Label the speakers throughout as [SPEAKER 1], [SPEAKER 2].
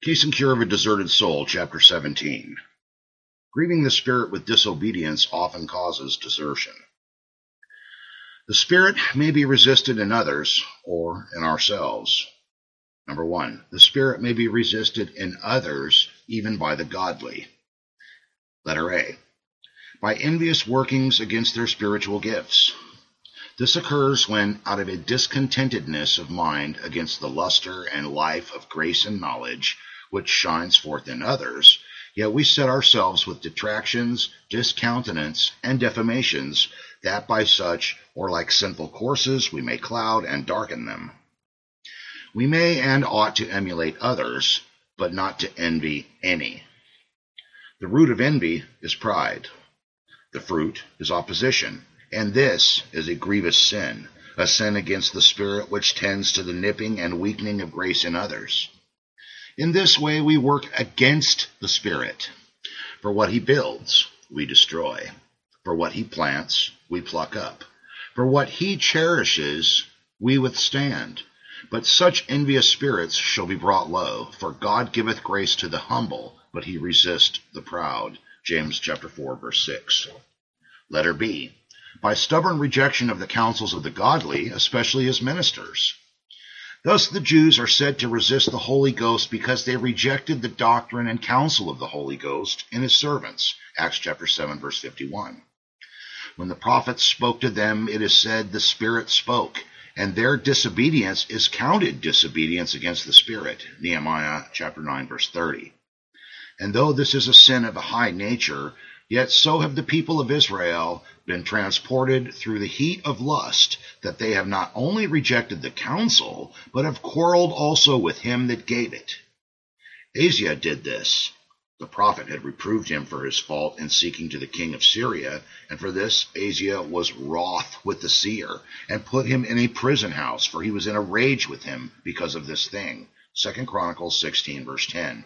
[SPEAKER 1] Case and Cure of a Deserted Soul, Chapter 17. Grieving the Spirit with disobedience often causes desertion. The Spirit may be resisted in others or in ourselves. Number 1. The Spirit may be resisted in others even by the godly. Letter A. By envious workings against their spiritual gifts. This occurs when, out of a discontentedness of mind against the luster and life of grace and knowledge, which shines forth in others, yet we set ourselves with detractions, discountenance, and defamations, that by such, or like sinful courses, we may cloud and darken them. We may and ought to emulate others, but not to envy any. The root of envy is pride. The fruit is opposition. And this is a grievous sin, a sin against the Spirit which tends to the nipping and weakening of grace in others. In this way we work against the Spirit. For what he builds, we destroy. For what he plants, we pluck up. For what he cherishes, we withstand. But such envious spirits shall be brought low, for God giveth grace to the humble, but he resists the proud. James chapter 4, verse 6. Letter B. By stubborn rejection of the counsels of the godly, especially as ministers. Thus the Jews are said to resist the Holy Ghost because they rejected the doctrine and counsel of the Holy Ghost in his servants. Acts chapter 7, verse 51. When the prophets spoke to them, it is said the Spirit spoke, and their disobedience is counted disobedience against the Spirit. Nehemiah chapter 9, verse 30. And though this is a sin of a high nature, yet so have the people of Israel been transported through the heat of lust, that they have not only rejected the counsel, but have quarreled also with him that gave it. Asaiah did this. The prophet had reproved him for his fault in seeking to the king of Syria, and for this Asaiah was wroth with the seer, and put him in a prison house, for he was in a rage with him because of this thing. 2 Chronicles 16, verse 10.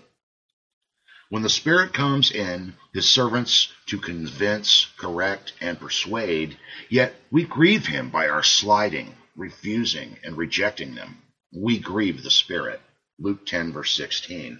[SPEAKER 1] When the Spirit comes in his servants to convince, correct, and persuade, yet we grieve him by our sliding, refusing, and rejecting them. We grieve the Spirit. Luke 10, verse 16.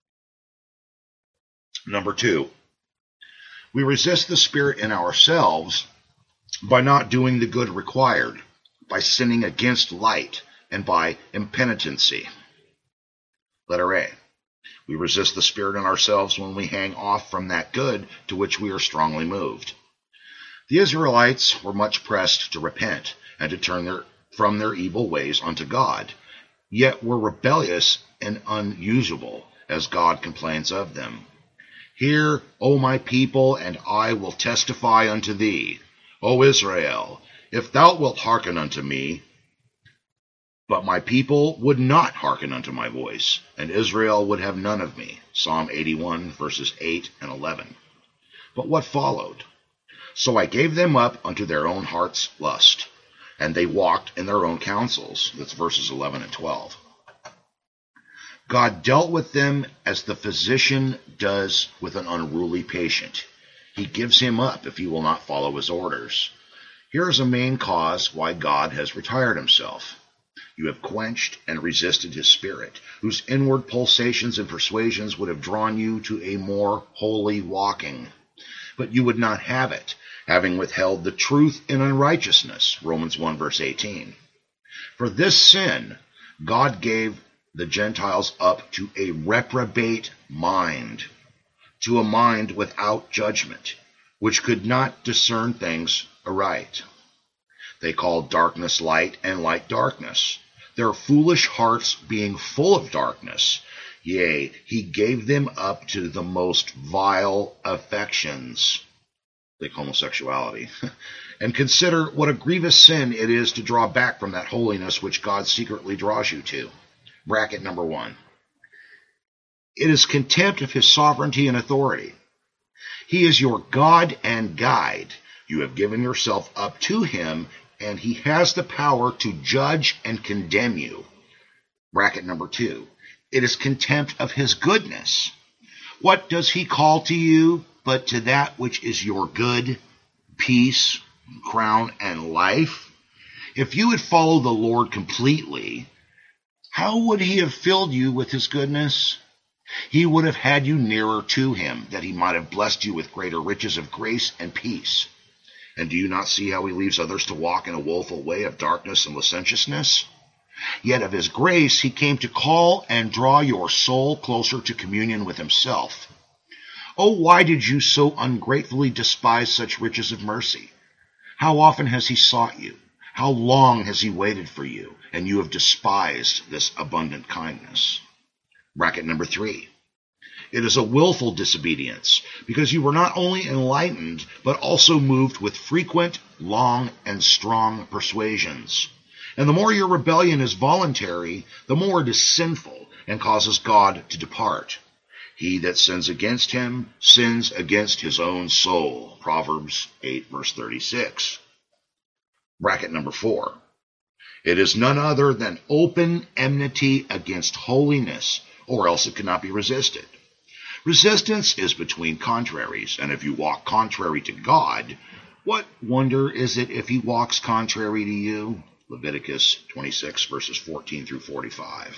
[SPEAKER 1] Number 2. We resist the Spirit in ourselves by not doing the good required, by sinning against light, and by impenitency. Letter A. We resist the Spirit in ourselves when we hang off from that good to which we are strongly moved. The Israelites were much pressed to repent and to turn from their evil ways unto God, yet were rebellious and unusable, as God complains of them. Hear, O my people, and I will testify unto thee. O Israel, if thou wilt hearken unto me, but my people would not hearken unto my voice, and Israel would have none of me. Psalm 81, verses 8 and 11. But what followed? So I gave them up unto their own heart's lust, and they walked in their own counsels. That's verses 11 and 12. God dealt with them as the physician does with an unruly patient. He gives him up if he will not follow his orders. Here is a main cause why God has retired himself. You have quenched and resisted his Spirit, whose inward pulsations and persuasions would have drawn you to a more holy walking. But you would not have it, having withheld the truth in unrighteousness. Romans 1, verse 18. For this sin, God gave the Gentiles up to a reprobate mind, to a mind without judgment, which could not discern things aright. They called darkness light, and light darkness, their foolish hearts being full of darkness. Yea, he gave them up to the most vile affections, like homosexuality. And consider what a grievous sin it is to draw back from that holiness which God secretly draws you to. Bracket number 1. It is contempt of his sovereignty and authority. He is your God and guide. You have given yourself up to him, and he has the power to judge and condemn you. Bracket number 2. It is contempt of his goodness. What does he call to you but to that which is your good, peace, crown, and life? If you would follow the Lord completely, how would he have filled you with his goodness? He would have had you nearer to him, that he might have blessed you with greater riches of grace and peace. And do you not see how he leaves others to walk in a woeful way of darkness and licentiousness? Yet of his grace he came to call and draw your soul closer to communion with himself. Oh, why did you so ungratefully despise such riches of mercy? How often has he sought you? How long has he waited for you? And you have despised this abundant kindness. Bracket number 3. It is a willful disobedience, because you were not only enlightened, but also moved with frequent, long, and strong persuasions. And the more your rebellion is voluntary, the more it is sinful, and causes God to depart. He that sins against him sins against his own soul. Proverbs 8, verse 36. Bracket number 4. It is none other than open enmity against holiness, or else it cannot be resisted. Resistance is between contraries, and if you walk contrary to God, what wonder is it if he walks contrary to you? Leviticus 26, verses 14 through 45.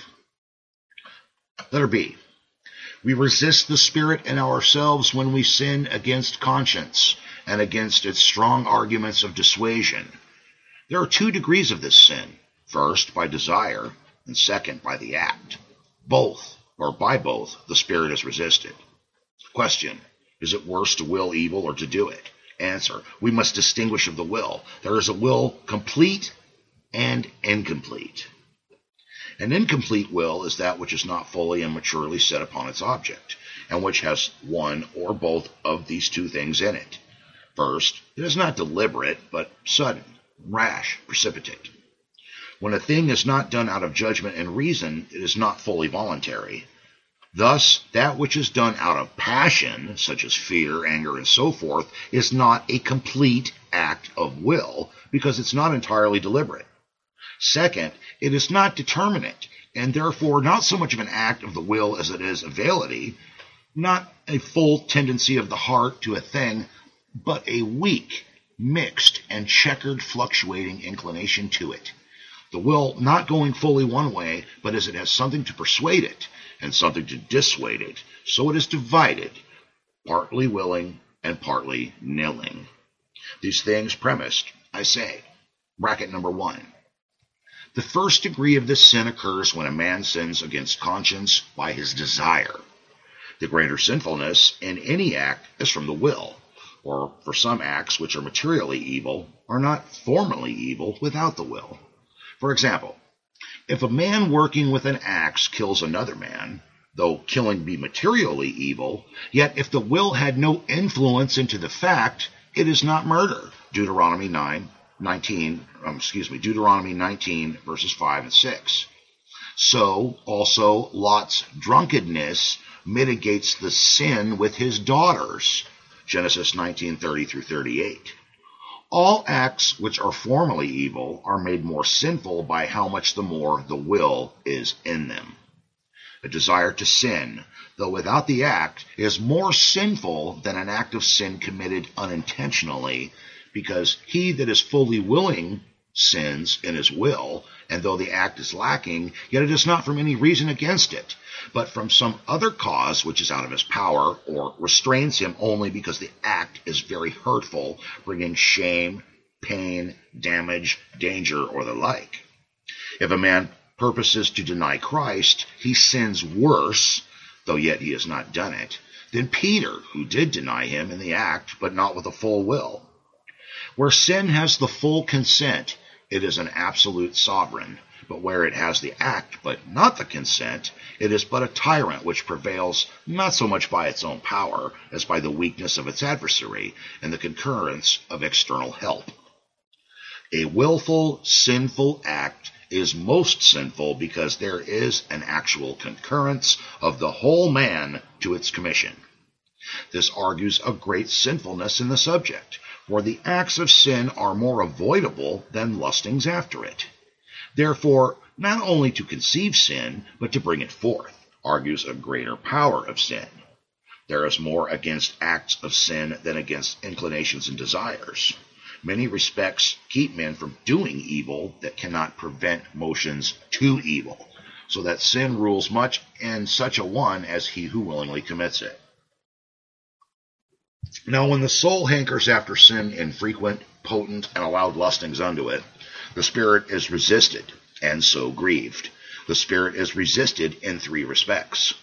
[SPEAKER 1] Letter B. We resist the Spirit in ourselves when we sin against conscience and against its strong arguments of dissuasion. There are 2 degrees of this sin. First, by desire, and second, by the act. Both, or by both, the Spirit is resisted. Question. Is it worse to will evil or to do it? Answer. We must distinguish of the will. There is a will complete and incomplete. An incomplete will is that which is not fully and maturely set upon its object, and which has one or both of these 2 things in it. First, it is not deliberate, but sudden, rash, precipitate. When a thing is not done out of judgment and reason, it is not fully voluntary. Thus, that which is done out of passion, such as fear, anger, and so forth, is not a complete act of will, because it's not entirely deliberate. Second, it is not determinate, and therefore not so much of an act of the will as it is a velleity, not a full tendency of the heart to a thing, but a weak, mixed, and checkered fluctuating inclination to it. The will not going fully one way, but as it has something to persuade it, and something to dissuade it, so it is divided, partly willing and partly nilling. These things premised, I say. Bracket number 1. The first degree of this sin occurs when a man sins against conscience by his desire. The greater sinfulness in any act is from the will, or for some acts which are materially evil are not formally evil without the will. For example, if a man working with an axe kills another man, though killing be materially evil, yet if the will had no influence into the fact, it is not murder. Deuteronomy 19, verses 5 and 6. So, also, Lot's drunkenness mitigates the sin with his daughters. Genesis 19:30 through 38. All acts which are formally evil are made more sinful by how much the more the will is in them. A desire to sin, though without the act, is more sinful than an act of sin committed unintentionally, because he that is fully willing sins in his will, and though the act is lacking, yet it is not from any reason against it, but from some other cause which is out of his power, or restrains him only because the act is very hurtful, bringing shame, pain, damage, danger, or the like. If a man purposes to deny Christ, he sins worse, though yet he has not done it, than Peter, who did deny him in the act, but not with a full will. Where sin has the full consent, it is an absolute sovereign, but where it has the act but not the consent, it is but a tyrant which prevails not so much by its own power as by the weakness of its adversary and the concurrence of external help. A willful, sinful act is most sinful because there is an actual concurrence of the whole man to its commission. This argues a great sinfulness in the subject, for the acts of sin are more avoidable than lustings after it. Therefore, not only to conceive sin, but to bring it forth, argues a greater power of sin. There is more against acts of sin than against inclinations and desires. Many respects keep men from doing evil that cannot prevent motions to evil. so that sin rules much in such a one as he who willingly commits it. Now when the soul hankers after sin in frequent, potent, and allowed lustings unto it, the spirit is resisted, and so grieved. The spirit is resisted in three respects.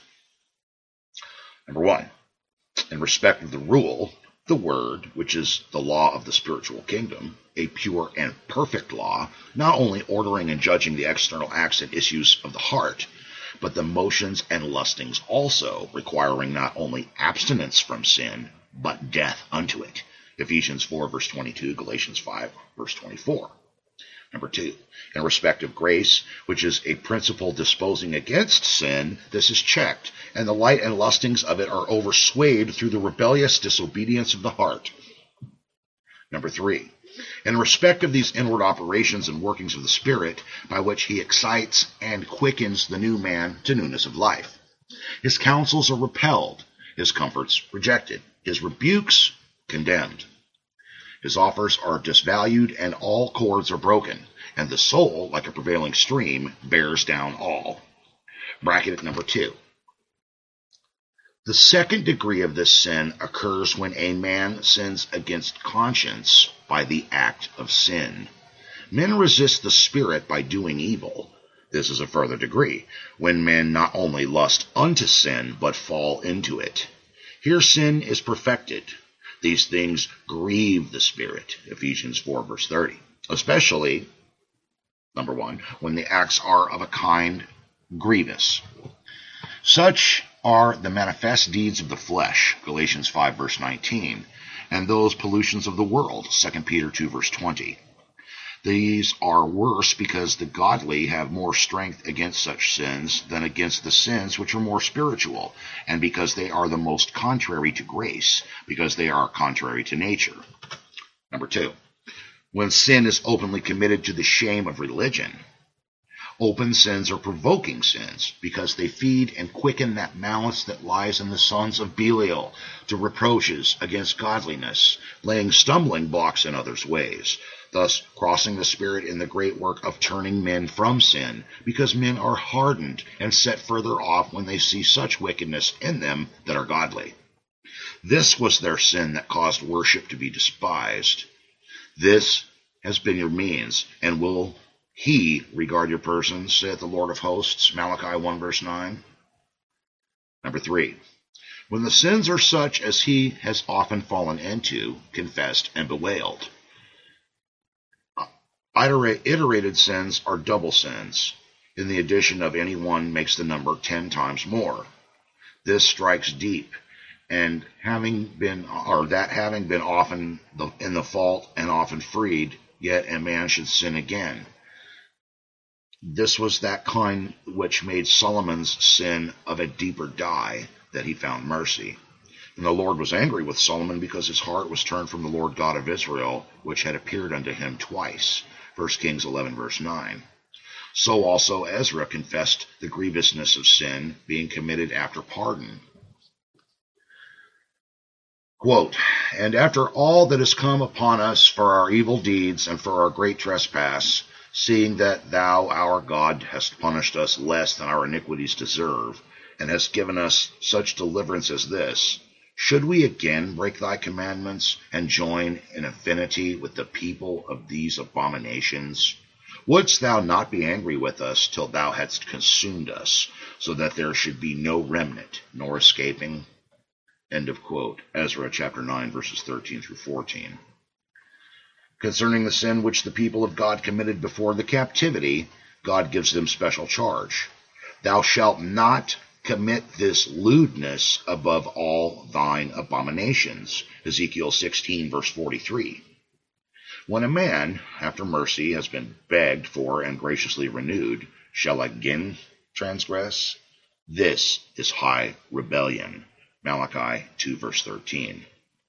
[SPEAKER 1] Number one, in respect of the rule, the word, which is the law of the spiritual kingdom, a pure and perfect law, not only ordering and judging the external acts and issues of the heart, but the motions and lustings also, requiring not only abstinence from sin, but death unto it. Ephesians 4, verse 22, Galatians 5, verse 24. Number two, in respect of grace, which is a principle disposing against sin, this is checked, and the light and lustings of it are overswayed through the rebellious disobedience of the heart. Number three, in respect of these inward operations and workings of the Spirit, by which he excites and quickens the new man to newness of life. His counsels are repelled, his comforts rejected, his rebukes condemned. His offers are disvalued, and all cords are broken, and the soul, like a prevailing stream, bears down all. Bracket number 2. The second degree of this sin occurs when a man sins against conscience by the act of sin. Men resist the Spirit by doing evil. This is a further degree, when men not only lust unto sin, but fall into it. Here sin is perfected. These things grieve the Spirit, Ephesians 4, verse 30. Especially, number 1, when the acts are of a kind grievous. Such are the manifest deeds of the flesh, Galatians 5, verse 19, and those pollutions of the world, 2 Peter 2, verse 20. These are worse because the godly have more strength against such sins than against the sins which are more spiritual, and because they are the most contrary to grace, because they are contrary to nature. Number 2, when sin is openly committed to the shame of religion. Open sins are provoking sins, because they feed and quicken that malice that lies in the sons of Belial to reproaches against godliness, laying stumbling blocks in others' ways, thus crossing the Spirit in the great work of turning men from sin, because men are hardened and set further off when they see such wickedness in them that are godly. This was their sin that caused worship to be despised. This has been your means, and will he regard your persons, saith the Lord of hosts, Malachi 1, verse 9. Number 3, when the sins are such as he has often fallen into, confessed, and bewailed. Iterated sins are double sins. In the addition of any one makes the number 10 times more. This strikes deep, and having been often in the fault and often freed, yet a man should sin again. This was that kind which made Solomon's sin of a deeper dye, that he found mercy. And the Lord was angry with Solomon, because his heart was turned from the Lord God of Israel, which had appeared unto him twice. 1 Kings 11, verse 9. So also Ezra confessed the grievousness of sin being committed after pardon. Quote, and after all that has come upon us for our evil deeds and for our great trespass, seeing that thou, our God, hast punished us less than our iniquities deserve, and hast given us such deliverance as this, should we again break thy commandments, and join in affinity with the people of these abominations? Wouldst thou not be angry with us till thou hadst consumed us, so that there should be no remnant, nor escaping? End of quote. Ezra chapter 9, verses 13 through 14. Concerning the sin which the people of God committed before the captivity, God gives them special charge. Thou shalt not commit this lewdness above all thine abominations. Ezekiel 16, verse 43. When a man, after mercy has been begged for and graciously renewed, shall again transgress, this is high rebellion. Malachi 2, verse 13.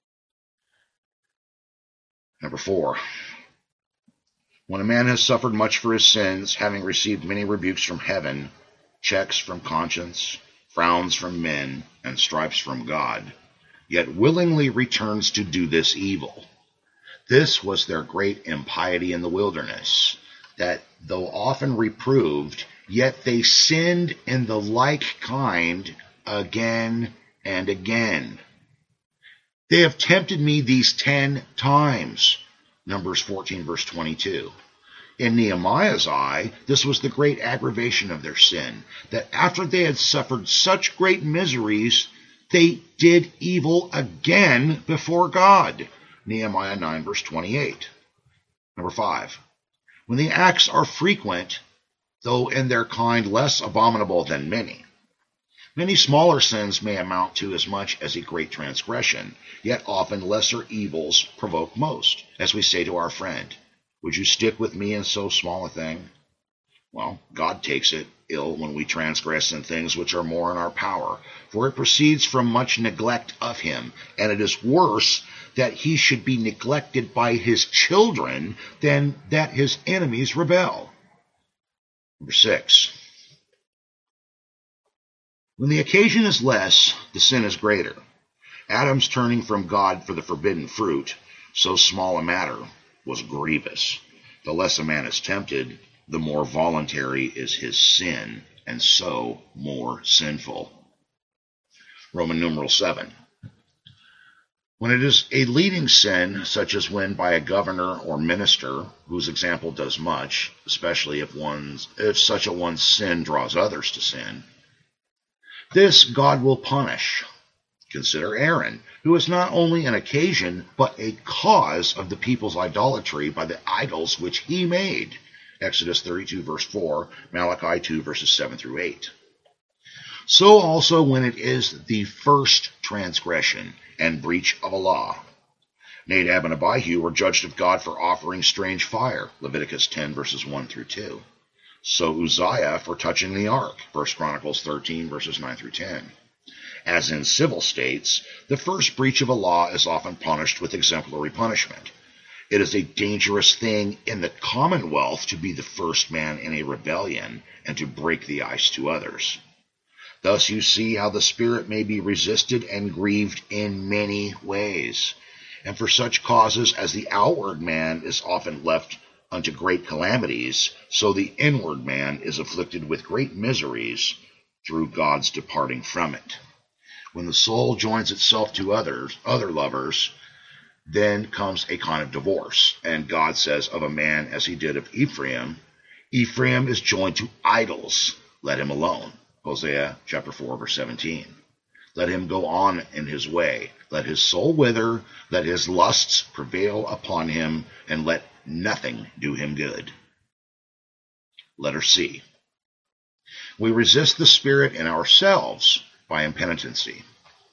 [SPEAKER 1] Number 4, when a man has suffered much for his sins, having received many rebukes from heaven, checks from conscience, frowns from men, and stripes from God, yet willingly returns to do this evil. This was their great impiety in the wilderness, that though often reproved, Yet they sinned in the like kind again and again. They have tempted me these 10 times. Numbers 14, verse 22. In Nehemiah's eye, this was the great aggravation of their sin, that after they had suffered such great miseries, they did evil again before God. Nehemiah 9, verse 28. Number 5. When the acts are frequent, though in their kind less abominable than many. Many smaller sins may amount to as much as a great transgression, yet often lesser evils provoke most, as we say to our friend, "Would you stick with me in so small a thing?" Well, God takes it ill when we transgress in things which are more in our power, for it proceeds from much neglect of him, and it is worse that he should be neglected by his children than that his enemies rebel. Number 6. When the occasion is less, the sin is greater. Adam's turning from God for the forbidden fruit, so small a matter, was grievous. The less a man is tempted, the more voluntary is his sin, and so more sinful. Roman numeral 7. When it is a leading sin, such as when by a governor or minister, whose example does much, especially if such a one's sin draws others to sin, this God will punish. Consider Aaron, who is not only an occasion, but a cause of the people's idolatry by the idols which he made. Exodus 32, verse 4, Malachi 2, verses 7 through 8. So also when it is the first transgression and breach of a law. Nadab and Abihu were judged of God for offering strange fire, Leviticus 10, verses 1 through 2. So Uzziah for touching the ark, 1 Chronicles 13, verses 9 through 10. As in civil states, the first breach of a law is often punished with exemplary punishment. It is a dangerous thing in the commonwealth to be the first man in a rebellion and to break the ice to others. Thus you see how the Spirit may be resisted and grieved in many ways. And for such causes as the outward man is often left unto great calamities, so the inward man is afflicted with great miseries through God's departing from it. When the soul joins itself to other lovers, then comes a kind of divorce. And God says of a man as he did of Ephraim, Ephraim is joined to idols, let him alone. Hosea chapter 4, verse 17. Let him go on in his way. Let his soul wither. Let his lusts prevail upon him, and let nothing do him good. Letter C. We resist the Spirit in ourselves by impenitency.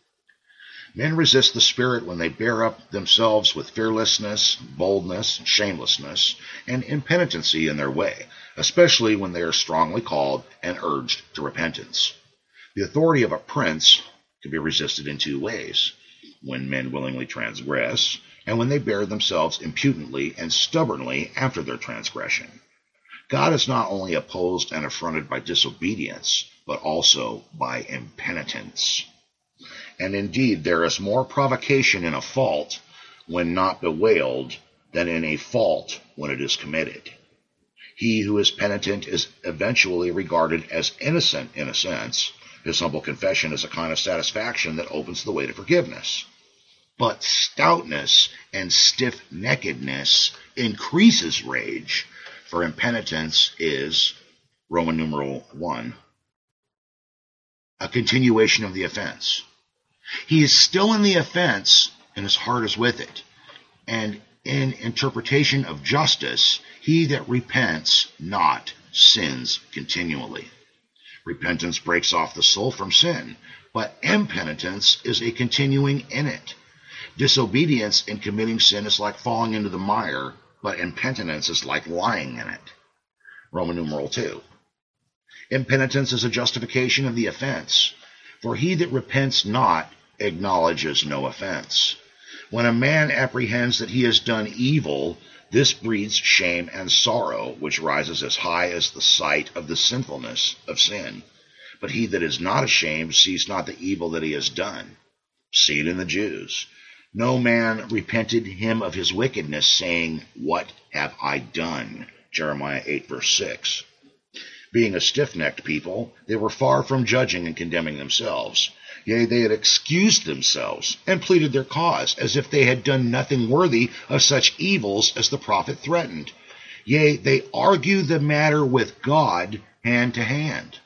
[SPEAKER 1] Men resist the Spirit when they bear up themselves with fearlessness, boldness, shamelessness, and impenitency in their way, especially when they are strongly called and urged to repentance. The authority of a prince can be resisted in 2 ways: when men willingly transgress, and when they bear themselves impudently and stubbornly after their transgression. God is not only opposed and affronted by disobedience, but also by impenitence. And indeed, there is more provocation in a fault when not bewailed than in a fault when it is committed. He who is penitent is eventually regarded as innocent in a sense. His humble confession is a kind of satisfaction that opens the way to forgiveness. But stoutness and stiff-neckedness increases rage, for impenitence is, Roman numeral 1, a continuation of the offense. He is still in the offense, and his heart is with it. And in interpretation of justice, he that repents not sins continually. Repentance breaks off the soul from sin, but impenitence is a continuing in it. Disobedience in committing sin is like falling into the mire, but impenitence is like lying in it. Roman numeral 2. Impenitence is a justification of the offense, for he that repents not acknowledges no offense. When a man apprehends that he has done evil, this breeds shame and sorrow, which rises as high as the sight of the sinfulness of sin. But he that is not ashamed sees not the evil that he has done. See it in the Jews. No man repented him of his wickedness, saying, What have I done? Jeremiah 8, verse 6. Being a stiff-necked people, they were far from judging and condemning themselves. Yea, they had excused themselves and pleaded their cause, as if they had done nothing worthy of such evils as the prophet threatened. Yea, they argue the matter with God hand to hand.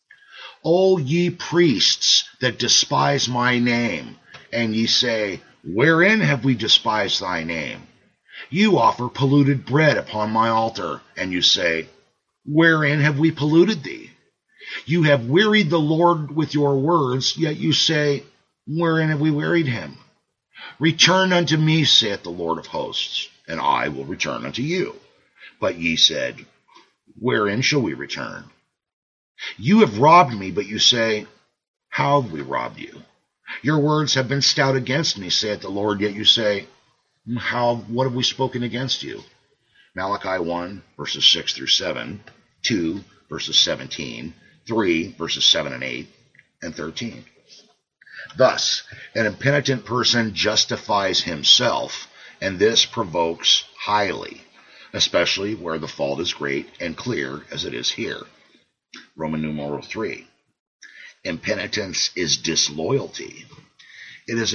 [SPEAKER 1] O ye priests that despise my name, and ye say, wherein have we despised thy name? You offer polluted bread upon my altar, and you say, wherein have we polluted thee? You have wearied the Lord with your words, yet you say, wherein have we wearied him? Return unto me, saith the Lord of hosts, and I will return unto you. But ye said, wherein shall we return? You have robbed me, but you say, how have we robbed you? Your words have been stout against me, saith the Lord, yet you say, what have we spoken against you? Malachi 1, verses 6 through 7, 2, verses 17, 3, verses 7 and 8, and 13. Thus, an impenitent person justifies himself, and this provokes highly, especially where the fault is great and clear as it is here. Roman numeral 3. Impenitence is disloyalty. It is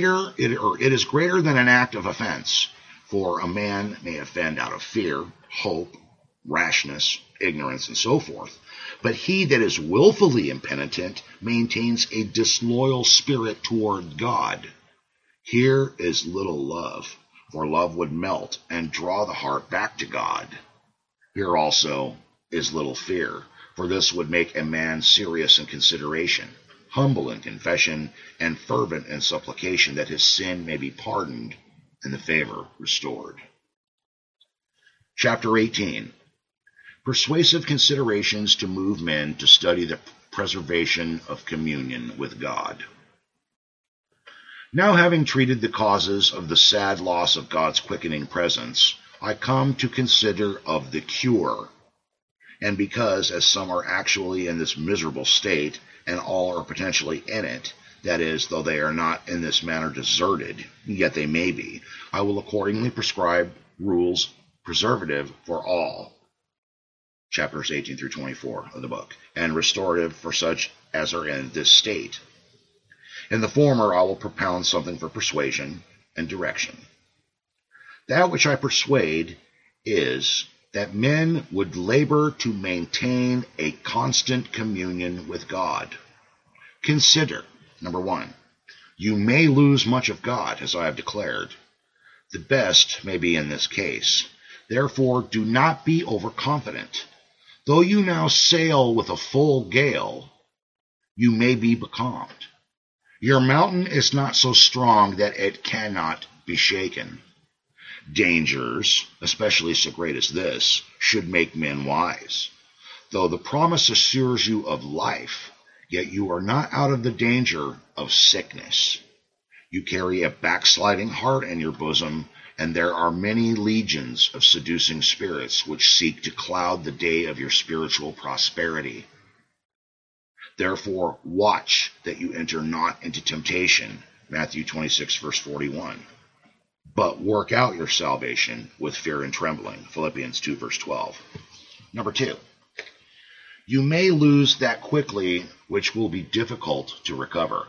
[SPEAKER 1] greater than an act of offense, for a man may offend out of fear, hope, rashness, ignorance, and so forth. But he that is willfully impenitent maintains a disloyal spirit toward God. Here is little love, for love would melt and draw the heart back to God. Here also is little fear, for this would make a man serious in consideration, humble in confession, and fervent in supplication that his sin may be pardoned and the favor restored. Chapter 18. Persuasive considerations to move men to study the preservation of communion with God. Now, having treated the causes of the sad loss of God's quickening presence, I come to consider of the cure. And because, as some are actually in this miserable state, and all are potentially in it, that is, though they are not in this manner deserted, yet they may be, I will accordingly prescribe rules preservative for all, chapters 18 through 24 of the book, and restorative for such as are in this state. In the former, I will propound something for persuasion and direction. That which I persuade is that men would labor to maintain a constant communion with God. Consider, number 1, you may lose much of God, as I have declared. The best may be in this case. Therefore, do not be overconfident. Though you now sail with a full gale, you may be becalmed. Your mountain is not so strong that it cannot be shaken. Dangers, especially so great as this, should make men wise. Though the promise assures you of life, yet you are not out of the danger of sickness. You carry a backsliding heart in your bosom, and there are many legions of seducing spirits which seek to cloud the day of your spiritual prosperity. Therefore, watch that you enter not into temptation, Matthew 26, verse 41. But work out your salvation with fear and trembling, Philippians 2, verse 12. Number 2, you may lose that quickly which will be difficult to recover.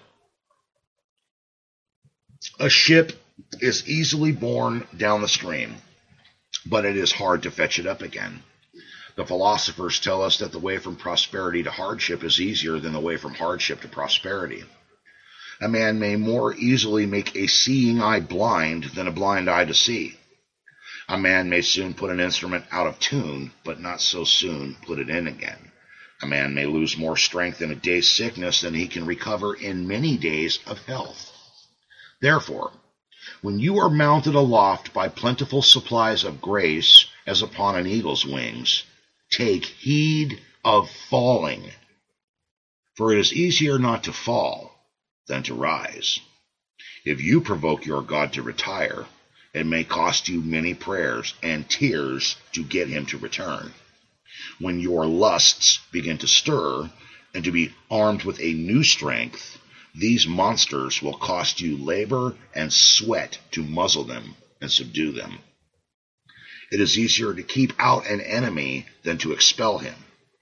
[SPEAKER 1] A ship is easily borne down the stream, but it is hard to fetch it up again. The philosophers tell us that the way from prosperity to hardship is easier than the way from hardship to prosperity. A man may more easily make a seeing eye blind than a blind eye to see. A man may soon put an instrument out of tune, but not so soon put it in again. A man may lose more strength in a day's sickness than he can recover in many days of health. Therefore, when you are mounted aloft by plentiful supplies of grace, as upon an eagle's wings, take heed of falling. For it is easier not to fall than to rise. If you provoke your God to retire, it may cost you many prayers and tears to get him to return. When your lusts begin to stir and to be armed with a new strength, these monsters will cost you labor and sweat to muzzle them and subdue them. It is easier to keep out an enemy than to expel him.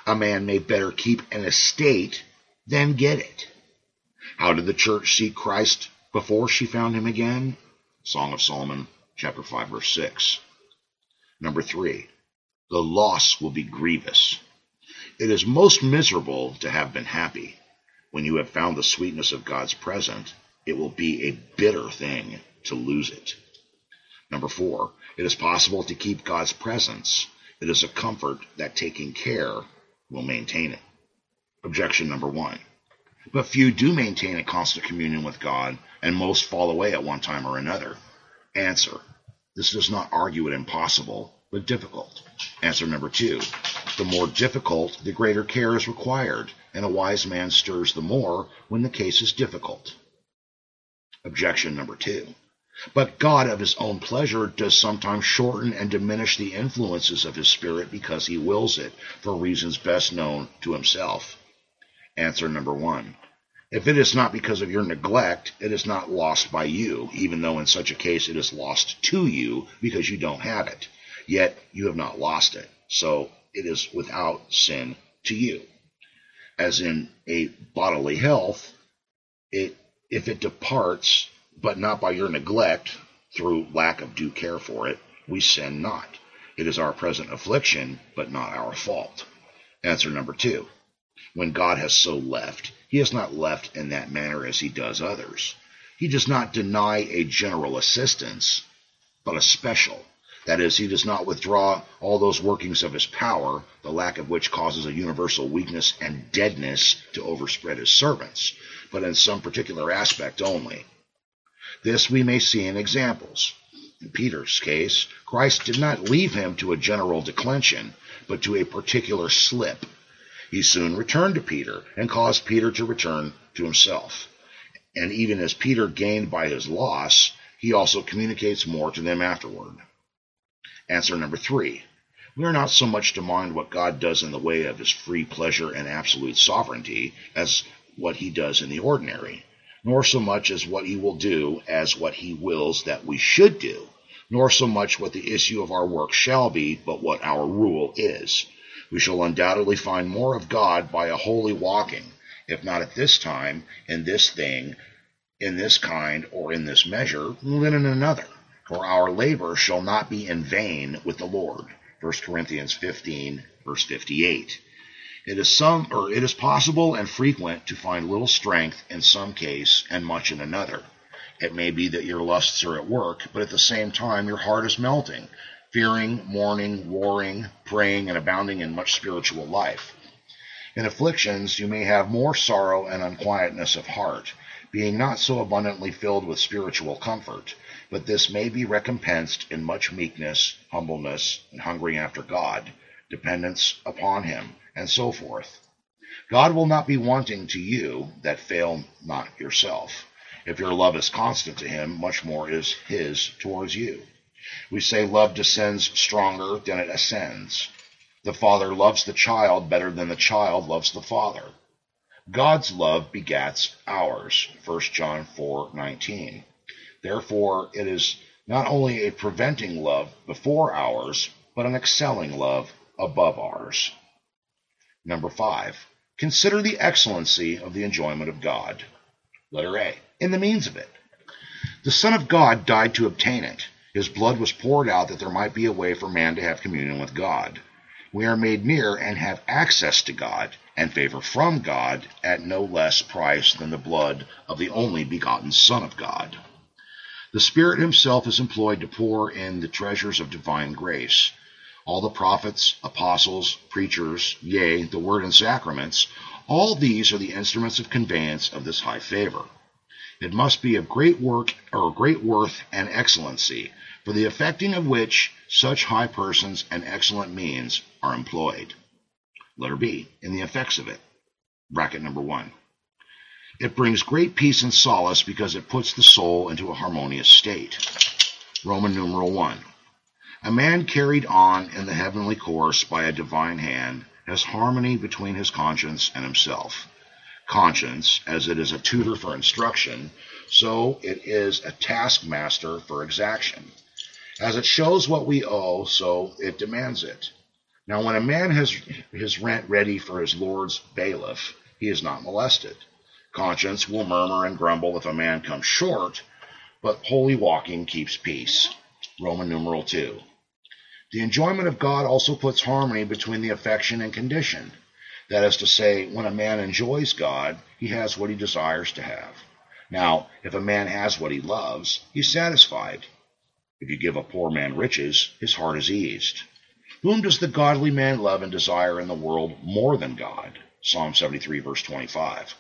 [SPEAKER 1] A man may better keep an estate than get it. How did the church seek Christ before she found him again? Song of Solomon, chapter 5, verse 6. Number 3, the loss will be grievous. It is most miserable to have been happy. When you have found the sweetness of God's presence, it will be a bitter thing to lose it. Number 4, it is possible to keep God's presence. It is a comfort that taking care will maintain it. Objection number 1. But few do maintain a constant communion with God, and most fall away at one time or another. Answer. This does not argue it impossible, but difficult. Answer number 2. The more difficult, the greater care is required, and a wise man stirs the more when the case is difficult. Objection number 2. But God of his own pleasure does sometimes shorten and diminish the influences of his Spirit because he wills it for reasons best known to himself. Answer number 1. If it is not because of your neglect, it is not lost by you, even though in such a case it is lost to you because you don't have it. Yet you have not lost it, so it is without sin to you. As in a bodily health, if it departs, but not by your neglect, through lack of due care for it, we sin not. It is our present affliction, but not our fault. Answer number 2. When God has so left, he has not left in that manner as he does others. He does not deny a general assistance, but a special. That is, he does not withdraw all those workings of his power, the lack of which causes a universal weakness and deadness to overspread his servants, but in some particular aspect only. This we may see in examples. In Peter's case, Christ did not leave him to a general declension, but to a particular slip. He soon returned to Peter and caused Peter to return to himself. And even as Peter gained by his loss, he also communicates more to them afterward. Answer number 3. We are not so much to mind what God does in the way of his free pleasure and absolute sovereignty as what he does in the ordinary, nor so much as what he will do as what he wills that we should do, nor so much what the issue of our work shall be, but what our rule is. We shall undoubtedly find more of God by a holy walking, if not at this time, in this thing, in this kind, or in this measure, than in another. For our labor shall not be in vain with the Lord. 1 Corinthians 15, verse 58. It is possible and frequent to find little strength in some case and much in another. It may be that your lusts are at work, but at the same time your heart is melting, fearing, mourning, warring, praying, and abounding in much spiritual life. In afflictions you may have more sorrow and unquietness of heart, being not so abundantly filled with spiritual comfort, but this may be recompensed in much meekness, humbleness, and hungering after God, dependence upon him, and so forth. God will not be wanting to you that fail not yourself. If your love is constant to him, much more is his towards you. We say love descends stronger than it ascends. The father loves the child better than the child loves the father. God's love begats ours, 1 John 4:19. Therefore, it is not only a preventing love before ours, but an excelling love above ours. Number 5. Consider the excellency of the enjoyment of God. Letter A. In the means of it. The Son of God died to obtain it. His blood was poured out that there might be a way for man to have communion with God. We are made near and have access to God and favor from God at no less price than the blood of the only begotten Son of God. The Spirit himself is employed to pour in the treasures of divine grace. All the prophets, apostles, preachers, yea, the word and sacraments, all these are the instruments of conveyance of this high favor. It must be of great worth and excellency, for the effecting of which such high persons and excellent means are employed. Letter B. In the effects of it. Bracket number 1. It brings great peace and solace because it puts the soul into a harmonious state. Roman numeral 1. A man carried on in the heavenly course by a divine hand has harmony between his conscience and himself. Conscience, as it is a tutor for instruction, so it is a taskmaster for exaction. As it shows what we owe, so it demands it. Now, when a man has his rent ready for his lord's bailiff, he is not molested. Conscience will murmur and grumble if a man comes short, but holy walking keeps peace. Roman numeral 2. The enjoyment of God also puts harmony between the affection and condition. That is to say, when a man enjoys God, he has what he desires to have. Now, if a man has what he loves, he's satisfied. If you give a poor man riches, his heart is eased. Whom does the godly man love and desire in the world more than God? Psalm 73, verse 25.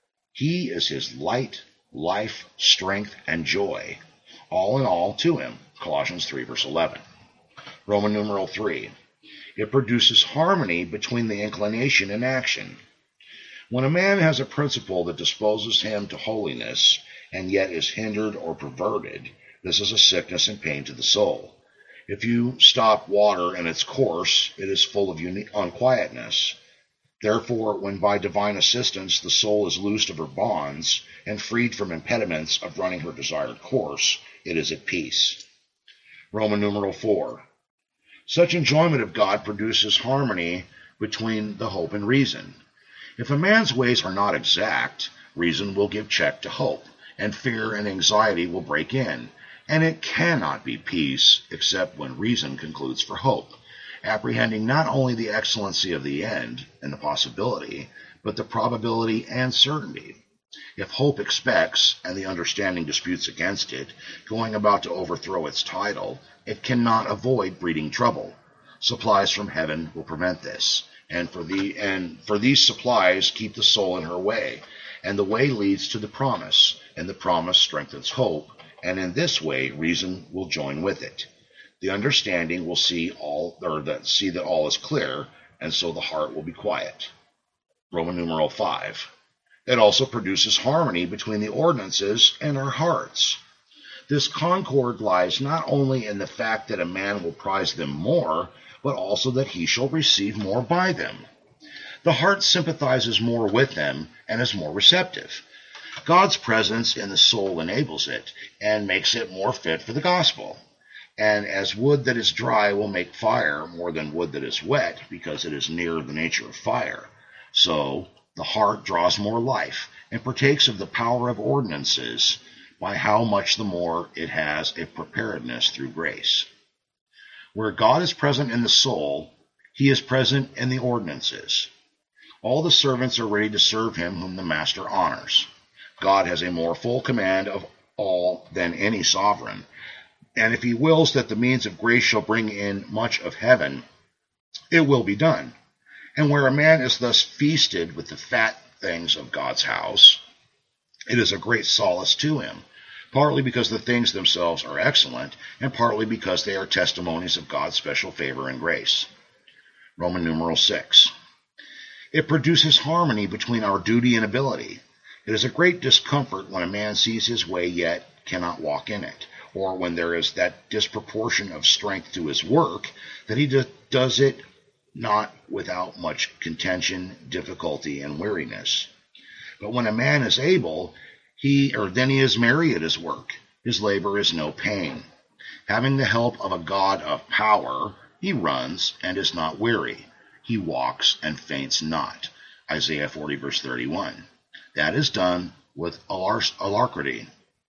[SPEAKER 1] He is his light, life, strength, and joy, all in all to him. Colossians 3, verse 11. Roman numeral 3. It produces harmony between the inclination and action. When a man has a principle that disposes him to holiness, and yet is hindered or perverted, this is a sickness and pain to the soul. If you stop water in its course, it is full of unquietness. Therefore, when by divine assistance the soul is loosed of her bonds and freed from impediments of running her desired course, it is at peace. Roman numeral 4. Such enjoyment of God produces harmony between the hope and reason. If a man's ways are not exact, reason will give check to hope, and fear and anxiety will break in, and it cannot be peace except when reason concludes for hope, apprehending not only the excellency of the end and the possibility, but the probability and certainty. If hope expects, and the understanding disputes against it, going about to overthrow its title, it cannot avoid breeding trouble. Supplies from heaven will prevent this, and for these supplies keep the soul in her way, and the way leads to the promise, and the promise strengthens hope, and in this way reason will join with it. The understanding will see that all is clear, and so the heart will be quiet. Roman numeral 5. It also produces harmony between the ordinances and our hearts. This concord lies not only in the fact that a man will prize them more, but also that he shall receive more by them. The heart sympathizes more with them and is more receptive. God's presence in the soul enables it and makes it more fit for the gospel. And as wood that is dry will make fire more than wood that is wet, because it is near the nature of fire, so the heart draws more life and partakes of the power of ordinances, by how much the more it has a preparedness through grace. Where God is present in the soul, he is present in the ordinances. All the servants are ready to serve him whom the master honors. God has a more full command of all than any sovereign, and if he wills that the means of grace shall bring in much of heaven, it will be done. And where a man is thus feasted with the fat things of God's house, it is a great solace to him, partly because the things themselves are excellent, and partly because they are testimonies of God's special favor and grace. Roman numeral 6. It produces harmony between our duty and ability. It is a great discomfort when a man sees his way yet cannot walk in it, or when there is that disproportion of strength to his work that he does it not without much contention, difficulty, and weariness. But when a man is able, then he is merry at his work. His labor is no pain. Having the help of a God of power, he runs and is not weary. He walks and faints not. Isaiah 40, verse 31. That is done with alacrity,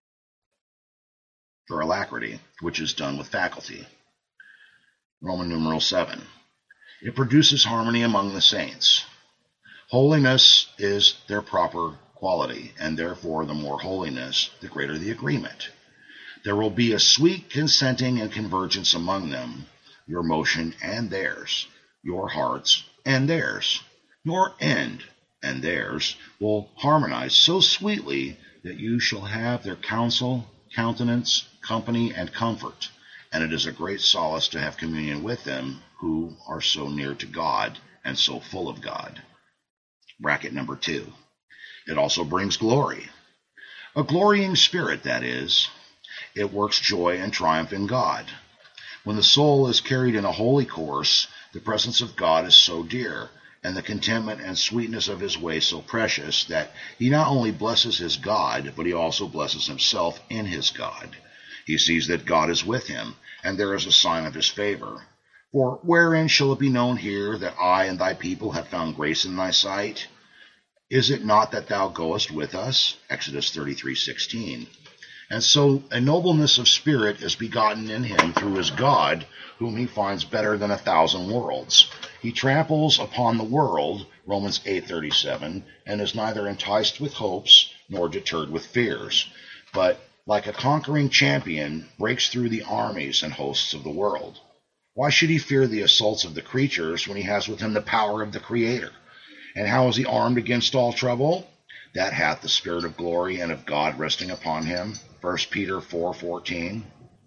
[SPEAKER 1] which is done with faculty. Roman numeral 7. It produces harmony among the saints. Holiness is their proper quality, and therefore the more holiness, the greater the agreement. There will be a sweet consenting and convergence among them, your motion and theirs, your hearts and theirs, your end and theirs will harmonize so sweetly that you shall have their counsel, countenance, company, and comfort, and it is a great solace to have communion with them who are so near to God and so full of God. Bracket number 2. It also brings glory. A glorying spirit, that is. It works joy and triumph in God. When the soul is carried in a holy course, the presence of God is so dear, and the contentment and sweetness of his way so precious, that he not only blesses his God, but he also blesses himself in his God. He sees that God is with him, and there is a sign of his favor. For wherein shall it be known here that I and thy people have found grace in thy sight? Is it not that thou goest with us? Exodus 33:16. And so a nobleness of spirit is begotten in him through his God, whom he finds better than 1,000 worlds. He tramples upon the world, Romans 8:37, and is neither enticed with hopes nor deterred with fears, but like a conquering champion breaks through the armies and hosts of the world. Why should he fear the assaults of the creatures when he has with him the power of the Creator? And how is he armed against all trouble? That hath the Spirit of glory and of God resting upon him. 1 Peter 4:14.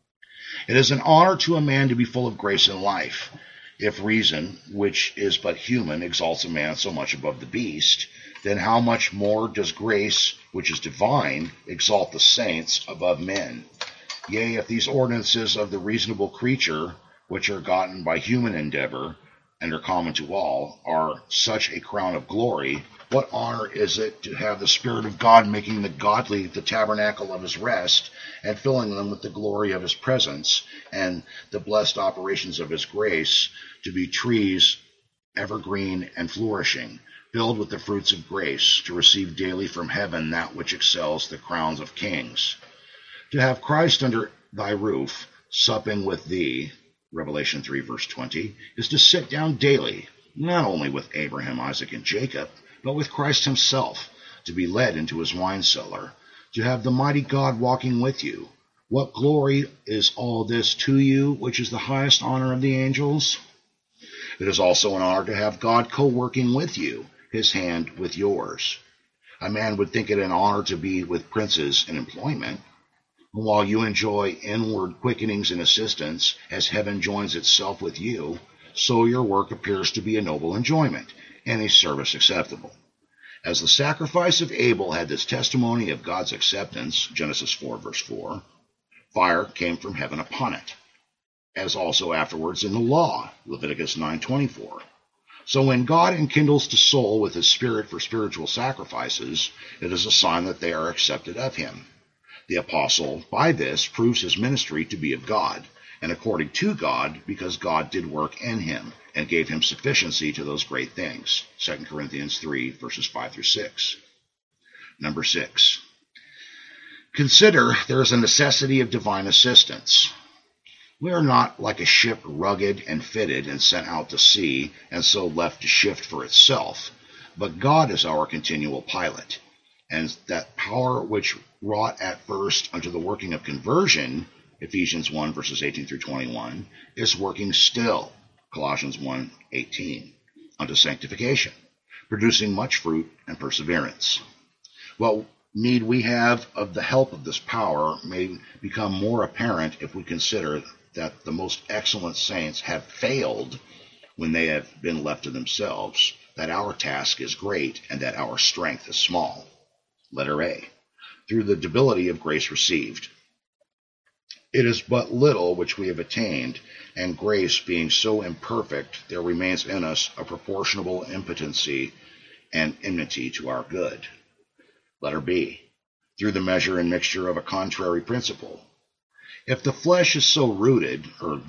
[SPEAKER 1] It is an honor to a man to be full of grace in life. If reason, which is but human, exalts a man so much above the beast, then how much more does grace, which is divine, exalt the saints above men? Yea, if these ordinances of the reasonable creature, which are gotten by human endeavor, and are common to all, are such a crown of glory, what honor is it to have the Spirit of God making the godly the tabernacle of his rest, and filling them with the glory of his presence, and the blessed operations of his grace, to be trees evergreen and flourishing, filled with the fruits of grace, to receive daily from heaven that which excels the crowns of kings. To have Christ under thy roof, supping with thee, Revelation 3:20, is to sit down daily, not only with Abraham, Isaac, and Jacob, but with Christ himself, to be led into his wine cellar, to have the mighty God walking with you. What glory is all this to you, which is the highest honor of the angels? It is also an honor to have God co-working with you, his hand with yours. A man would think it an honor to be with princes in employment. While you enjoy inward quickenings and assistance, as heaven joins itself with you, so your work appears to be a noble enjoyment, and a service acceptable. As the sacrifice of Abel had this testimony of God's acceptance, Genesis 4:4, fire came from heaven upon it, as also afterwards in the law, Leviticus 9:24. So when God enkindles the soul with his Spirit for spiritual sacrifices, it is a sign that they are accepted of him. The apostle, by this, proves his ministry to be of God, and according to God, because God did work in him, and gave him sufficiency to those great things. 2 Corinthians 3:5-6. Number 6. Consider there is a necessity of divine assistance. We are not like a ship rugged and fitted and sent out to sea, and so left to shift for itself, but God is our continual pilot, and that power which wrought at first unto the working of conversion, Ephesians 1:18-21, is working still, Colossians 1:18, unto sanctification, producing much fruit and perseverance. What need we have of the help of this power may become more apparent if we consider that the most excellent saints have failed when they have been left to themselves, that our task is great and that our strength is small. Letter A. Through the debility of grace received. It is but little which we have attained, and grace being so imperfect, there remains in us a proportionable impotency and enmity to our good. Letter B. Through the measure and mixture of a contrary principle. If the flesh is so rooted,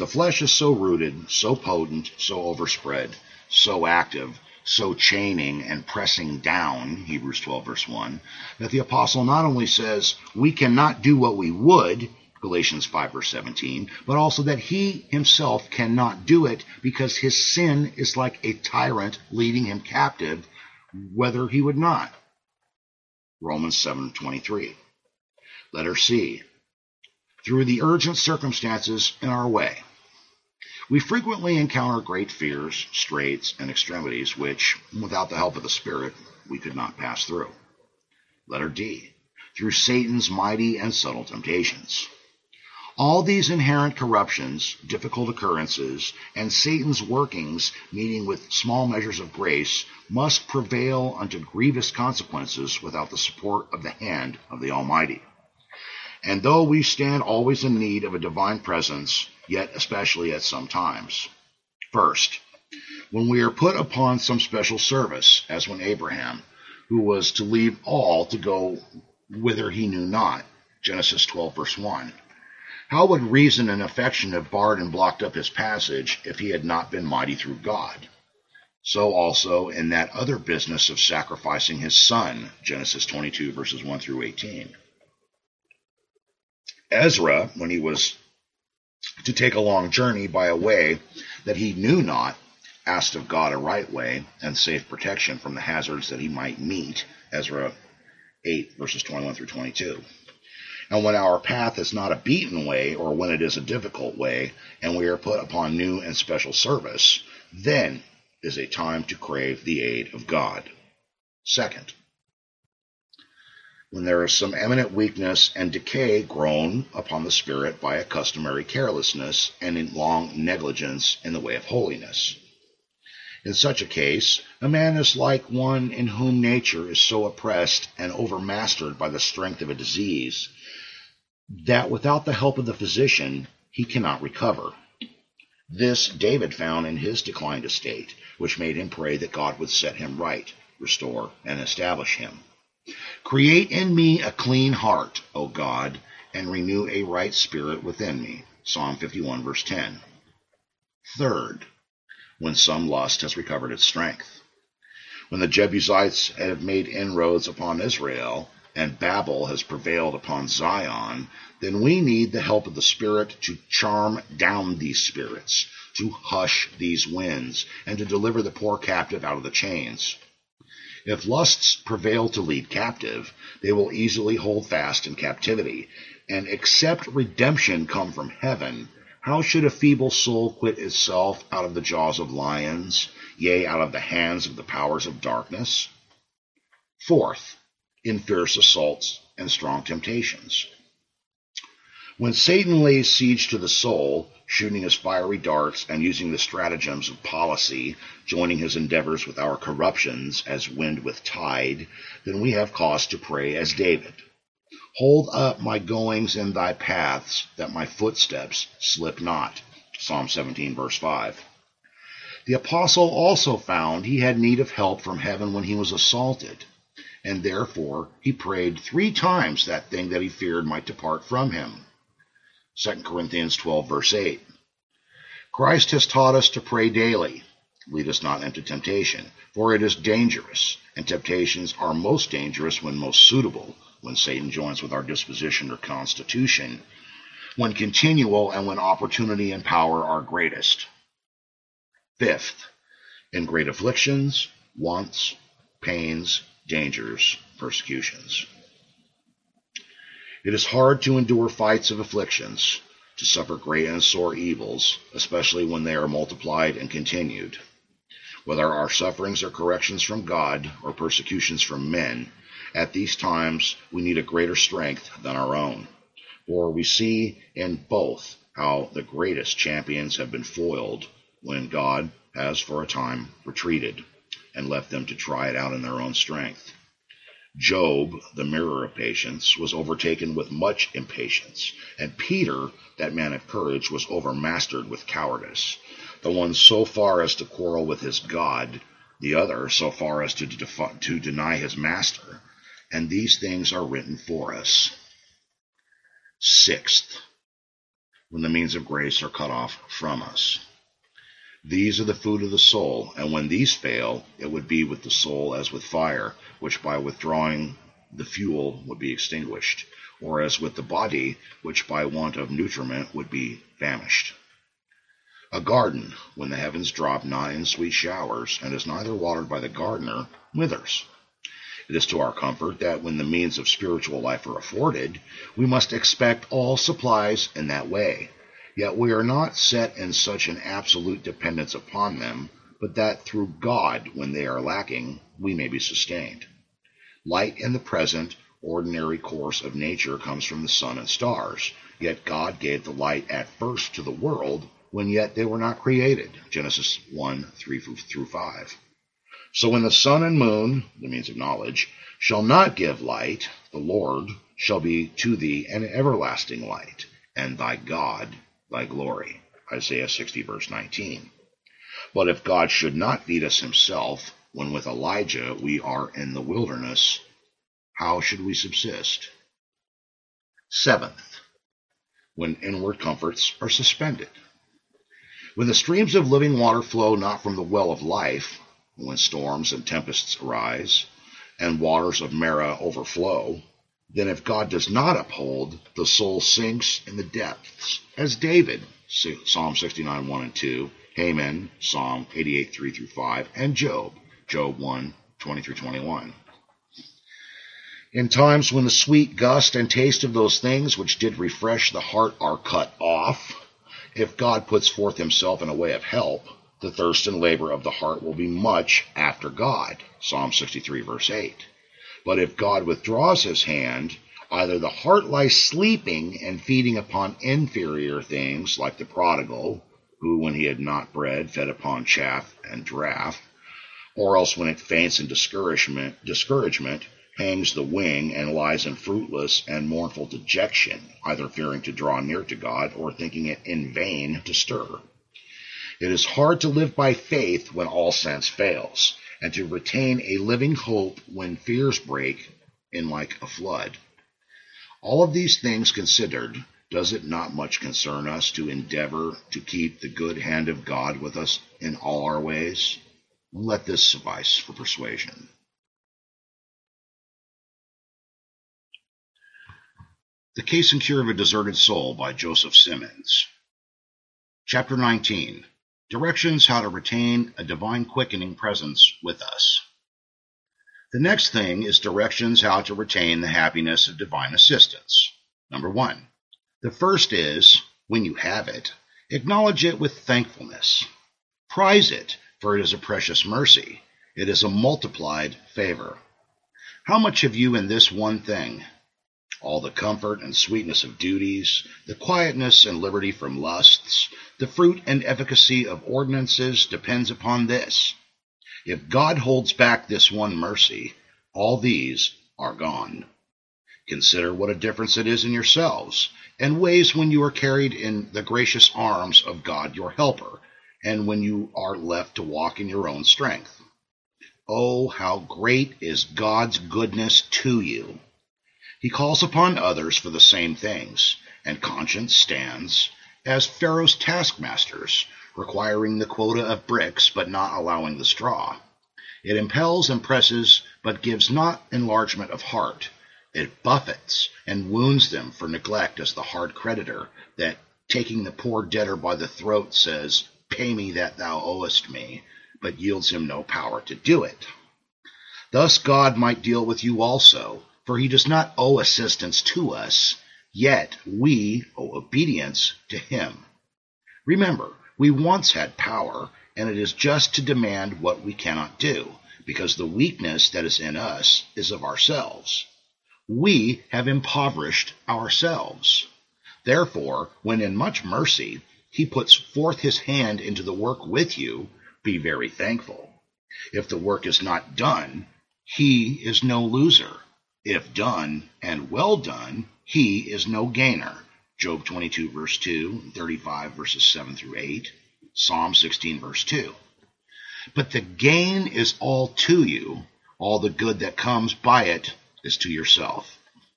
[SPEAKER 1] so potent, so overspread, so active, so chaining and pressing down, Hebrews 12:1, that the apostle not only says we cannot do what we would, Galatians 5:17, but also that he himself cannot do it because his sin is like a tyrant leading him captive, whether he would not. Romans 7:23. Letter C. Through the urgent circumstances in our way. We frequently encounter great fears, straits, and extremities which, without the help of the Spirit, we could not pass through. Letter D. Through Satan's mighty and subtle temptations. All these inherent corruptions, difficult occurrences, and Satan's workings meeting with small measures of grace must prevail unto grievous consequences without the support of the hand of the Almighty. And though we stand always in need of a divine presence, yet especially at some times. First, when we are put upon some special service, as when Abraham, who was to leave all to go whither he knew not, Genesis 12:1. How would reason and affection have barred and blocked up his passage if he had not been mighty through God? So also in that other business of sacrificing his son, Genesis 22, verses 1 through 18. Ezra, when he was to take a long journey by a way that he knew not, asked of God a right way and safe protection from the hazards that he might meet, Ezra 8, verses 21 through 22. And when our path is not a beaten way, or when it is a difficult way, and we are put upon new and special service, then is a time to crave the aid of God. Second, when there is some eminent weakness and decay grown upon the spirit by a customary carelessness and in long negligence in the way of holiness. In such a case, a man is like one in whom nature is so oppressed and overmastered by the strength of a disease that without the help of the physician he cannot recover. This David found in his declined estate, which made him pray that God would set him right, restore, and establish him. Create in me a clean heart, O God, and renew a right spirit within me. Psalm 51, verse 10. Third, when some lust has recovered its strength. When the Jebusites have made inroads upon Israel, and Babel has prevailed upon Zion, then we need the help of the Spirit to charm down these spirits, to hush these winds, and to deliver the poor captive out of the chains. If lusts prevail to lead captive, they will easily hold fast in captivity, and except redemption come from heaven, how should a feeble soul quit itself out of the jaws of lions, yea, out of the hands of the powers of darkness? Fourth, in fierce assaults and strong temptations. When Satan lays siege to the soul, shooting his fiery darts and using the stratagems of policy, joining his endeavors with our corruptions as wind with tide, then we have cause to pray as David. Hold up my goings in thy paths, that my footsteps slip not. Psalm 17, verse 5. The apostle also found he had need of help from heaven when he was assaulted, and therefore he prayed 3 times that thing that he feared might depart from him. 2 Corinthians 12, verse 8. Christ has taught us to pray daily. Lead us not into temptation, for it is dangerous, and temptations are most dangerous when most suitable, when Satan joins with our disposition or constitution, when continual and when opportunity and power are greatest. Fifth, in great afflictions, wants, pains, dangers, persecutions. It is hard to endure fights of afflictions, to suffer great and sore evils, especially when they are multiplied and continued. Whether our sufferings are corrections from God or persecutions from men, at these times we need a greater strength than our own, for we see in both how the greatest champions have been foiled when God has for a time retreated and left them to try it out in their own strength. Job, the mirror of patience, was overtaken with much impatience, and Peter, that man of courage, was overmastered with cowardice, the one so far as to quarrel with his God, the other so far as to deny his master, and these things are written for us. Sixth, when the means of grace are cut off from us. These are the food of the soul, and when these fail, it would be with the soul as with fire, which by withdrawing the fuel would be extinguished, or as with the body, which by want of nutriment would be famished. A garden, when the heavens drop not in sweet showers, and is neither watered by the gardener, withers. It is to our comfort that when the means of spiritual life are afforded, we must expect all supplies in that way. Yet we are not set in such an absolute dependence upon them, but that through God, when they are lacking, we may be sustained. Light in the present, ordinary course of nature comes from the sun and stars, yet God gave the light at first to the world, when yet they were not created. Genesis 1, 3 through 5. So when the sun and moon, the means of knowledge, shall not give light, the Lord shall be to thee an everlasting light, and thy God thy glory. Isaiah 60, verse 19. But if God should not feed us himself, when with Elijah we are in the wilderness, how should we subsist? Seventh, when inward comforts are suspended. When the streams of living water flow not from the well of life, when storms and tempests arise, and waters of Marah overflow, then if God does not uphold, the soul sinks in the depths, as David, Psalm 69, 1 and 2, Haman, Psalm 88, 3 through 5, and Job, Job 1, 20 through 21. In times when the sweet gust and taste of those things which did refresh the heart are cut off, if God puts forth himself in a way of help, the thirst and labor of the heart will be much after God, Psalm 63, verse 8. But if God withdraws his hand, either the heart lies sleeping and feeding upon inferior things, like the prodigal, who, when he had not bread, fed upon chaff and draught, or else when it faints in discouragement, hangs the wing and lies in fruitless and mournful dejection, either fearing to draw near to God or thinking it in vain to stir. It is hard to live by faith when all sense fails, and to retain a living hope when fears break in like a flood. All of these things considered, does it not much concern us to endeavor to keep the good hand of God with us in all our ways? Let this suffice for persuasion. The Case and Cure of a Deserted Soul by Joseph Simmons. Chapter 19. Directions how to retain a divine quickening presence with us. The next thing is directions how to retain the happiness of divine assistance. Number 1. The first is, when you have it, acknowledge it with thankfulness. Prize it, for it is a precious mercy. It is a multiplied favor. How much have you in this one thing? All the comfort and sweetness of duties, the quietness and liberty from lusts, the fruit and efficacy of ordinances depends upon this. If God holds back this one mercy, all these are gone. Consider what a difference it is in yourselves, and ways when you are carried in the gracious arms of God your helper, and when you are left to walk in your own strength. Oh, how great is God's goodness to you! He calls upon others for the same things, and conscience stands as Pharaoh's taskmasters, requiring the quota of bricks but not allowing the straw. It impels and presses, but gives not enlargement of heart. It buffets and wounds them for neglect as the hard creditor, that, taking the poor debtor by the throat, says, "Pay me that thou owest me," but yields him no power to do it. Thus God might deal with you also, for he does not owe assistance to us, yet we owe obedience to him. Remember, we once had power, and it is just to demand what we cannot do, because the weakness that is in us is of ourselves. We have impoverished ourselves. Therefore, when in much mercy he puts forth his hand into the work with you, be very thankful. If the work is not done, he is no loser. If done, and well done, he is no gainer. Job 22, verse 2, 35, verses 7 through 8, Psalm 16, verse 2. But the gain is all to you. All the good that comes by it is to yourself.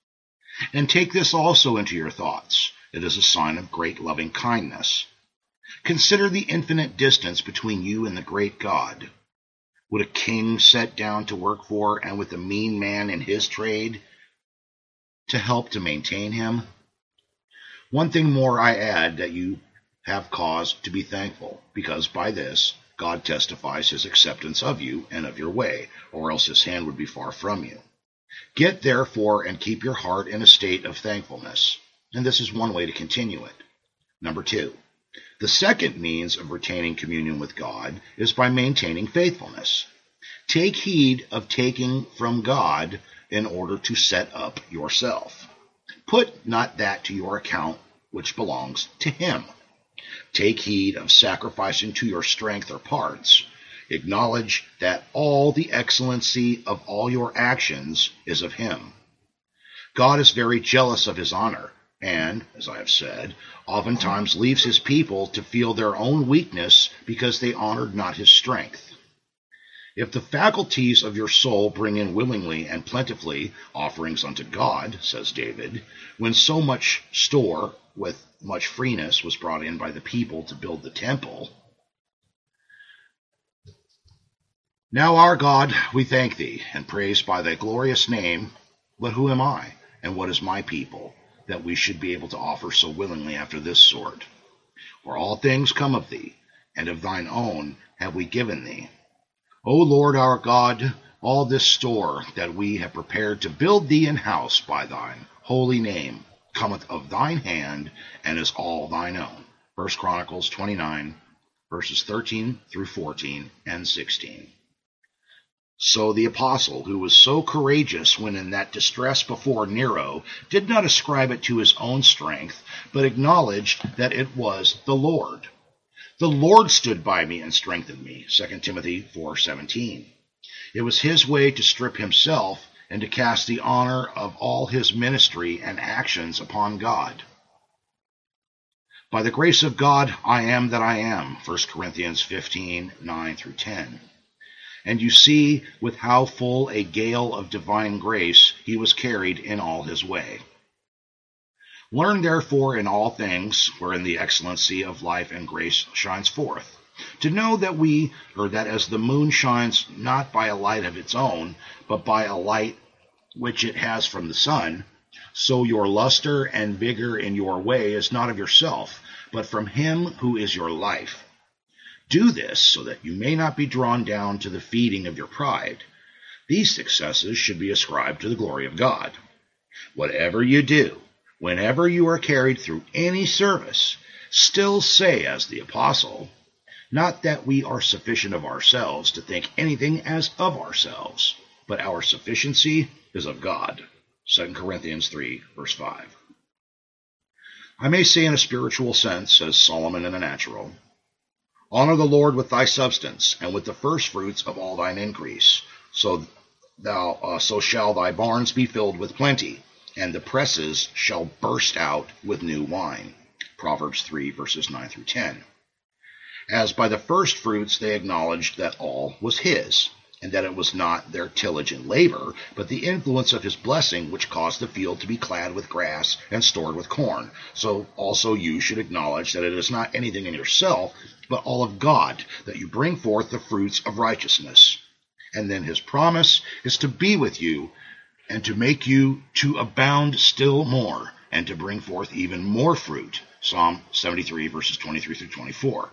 [SPEAKER 1] And take this also into your thoughts. It is a sign of great loving kindness. Consider the infinite distance between you and the great God. Would a king set down to work for, and with a mean man in his trade, to help to maintain him? One thing more I add, that you have cause to be thankful, because by this God testifies his acceptance of you and of your way, or else his hand would be far from you. Get therefore and keep your heart in a state of thankfulness, and this is one way to continue it. Number 2. The second means of retaining communion with God is by maintaining faithfulness. Take heed of taking from God in order to set up yourself. Put not that to your account which belongs to him. Take heed of sacrificing to your strength or parts. Acknowledge that all the excellency of all your actions is of him. God is very jealous of his honor, and, as I have said, oftentimes leaves his people to feel their own weakness because they honored not his strength. If the faculties of your soul bring in willingly and plentifully offerings unto God, says David, when so much store with much freeness was brought in by the people to build the temple. Now, our God, we thank thee, and praise by thy glorious name. But who am I, and what is my people, that we should be able to offer so willingly after this sort? For all things come of thee, and of thine own have we given thee. O Lord our God, all this store that we have prepared to build thee an house by thine holy name cometh of thine hand, and is all thine own. 1 Chronicles 29, verses 13 through 14 and 16. So the apostle, who was so courageous when in that distress before Nero, did not ascribe it to his own strength, but acknowledged that it was the Lord. The Lord stood by me and strengthened me, 2 Timothy 4:17. It was his way to strip himself and to cast the honor of all his ministry and actions upon God. By the grace of God, I am that I am, 1 Corinthians 15:9 through 10. And you see with how full a gale of divine grace he was carried in all his way. Learn therefore in all things, wherein the excellency of life and grace shines forth, to know that as the moon shines not by a light of its own, but by a light which it has from the sun, so your luster and vigor in your way is not of yourself, but from him who is your life. Do this so that you may not be drawn down to the feeding of your pride. These successes should be ascribed to the glory of God. Whatever you do, whenever you are carried through any service, still say as the apostle, not that we are sufficient of ourselves to think anything as of ourselves, but our sufficiency is of God. 2 Corinthians 3, verse 5. I may say in a spiritual sense, as Solomon in a natural, honor the Lord with thy substance, and with the firstfruits of all thine increase. So shall thy barns be filled with plenty, and the presses shall burst out with new wine. Proverbs 3, verses 9 through 10. As by the firstfruits they acknowledged that all was his, and that it was not their tillage and labor, but the influence of his blessing which caused the field to be clad with grass and stored with corn. So also you should acknowledge that it is not anything in yourself, but all of God, that you bring forth the fruits of righteousness. And then his promise is to be with you, and to make you to abound still more, and to bring forth even more fruit. Psalm 73, verses 23 through 24.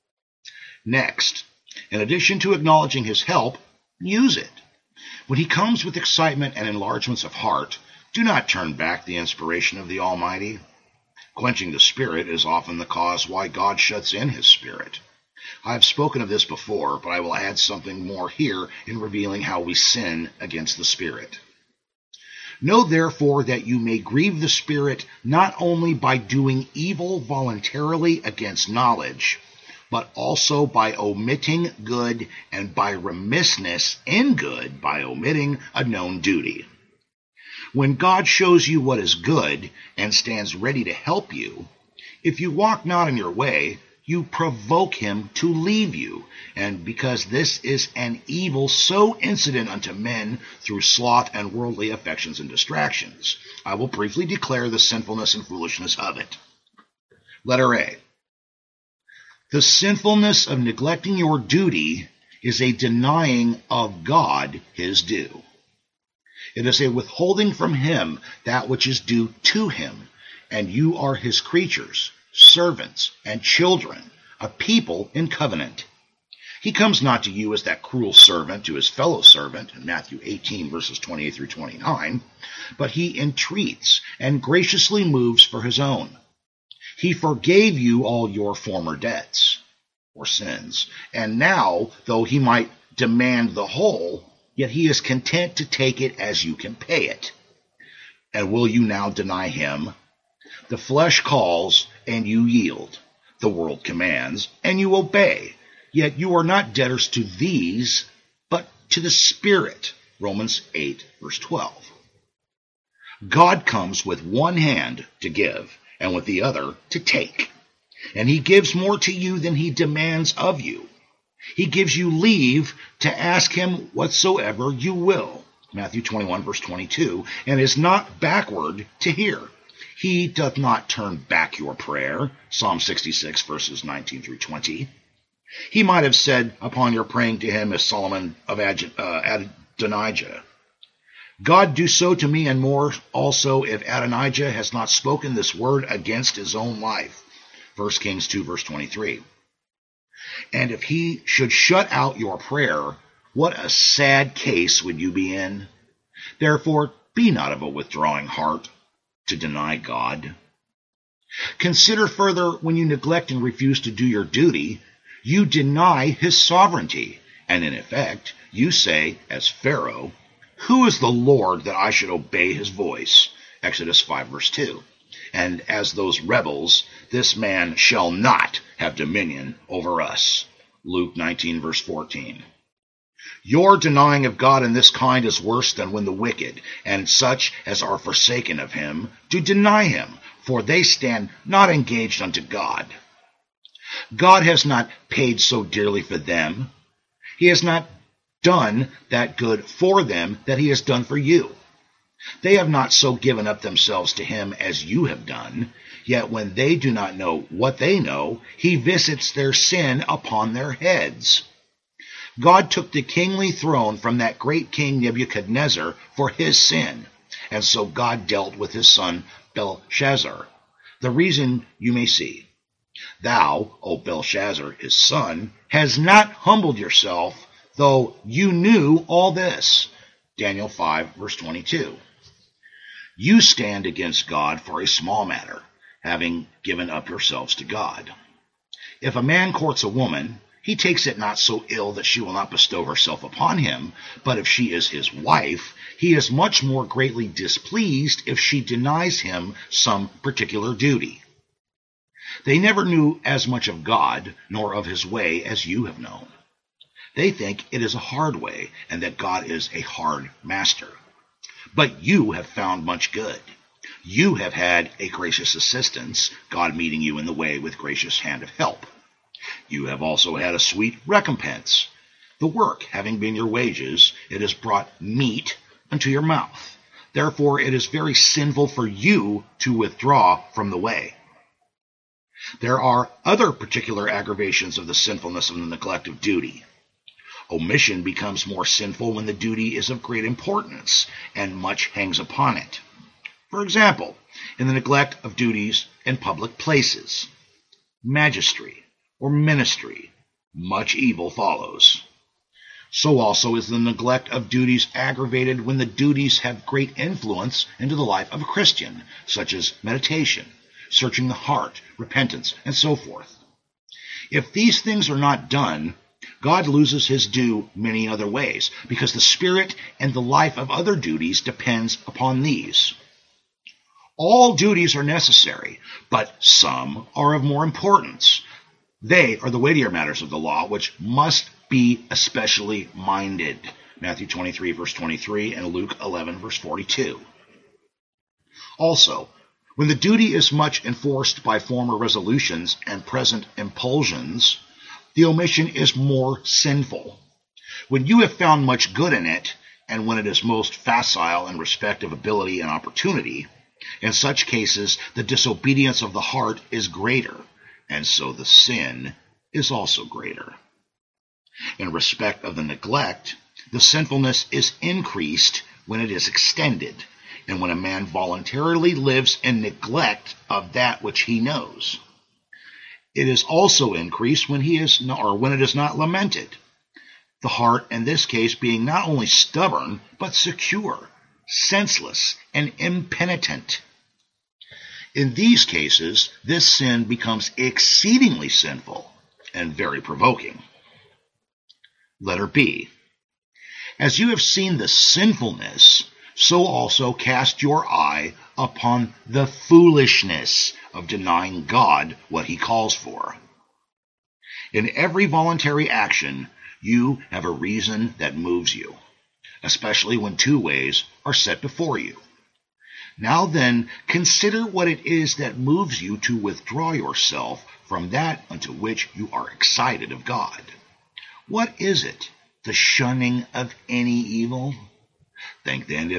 [SPEAKER 1] Next, in addition to acknowledging his help, use it. When he comes with excitement and enlargements of heart, do not turn back the inspiration of the Almighty. Quenching the Spirit is often the cause why God shuts in his Spirit. I have spoken of this before, but I will add something more here in revealing how we sin against the Spirit. Know therefore that you may grieve the Spirit not only by doing evil voluntarily against knowledge, but also by omitting good, and by remissness in good by omitting a known duty. When God shows you what is good and stands ready to help you, if you walk not in your way, you provoke him to leave you, and because this is an evil so incident unto men through sloth and worldly affections and distractions, I will briefly declare the sinfulness and foolishness of it. Letter A. The sinfulness of neglecting your duty is a denying of God his due. It is a withholding from him that which is due to him, and you are his creatures, servants, and children, a people in covenant. He comes not to you as that cruel servant to his fellow servant, in Matthew 18, verses 28 through 29, but he entreats and graciously moves for his own. He forgave you all your former debts or sins, and now, though he might demand the whole, yet he is content to take it as you can pay it. And will you now deny him? The flesh calls, and you yield. The world commands, and you obey. Yet you are not debtors to these, but to the Spirit. Romans 8, verse 12. God comes with one hand to give, and with the other to take. And he gives more to you than he demands of you. He gives you leave to ask him whatsoever you will. Matthew 21, verse 22, and is not backward to hear. He doth not turn back your prayer. Psalm 66, verses 19 through 20. He might have said upon your praying to him as Solomon of Adonijah, God do so to me and more also if Adonijah has not spoken this word against his own life. 1 Kings 2, verse 23. And if he should shut out your prayer, what a sad case would you be in? Therefore, be not of a withdrawing heart to deny God. Consider further, when you neglect and refuse to do your duty, you deny his sovereignty, and in effect, you say, as Pharaoh, who is the Lord that I should obey his voice? Exodus 5, verse 2. And as those rebels, this man shall not have dominion over us. Luke 19, verse 14. Your denying of God in this kind is worse than when the wicked, and such as are forsaken of him, do deny him, for they stand not engaged unto God. God has not paid so dearly for them. He has not done that good for them that he has done for you. They have not so given up themselves to him as you have done, yet when they do not know what they know, he visits their sin upon their heads. God took the kingly throne from that great king Nebuchadnezzar for his sin, and so God dealt with his son Belshazzar. The reason you may see. Thou, O Belshazzar, his son, has not humbled yourself, though you knew all this. Daniel 5, verse 22. You stand against God for a small matter, having given up yourselves to God. If a man courts a woman, he takes it not so ill that she will not bestow herself upon him, but if she is his wife, he is much more greatly displeased if she denies him some particular duty. They never knew as much of God, nor of his way, as you have known. They think it is a hard way, and that God is a hard master. But you have found much good. You have had a gracious assistance, God meeting you in the way with gracious hand of help. You have also had a sweet recompense. The work having been your wages, it has brought meat unto your mouth. Therefore it is very sinful for you to withdraw from the way. There are other particular aggravations of the sinfulness of the neglect of duty. Omission becomes more sinful when the duty is of great importance, and much hangs upon it. For example, in the neglect of duties in public places, magistracy, or ministry, much evil follows. So also is the neglect of duties aggravated when the duties have great influence into the life of a Christian, such as meditation, searching the heart, repentance, and so forth. If these things are not done, God loses his due many other ways, because the spirit and the life of other duties depends upon these. All duties are necessary, but some are of more importance. They are the weightier matters of the law, which must be especially minded. Matthew 23, verse 23, and Luke 11, verse 42. Also, when the duty is much enforced by former resolutions and present impulsions, the omission is more sinful. When you have found much good in it, and when it is most facile in respect of ability and opportunity, in such cases the disobedience of the heart is greater, and so the sin is also greater. In respect of the neglect, the sinfulness is increased when it is extended, and when a man voluntarily lives in neglect of that which he knows. It is also increased when when it is not lamented, the heart in this case being not only stubborn, but secure, senseless, and impenitent. In these cases, this sin becomes exceedingly sinful and very provoking. Letter B. As you have seen the sinfulness, so also cast your eye upon the foolishness of denying God what he calls for. In every voluntary action, you have a reason that moves you, especially when two ways are set before you. Now then, consider what it is that moves you to withdraw yourself from that unto which you are excited of God. What is it? The shunning of any evil? Think then if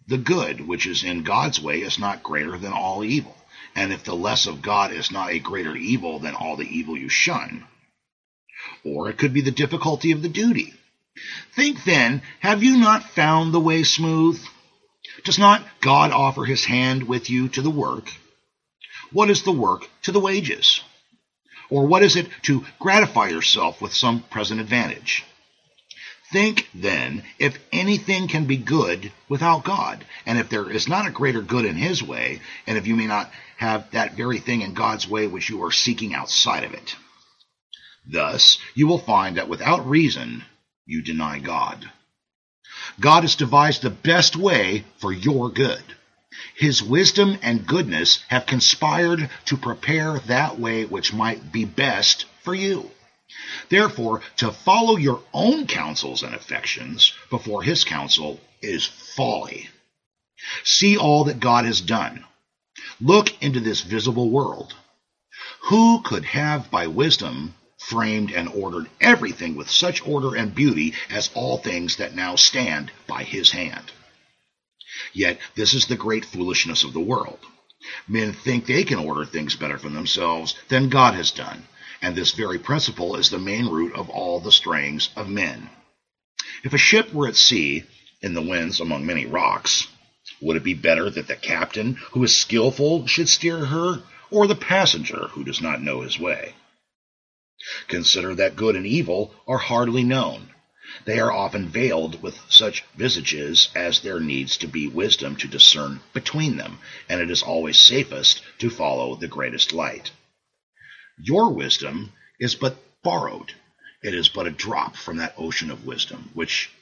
[SPEAKER 1] the good which is in God's way is not greater than all evil, and if the less of God is not a greater evil than all the evil you shun. Or it could be the difficulty of the duty. Think then, have you not found the way smooth? Does not God offer his hand with you to the work? What is the work to the wages? Or what is it to gratify yourself with some present advantage? Think, then, if anything can be good without God, and if there is not a greater good in his way, and if you may not have that very thing in God's way which you are seeking outside of it. Thus, you will find that without reason, you deny God. God has devised the best way for your good. His wisdom and goodness have conspired to prepare that way which might be best for you. Therefore, to follow your own counsels and affections before his counsel is folly. See all that God has done. Look into this visible world. Who could have by wisdom framed and ordered everything with such order and beauty as all things that now stand by his hand? Yet this is the great foolishness of the world. Men think they can order things better for themselves than God has done, and this very principle is the main root of all the strayings of men. If a ship were at sea, in the winds among many rocks, would it be better that the captain, who is skillful, should steer her, or the passenger, who does not know his way? Consider that good and evil are hardly known. They are often veiled with such visages as there needs to be wisdom to discern between them, and it is always safest to follow the greatest light. Your wisdom is but borrowed. It is but a drop from that ocean of wisdom, which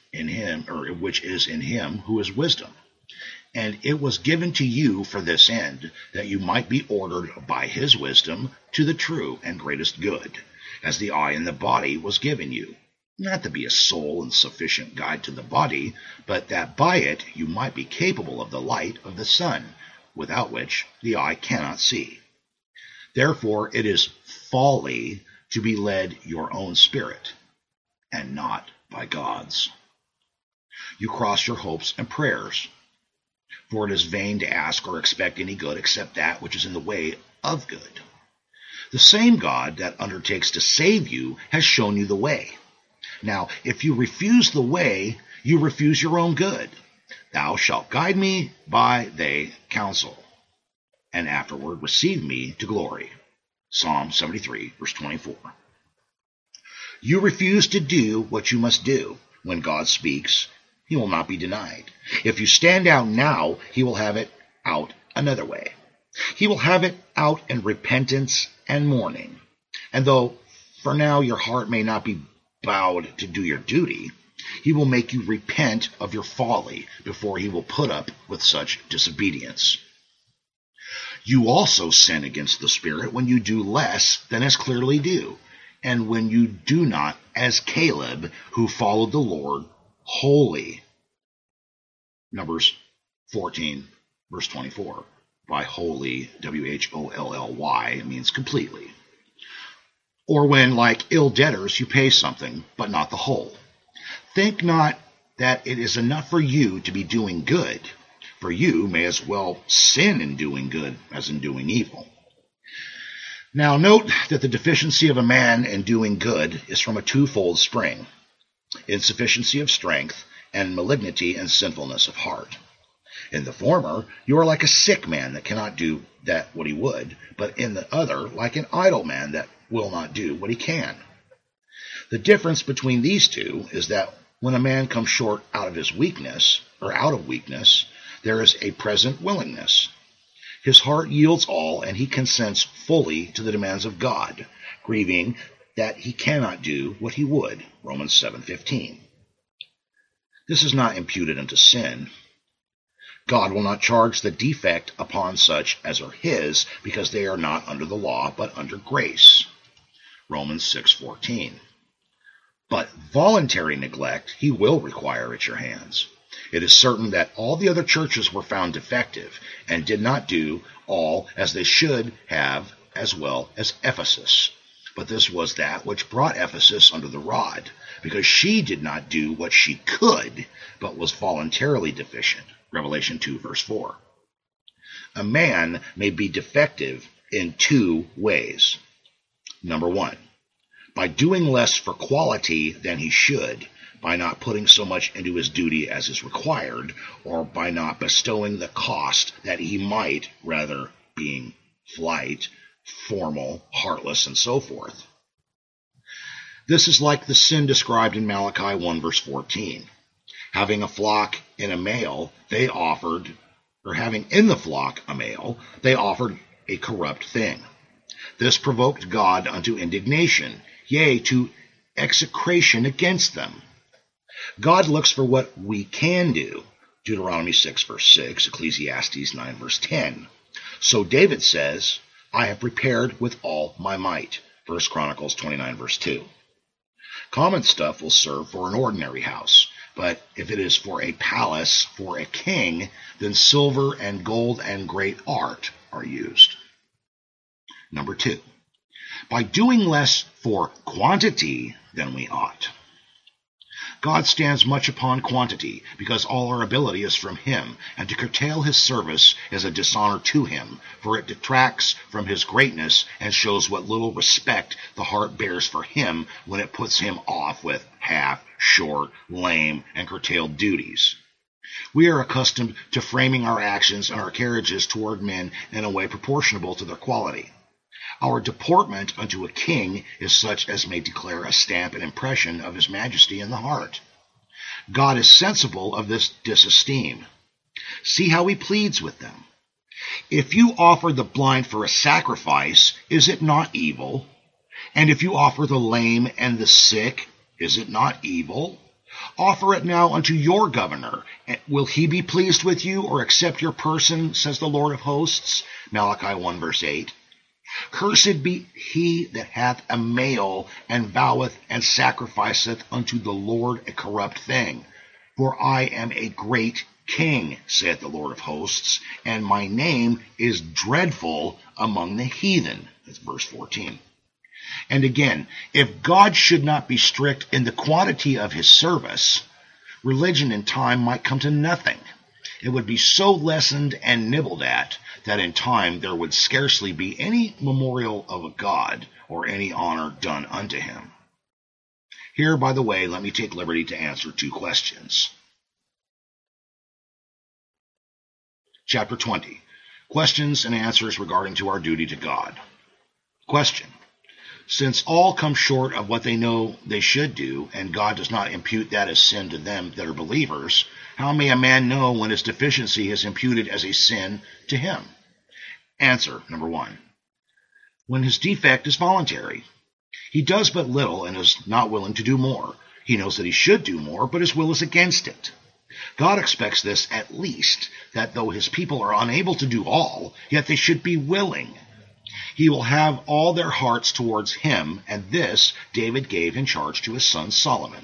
[SPEAKER 1] is in him who is wisdom. And it was given to you for this end, that you might be ordered by his wisdom to the true and greatest good, as the eye in the body was given you, not to be a sole and sufficient guide to the body, but that by it you might be capable of the light of the sun, without which the eye cannot see. Therefore it is folly to be led your own spirit, and not by God's. You cross your hopes and prayers, for it is vain to ask or expect any good except that which is in the way of good. The same God that undertakes to save you has shown you the way. Now, if you refuse the way, you refuse your own good. Thou shalt guide me by thy counsel, and afterward receive me to glory. Psalm 73, verse 24. You refuse to do what you must do. When God speaks, he will not be denied. If you stand out now, he will have it out another way. He will have it out in repentance and mourning. And though for now your heart may not be bowed to do your duty, he will make you repent of your folly before he will put up with such disobedience. You also sin against the Spirit when you do less than is clearly due, and when you do not as Caleb, who followed the Lord wholly. Numbers 14, verse 24. By wholly, W-H-O-L-L-Y, means completely. Or when, like ill debtors, you pay something, but not the whole. Think not that it is enough for you to be doing good, for you may as well sin in doing good as in doing evil. Now note that the deficiency of a man in doing good is from a twofold spring, insufficiency of strength and malignity and sinfulness of heart. In the former, you are like a sick man that cannot do what he would, but in the other, like an idle man that will not do what he can. The difference between these two is that when a man comes short out of weakness, there is a present willingness. His heart yields all, and he consents fully to the demands of God, grieving that he cannot do what he would. Romans 7:15. This is not imputed unto sin. God will not charge the defect upon such as are his, because they are not under the law, but under grace. Romans 6:14. But voluntary neglect he will require at your hands. It is certain that all the other churches were found defective, and did not do all as they should have, as well as Ephesus. But this was that which brought Ephesus under the rod, because she did not do what she could, but was voluntarily deficient. Revelation 2, verse 4. A man may be defective in two ways. Number one, by doing less for quality than he should, by not putting so much into his duty as is required, or by not bestowing the cost that he might, rather being flight, formal, heartless, and so forth. This is like the sin described in Malachi 1 verse 14. Having a flock in a male, they offered, or having in the flock a male, they offered a corrupt thing. This provoked God unto indignation, yea, to execration against them. God looks for what we can do. Deuteronomy 6 verse 6, Ecclesiastes 9 verse 10. So David says, I have prepared with all my might. 1 Chronicles 29 verse 2. Common stuff will serve for an ordinary house, but if it is for a palace, for a king, then silver and gold and great art are used. Number two, by doing less for quantity than we ought. God stands much upon quantity, because all our ability is from him, and to curtail his service is a dishonor to him, for it detracts from his greatness and shows what little respect the heart bears for him when it puts him off with half, short, lame, and curtailed duties. We are accustomed to framing our actions and our carriages toward men in a way proportionable to their quality. Our deportment unto a king is such as may declare a stamp and impression of his majesty in the heart. God is sensible of this disesteem. See how he pleads with them. If you offer the blind for a sacrifice, is it not evil? And if you offer the lame and the sick, is it not evil? Offer it now unto your governor. Will he be pleased with you or accept your person, says the Lord of hosts? Malachi 1 verse 8. Cursed be he that hath a male, and voweth and sacrificeth unto the Lord a corrupt thing. For I am a great king, saith the Lord of hosts, and my name is dreadful among the heathen. That's verse 14. And again, if God should not be strict in the quantity of his service, religion in time might come to nothing. It would be so lessened and nibbled at that in time there would scarcely be any memorial of a God or any honor done unto him. Here, by the way, let me take liberty to answer two questions. Chapter 20. Questions and answers regarding to our duty to God. Question. Since all come short of what they know they should do, and God does not impute that as sin to them that are believers, how may a man know when his deficiency is imputed as a sin to him? Answer, number one. When his defect is voluntary. He does but little and is not willing to do more. He knows that he should do more, but his will is against it. God expects this at least, that though his people are unable to do all, yet they should be willing. He will have all their hearts towards him, and this David gave in charge to his son Solomon.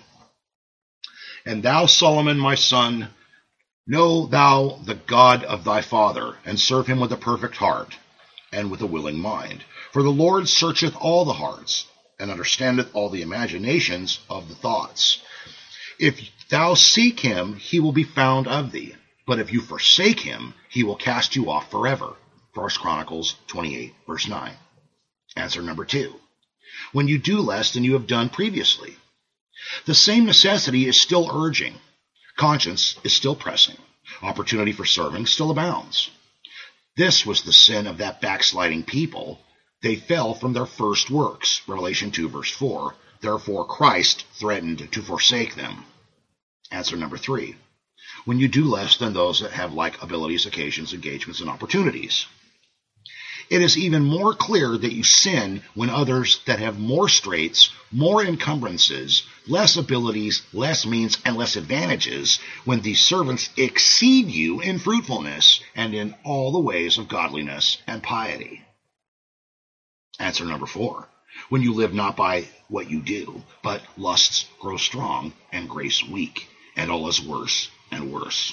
[SPEAKER 1] And thou, Solomon, my son, know thou the God of thy father, and serve him with a perfect heart, and with a willing mind. For the Lord searcheth all the hearts, and understandeth all the imaginations of the thoughts. If thou seek him, he will be found of thee. But if you forsake him, he will cast you off forever. 1 Chronicles 28, verse 9. Answer number two. When you do less than you have done previously. The same necessity is still urging. Conscience is still pressing. Opportunity for serving still abounds. This was the sin of that backsliding people. They fell from their first works. Revelation 2, verse 4. Therefore Christ threatened to forsake them. Answer number three. When you do less than those that have like abilities, occasions, engagements, and opportunities. It is even more clear that you sin when others that have more straits, more encumbrances, less abilities, less means, and less advantages, when these servants exceed you in fruitfulness and in all the ways of godliness and piety. Answer number four. When you live not by what you do, but lusts grow strong and grace weak, and all is worse and worse.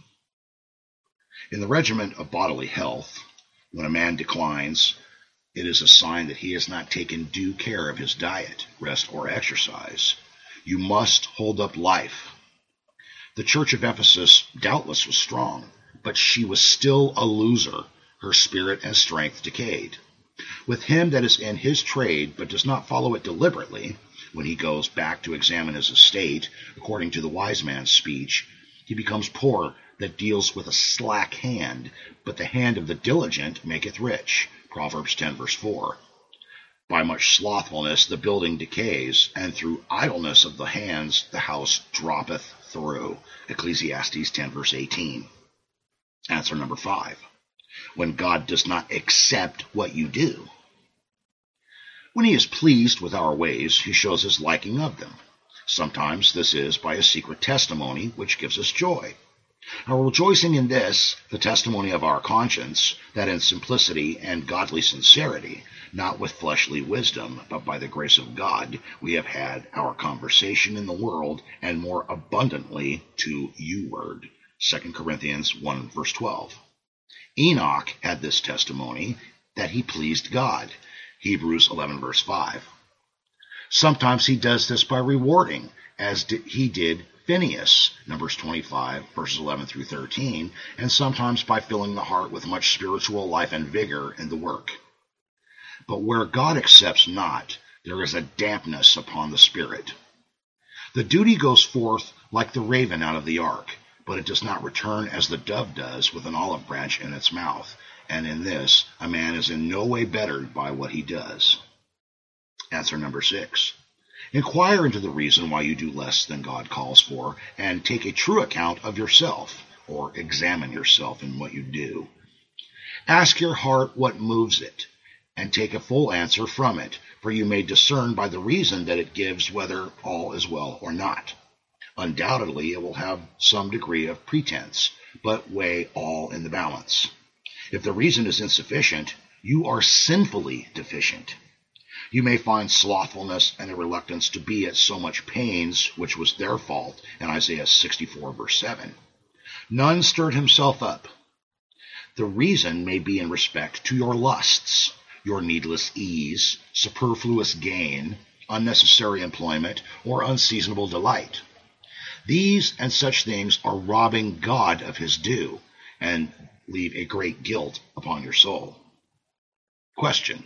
[SPEAKER 1] In the regiment of bodily health, when a man declines, it is a sign that he has not taken due care of his diet, rest, or exercise. You must hold up life. The church of Ephesus doubtless was strong, but she was still a loser. Her spirit and strength decayed. With him that is in his trade, but does not follow it deliberately, when he goes back to examine his estate, according to the wise man's speech, he becomes poor that deals with a slack hand, but the hand of the diligent maketh rich. Proverbs 10, verse 4. By much slothfulness the building decays, and through idleness of the hands the house droppeth through. Ecclesiastes 10, verse 18. Answer number 5. When God does not accept what you do. When he is pleased with our ways, he shows his liking of them. Sometimes this is by a secret testimony, which gives us joy. Our rejoicing in this, the testimony of our conscience, that in simplicity and godly sincerity, not with fleshly wisdom, but by the grace of God, we have had our conversation in the world, and more abundantly to you-ward. 2 Corinthians 1, verse 12. Enoch had this testimony, that he pleased God. Hebrews 11, verse 5. Sometimes he does this by rewarding, as he did Phineas, Numbers 25, verses 11 through 13, and sometimes by filling the heart with much spiritual life and vigor in the work. But where God accepts not, there is a dampness upon the spirit. The duty goes forth like the raven out of the ark, but it does not return as the dove does with an olive branch in its mouth, and in this a man is in no way bettered by what he does. Answer number 6. Inquire into the reason why you do less than God calls for, and take a true account of yourself, or examine yourself in what you do. Ask your heart what moves it, and take a full answer from it, for you may discern by the reason that it gives whether all is well or not. Undoubtedly it will have some degree of pretense, but weigh all in the balance. If the reason is insufficient, you are sinfully deficient. You may find slothfulness and a reluctance to be at so much pains, which was their fault, in Isaiah 64, verse 7. None stirred himself up. The reason may be in respect to your lusts, your needless ease, superfluous gain, unnecessary employment, or unseasonable delight. These and such things are robbing God of his due, and leave a great guilt upon your soul. Question.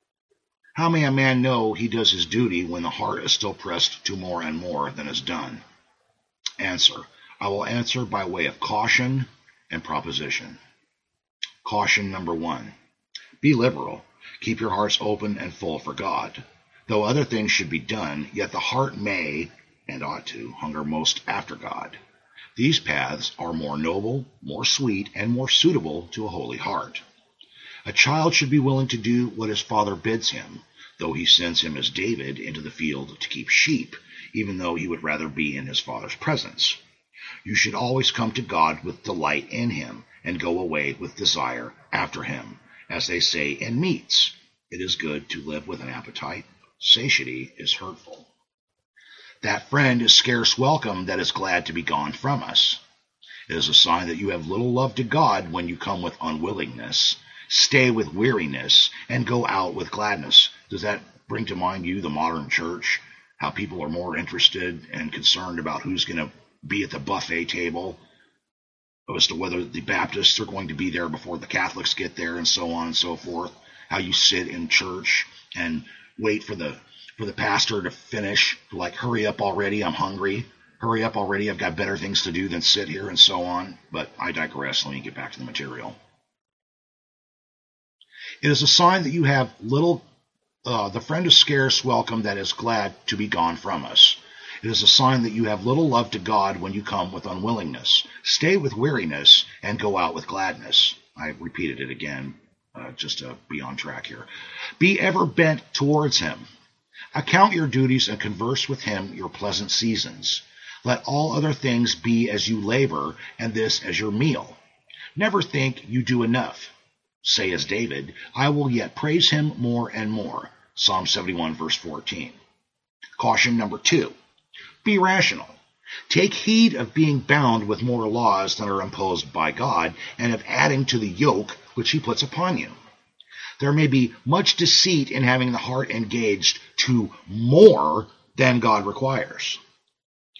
[SPEAKER 1] How may a man know he does his duty when the heart is still pressed to more and more than is done? Answer. I will answer by way of caution and proposition. Caution number 1. Be liberal. Keep your hearts open and full for God. Though other things should be done, yet the heart may, and ought to, hunger most after God. These paths are more noble, more sweet, and more suitable to a holy heart. A child should be willing to do what his father bids him, though he sends him as David into the field to keep sheep, even though he would rather be in his father's presence. You should always come to God with delight in him, and go away with desire after him. As they say in meats, it is good to live with an appetite. Satiety is hurtful. That friend is scarce welcome that is glad to be gone from us. It is a sign that you have little love to God when you come with unwillingness, stay with weariness, and go out with gladness. Does that bring to mind you the modern church? How people are more interested and concerned about who's going to be at the buffet table, as to whether the Baptists are going to be there before the Catholics get there, and so on and so forth. How you sit in church and wait for the pastor to finish, like, hurry up already, I'm hungry. Hurry up already, I've got better things to do than sit here, and so on. But I digress. Let me get back to the material. It is a sign that you have little, the friend is scarce welcome that is glad to be gone from us. It is a sign that you have little love to God when you come with unwillingness. Stay with weariness and go out with gladness. I repeated it again, just to be on track here. Be ever bent towards him. Account your duties and converse with him your pleasant seasons. Let all other things be as you labor, and this as your meal. Never think you do enough. Say as David, I will yet praise him more and more. Psalm 71, verse 14. Caution number 2. Be rational. Take heed of being bound with more laws than are imposed by God, and of adding to the yoke which he puts upon you. There may be much deceit in having the heart engaged to more than God requires.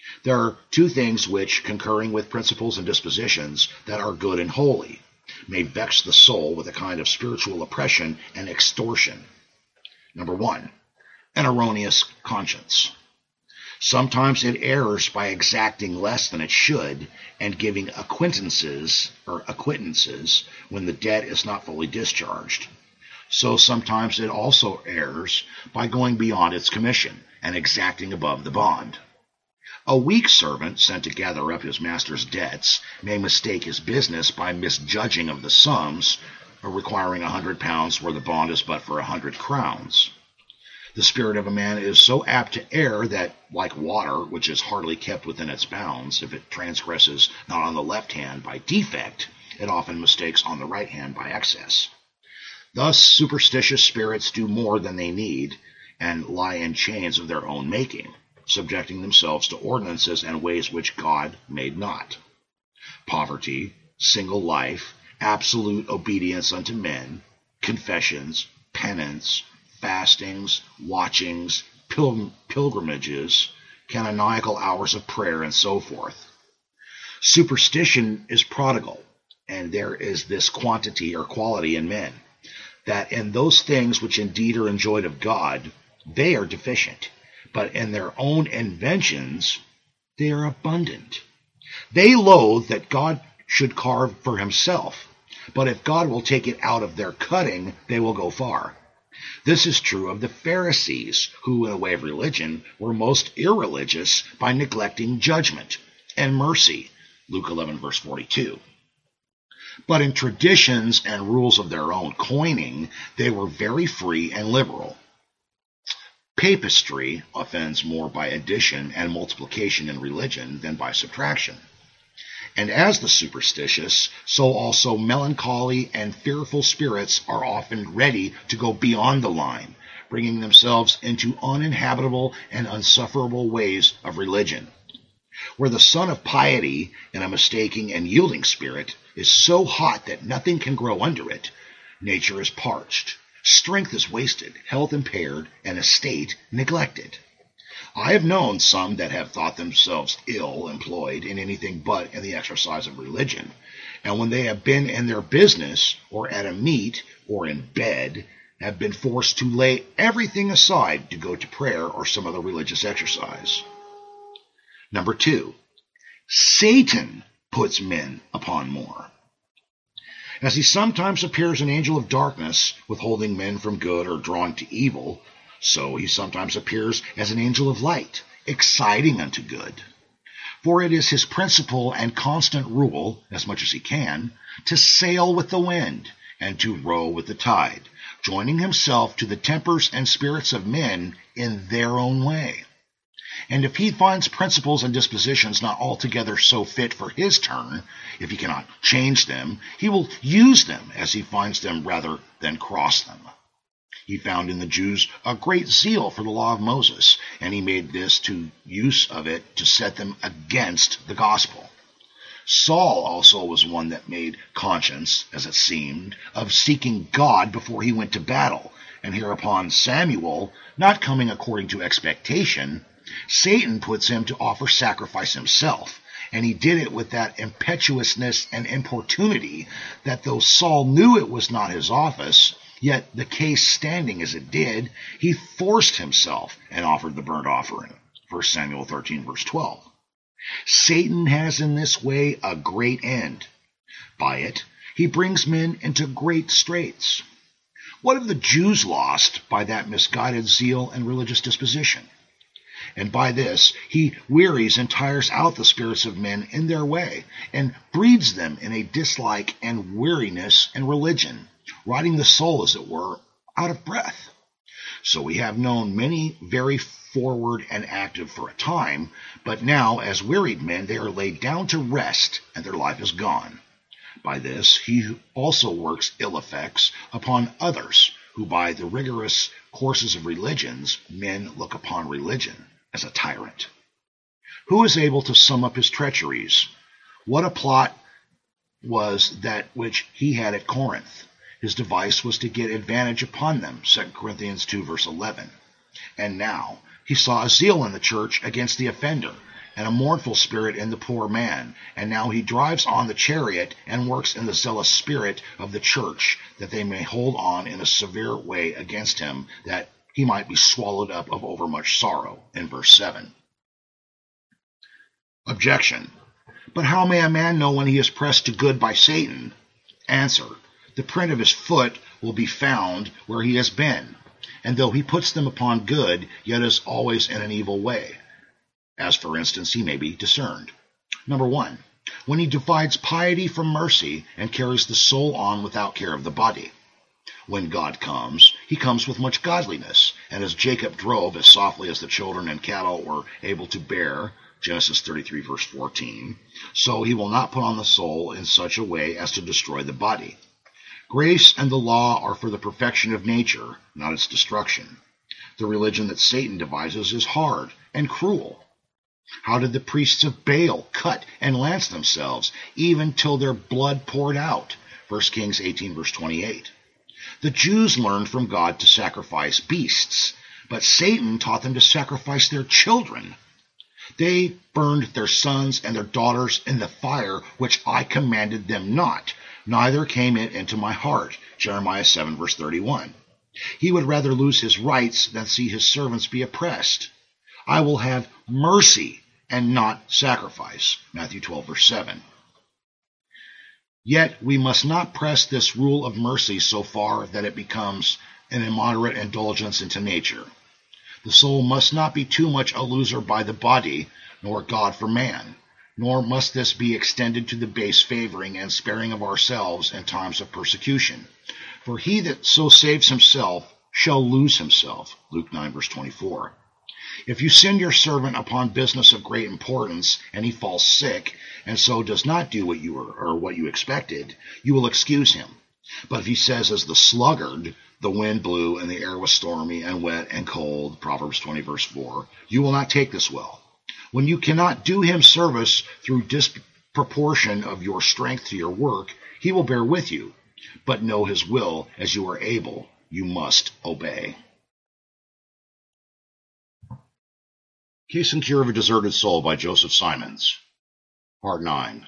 [SPEAKER 1] There are two things which, concurring with principles and dispositions that are good and holy, may vex the soul with a kind of spiritual oppression and extortion. Number one, an erroneous conscience. Sometimes it errs by exacting less than it should and giving acquittances when the debt is not fully discharged. So sometimes it also errs by going beyond its commission and exacting above the bond. A weak servant sent to gather up his master's debts may mistake his business by misjudging of the sums, or requiring 100 pounds where the bond is but for 100 crowns. The spirit of a man is so apt to err that, like water, which is hardly kept within its bounds, if it transgresses not on the left hand by defect, it often mistakes on the right hand by excess. Thus superstitious spirits do more than they need, and lie in chains of their own making, subjecting themselves to ordinances and ways which God made not. Poverty, single life, absolute obedience unto men, confessions, penance, fastings, watchings, pilgrimages, canonical hours of prayer, and so forth. Superstition is prodigal, and there is this quantity or quality in men, that in those things which indeed are enjoyed of God, they are deficient, but in their own inventions they are abundant. They loathe that God should carve for himself, but if God will take it out of their cutting, they will go far. This is true of the Pharisees, who in the way of religion were most irreligious by neglecting judgment and mercy, Luke 11 verse 42. But in traditions and rules of their own coining, they were very free and liberal. Papistry offends more by addition and multiplication in religion than by subtraction. And as the superstitious, so also melancholy and fearful spirits are often ready to go beyond the line, bringing themselves into uninhabitable and unsufferable ways of religion. Where the sun of piety in a mistaking and yielding spirit is so hot that nothing can grow under it, nature is parched, strength is wasted, health impaired, and estate neglected. I have known some that have thought themselves ill employed in anything but in the exercise of religion, and when they have been in their business, or at a meet, or in bed, have been forced to lay everything aside to go to prayer or some other religious exercise. Number two, Satan puts men upon more. As he sometimes appears an angel of darkness, withholding men from good or drawn to evil, so he sometimes appears as an angel of light, exciting unto good. For it is his principal and constant rule, as much as he can, to sail with the wind, and to row with the tide, joining himself to the tempers and spirits of men in their own way. And if he finds principles and dispositions not altogether so fit for his turn, if he cannot change them, he will use them as he finds them rather than cross them. He found in the Jews a great zeal for the law of Moses, and he made this to use of it to set them against the gospel. Saul also was one that made conscience, as it seemed, of seeking God before he went to battle, and hereupon Samuel, not coming according to expectation, Satan puts him to offer sacrifice himself, and he did it with that impetuousness and importunity that though Saul knew it was not his office, yet the case standing as it did, he forced himself and offered the burnt offering. 1 Samuel 13 verse 12. Satan has in this way a great end. By it, he brings men into great straits. What have the Jews lost by that misguided zeal and religious disposition? And by this he wearies and tires out the spirits of men in their way, and breeds them in a dislike and weariness in religion, riding the soul, as it were, out of breath. So we have known many very forward and active for a time, but now, as wearied men, they are laid down to rest, and their life is gone. By this he also works ill effects upon others, who by the rigorous courses of religions, men look upon religion as a tyrant. Who is able to sum up his treacheries? What a plot was that which he had at Corinth! His device was to get advantage upon them, 2 Corinthians 2 verse 11. And now he saw a zeal in the church against the offender, and a mournful spirit in the poor man, and now he drives on the chariot and works in the zealous spirit of the church, that they may hold on in a severe way against him, that he might be swallowed up of overmuch sorrow, in verse 7. Objection. But how may a man know when he is pressed to good by Satan? Answer. The print of his foot will be found where he has been, and though he puts them upon good, yet is always in an evil way. As, for instance, he may be discerned. Number 1. When he divides piety from mercy and carries the soul on without care of the body. When God comes, he comes with much godliness, and as Jacob drove as softly as the children and cattle were able to bear, Genesis 33, verse 14, so he will not put on the soul in such a way as to destroy the body. Grace and the law are for the perfection of nature, not its destruction. The religion that Satan devises is hard and cruel. How did the priests of Baal cut and lance themselves, even till their blood poured out? 1 Kings 18, verse 28. The Jews learned from God to sacrifice beasts, but Satan taught them to sacrifice their children. They burned their sons and their daughters in the fire, which I commanded them not, neither came it into my heart. Jeremiah 7, verse 31. He would rather lose his rights than see his servants be oppressed. I will have mercy and not sacrifice. Matthew 12, verse 7. Yet we must not press this rule of mercy so far that it becomes an immoderate indulgence into nature. The soul must not be too much a loser by the body, nor God for man, nor must this be extended to the base favoring and sparing of ourselves in times of persecution. For he that so saves himself shall lose himself. Luke 9, verse 24. If you send your servant upon business of great importance, and he falls sick, and so does not do what you expected, you will excuse him. But if he says, as the sluggard, the wind blew, and the air was stormy and wet and cold, Proverbs 20, verse 4, you will not take this well. When you cannot do him service through disproportion of your strength to your work, he will bear with you. But know his will as you are able. You must obey. Case and Cure of a Deserted Soul by Joseph Simons. Part 9.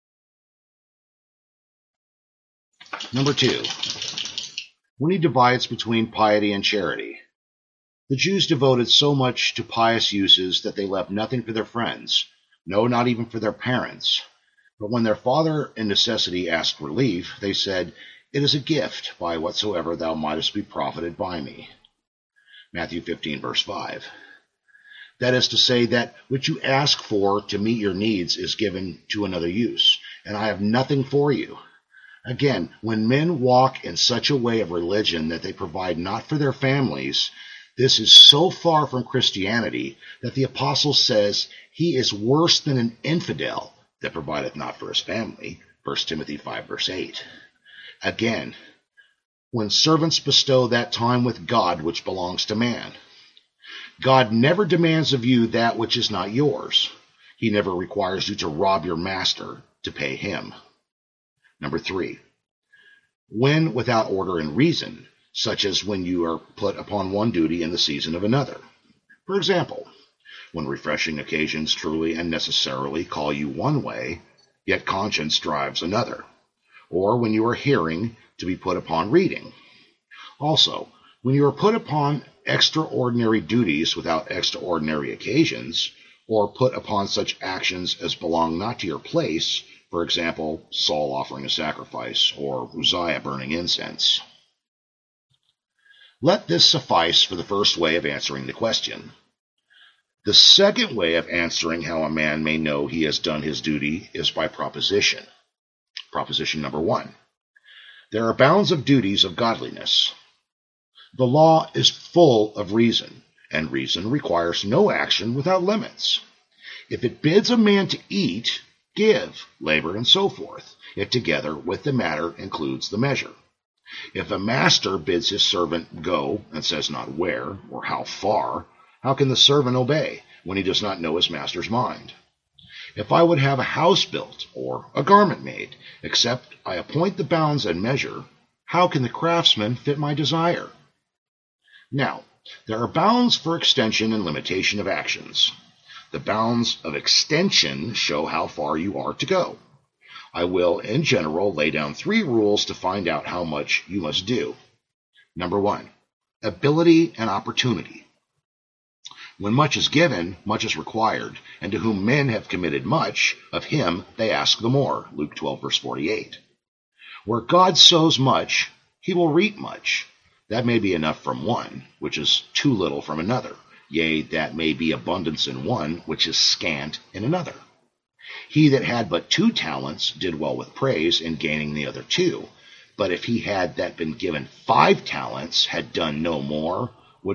[SPEAKER 1] Number 2. When he divides between piety and charity. The Jews devoted so much to pious uses that they left nothing for their friends, no, not even for their parents. But when their father in necessity asked relief, they said, It is a gift, by whatsoever thou mightest be profited by me. Matthew 15, verse 5. That is to say, that which you ask for to meet your needs is given to another use, and I have nothing for you. Again, when men walk in such a way of religion that they provide not for their families, this is so far from Christianity that the apostle says he is worse than an infidel that provideth not for his family. 1 Timothy 5, verse 8. Again, when servants bestow that time with God which belongs to man. God never demands of you that which is not yours. He never requires you to rob your master to pay him. Number 3. When without order and reason, such as when you are put upon one duty in the season of another. For example, when refreshing occasions truly and necessarily call you one way, yet conscience drives another. Or when you are hearing to be put upon reading. Also, when you are put upon extraordinary duties without extraordinary occasions, or put upon such actions as belong not to your place, for example, Saul offering a sacrifice, or Uzziah burning incense. Let this suffice for the first way of answering the question. The second way of answering how a man may know he has done his duty is by proposition. Proposition number 1. There are bounds of duties of godliness. The law is full of reason, and reason requires no action without limits. If it bids a man to eat, give, labor, and so forth, it together with the matter includes the measure. If a master bids his servant go, and says not where, or how far, how can the servant obey, when he does not know his master's mind? If I would have a house built, or a garment made, except I appoint the bounds and measure, how can the craftsman fit my desire? Now, there are bounds for extension and limitation of actions. The bounds of extension show how far you are to go. I will, in general, lay down 3 rules to find out how much you must do. Number 1, ability and opportunity. When much is given, much is required, and to whom men have committed much, of him they ask the more. Luke 12, verse 48. Where God sows much, he will reap much. That may be enough from one, which is too little from another. Yea, that may be abundance in one, which is scant in another. He that had but 2 talents did well with praise in gaining the other 2. But if he had that been given 5 talents, had done no more,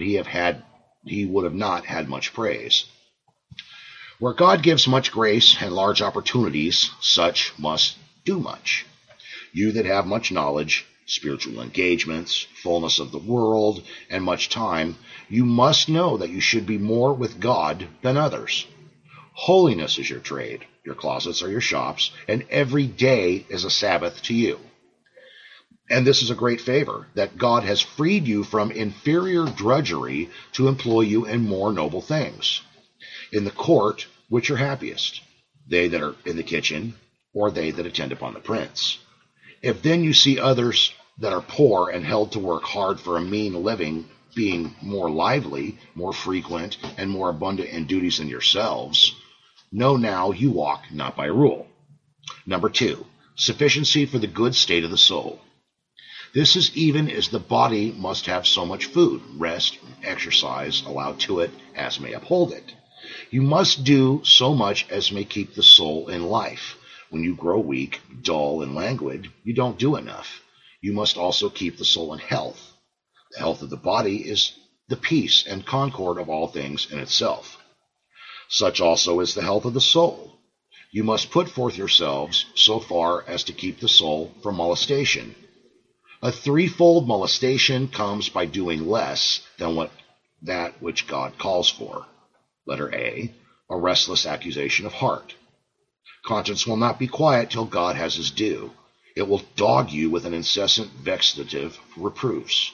[SPEAKER 1] he would have not had much praise. Where God gives much grace and large opportunities, such must do much. You that have much knowledge, spiritual engagements, fullness of the world, and much time, you must know that you should be more with God than others. Holiness is your trade, your closets are your shops, and every day is a Sabbath to you. And this is a great favor, that God has freed you from inferior drudgery to employ you in more noble things. In the court, which are happiest, they that are in the kitchen, or they that attend upon the prince? If then you see others that are poor and held to work hard for a mean living, being more lively, more frequent, and more abundant in duties than yourselves, know now you walk not by rule. Number 2, sufficiency for the good state of the soul. This is even as the body must have so much food, rest, exercise allowed to it as may uphold it. You must do so much as may keep the soul in life. When you grow weak, dull, and languid, you don't do enough. You must also keep the soul in health. The health of the body is the peace and concord of all things in itself. Such also is the health of the soul. You must put forth yourselves so far as to keep the soul from molestation. A 3-fold molestation comes by doing less than that which God calls for. Letter A restless accusation of heart. Conscience will not be quiet till God has his due. It will dog you with an incessant vexative reproofs.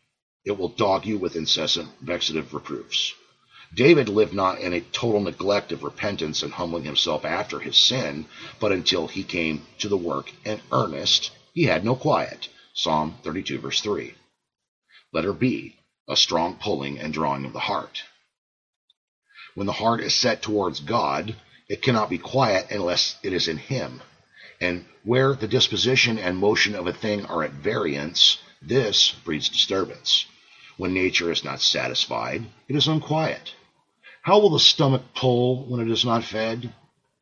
[SPEAKER 1] David lived not in a total neglect of repentance and humbling himself after his sin, but until he came to the work in earnest, he had no quiet. Psalm 32, verse 3. Letter B, a strong pulling and drawing of the heart. When the heart is set towards God, it cannot be quiet unless it is in him. And where the disposition and motion of a thing are at variance, this breeds disturbance. When nature is not satisfied, it is unquiet. How will the stomach pull when it is not fed?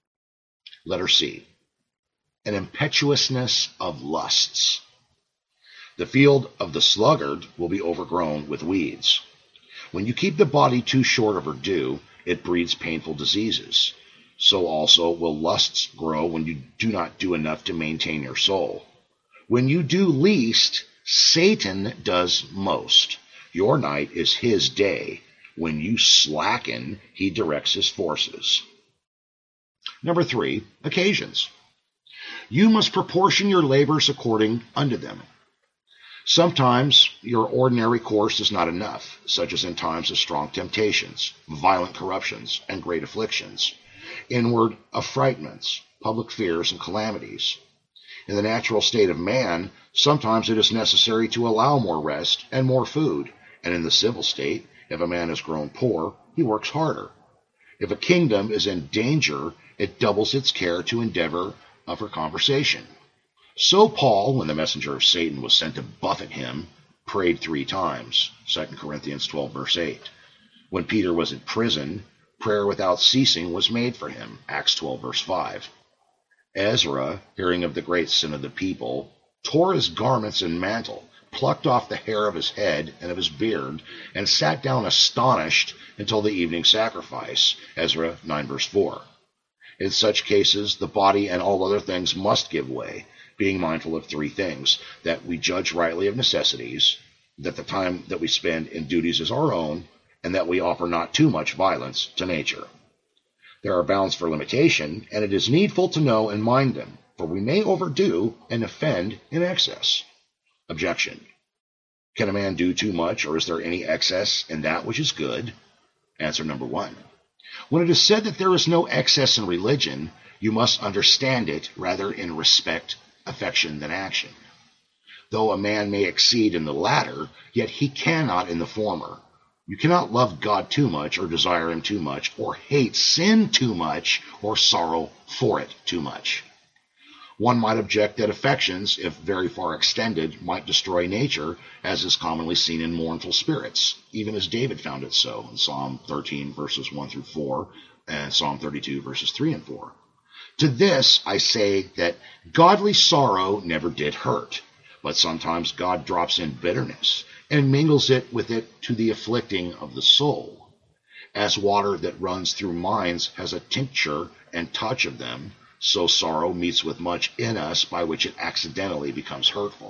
[SPEAKER 1] Letter C, an impetuousness of lusts. The field of the sluggard will be overgrown with weeds. When you keep the body too short of her due, it breeds painful diseases. So also will lusts grow when you do not do enough to maintain your soul. When you do least, Satan does most. Your night is his day. When you slacken, he directs his forces. Number 3, occasions. You must proportion your labors according unto them. Sometimes your ordinary course is not enough, such as in times of strong temptations, violent corruptions, and great afflictions, inward affrightments, public fears, and calamities. In the natural state of man, sometimes it is necessary to allow more rest and more food, and in the civil state, if a man has grown poor, he works harder. If a kingdom is in danger, it doubles its care to endeavor for conversation. So Paul, when the messenger of Satan was sent to buffet him, prayed 3 times, 2 Corinthians 12, verse 8. When Peter was in prison, prayer without ceasing was made for him, Acts 12, verse 5. Ezra, hearing of the great sin of the people, tore his garments and mantle, plucked off the hair of his head and of his beard, and sat down astonished until the evening sacrifice, Ezra 9, verse 4. In such cases, the body and all other things must give way, being mindful of 3 things: that we judge rightly of necessities, that the time that we spend in duties is our own, and that we offer not too much violence to nature. There are bounds for limitation, and it is needful to know and mind them, for we may overdo and offend in excess. Objection. Can a man do too much, or is there any excess in that which is good? Answer number 1. When it is said that there is no excess in religion, you must understand it rather in respect, affection than action. Though a man may exceed in the latter, yet he cannot in the former. You cannot love God too much, or desire him too much, or hate sin too much, or sorrow for it too much. One might object that affections, if very far extended, might destroy nature, as is commonly seen in mournful spirits, even as David found it so in Psalm 13, verses 1 through 4, and Psalm 32, verses 3 and 4. To this I say that godly sorrow never did hurt, but sometimes God drops in bitterness and mingles it with it to the afflicting of the soul. As water that runs through mines has a tincture and touch of them, so sorrow meets with much in us by which it accidentally becomes hurtful.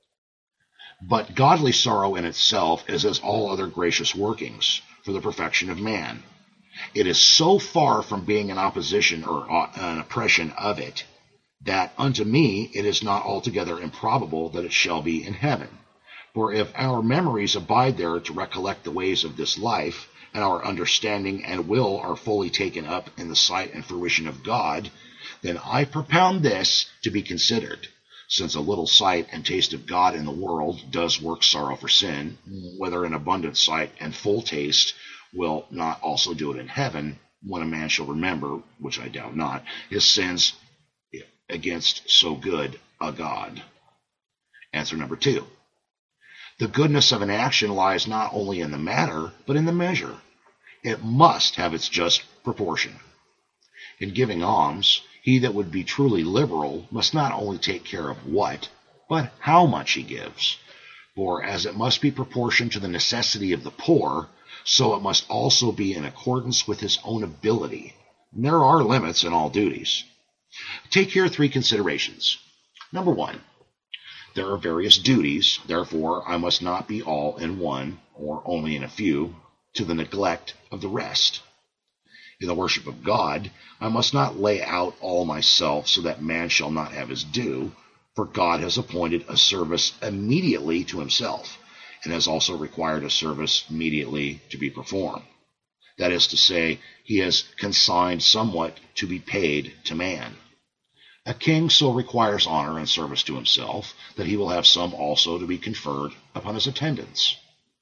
[SPEAKER 1] But godly sorrow in itself is as all other gracious workings for the perfection of man. It is so far from being an opposition or an oppression of it, that unto me it is not altogether improbable that it shall be in heaven. For if our memories abide there to recollect the ways of this life, and our understanding and will are fully taken up in the sight and fruition of God, then I propound this to be considered, since a little sight and taste of God in the world does work sorrow for sin, whether an abundant sight and full taste will not also do it in heaven, when a man shall remember, which I doubt not, his sins against so good a God. Answer number 2. The goodness of an action lies not only in the matter, but in the measure. It must have its just proportion. In giving alms, he that would be truly liberal must not only take care of what, but how much he gives. For as it must be proportioned to the necessity of the poor, so it must also be in accordance with his own ability. And there are limits in all duties. Take here 3 considerations. Number 1, there are various duties, therefore I must not be all in one, or only in a few, to the neglect of the rest. In the worship of God, I must not lay out all myself so that man shall not have his due, for God has appointed a service immediately to himself, and has also required a service immediately to be performed. That is to say, he has consigned somewhat to be paid to man. A king so requires honor and service to himself, that he will have some also to be conferred upon his attendants.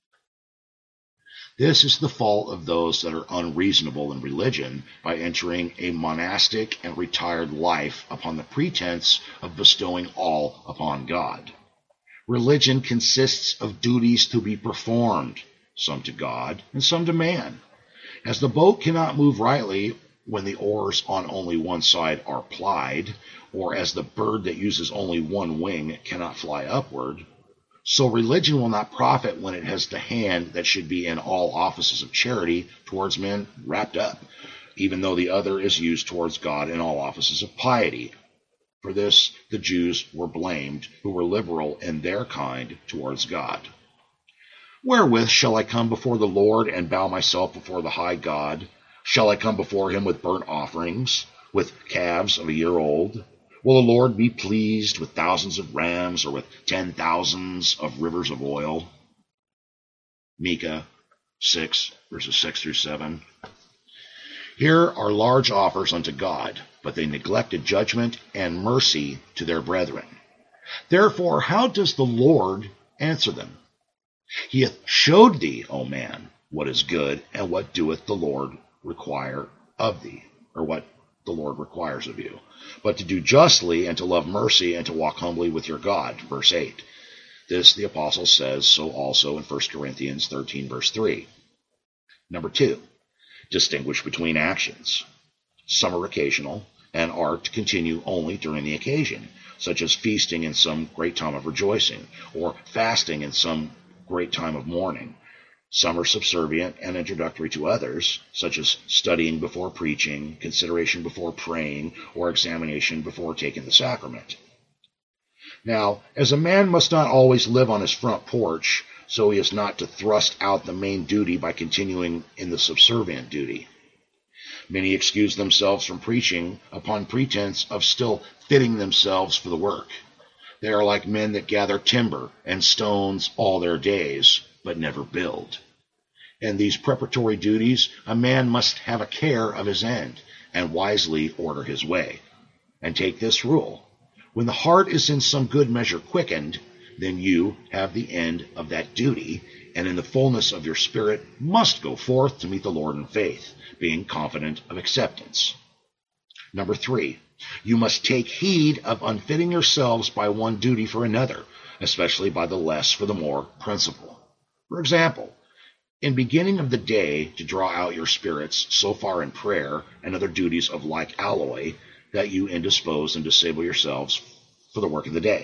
[SPEAKER 1] This is the fault of those that are unreasonable in religion by entering a monastic and retired life upon the pretense of bestowing all upon God. Religion consists of duties to be performed, some to God and some to man. As the boat cannot move rightly when the oars on only one side are plied, or as the bird that uses only one wing cannot fly upward, so religion will not profit when it has the hand that should be in all offices of charity towards men wrapped up, even though the other is used towards God in all offices of piety. For this the Jews were blamed, who were liberal in their kind towards God. Wherewith shall I come before the Lord and bow myself before the high God? Shall I come before him with burnt offerings, with calves of a year old? Will the Lord be pleased with thousands of rams, or with 10,000s of rivers of oil? Micah 6, verses 6 through 7. Here are large offers unto God, but they neglected judgment and mercy to their brethren. Therefore, how does the Lord answer them? He hath showed thee, O man, what is good, and what doeth the Lord require of thee, or what the Lord requires of you, but to do justly, and to love mercy, and to walk humbly with your God. Verse 8. This the apostle says so also in 1 Corinthians 13, verse 3. Number 2, distinguish between actions. Some are occasional, and are to continue only during the occasion, such as feasting in some great time of rejoicing, or fasting in some great time of mourning. Some are subservient and introductory to others, such as studying before preaching, consideration before praying, or examination before taking the sacrament. Now, as a man must not always live on his front porch, so he is not to thrust out the main duty by continuing in the subservient duty. Many excuse themselves from preaching upon pretense of still fitting themselves for the work. They are like men that gather timber and stones all their days, but never build. In these preparatory duties, a man must have a care of his end, and wisely order his way. And take this rule: when the heart is in some good measure quickened, then you have the end of that duty, and in the fullness of your spirit must go forth to meet the Lord in faith, being confident of acceptance. Number 3, you must take heed of unfitting yourselves by one duty for another, especially by the less for the more principle. For example, in beginning of the day to draw out your spirits so far in prayer and other duties of like alloy that you indispose and disable yourselves for the work of the day.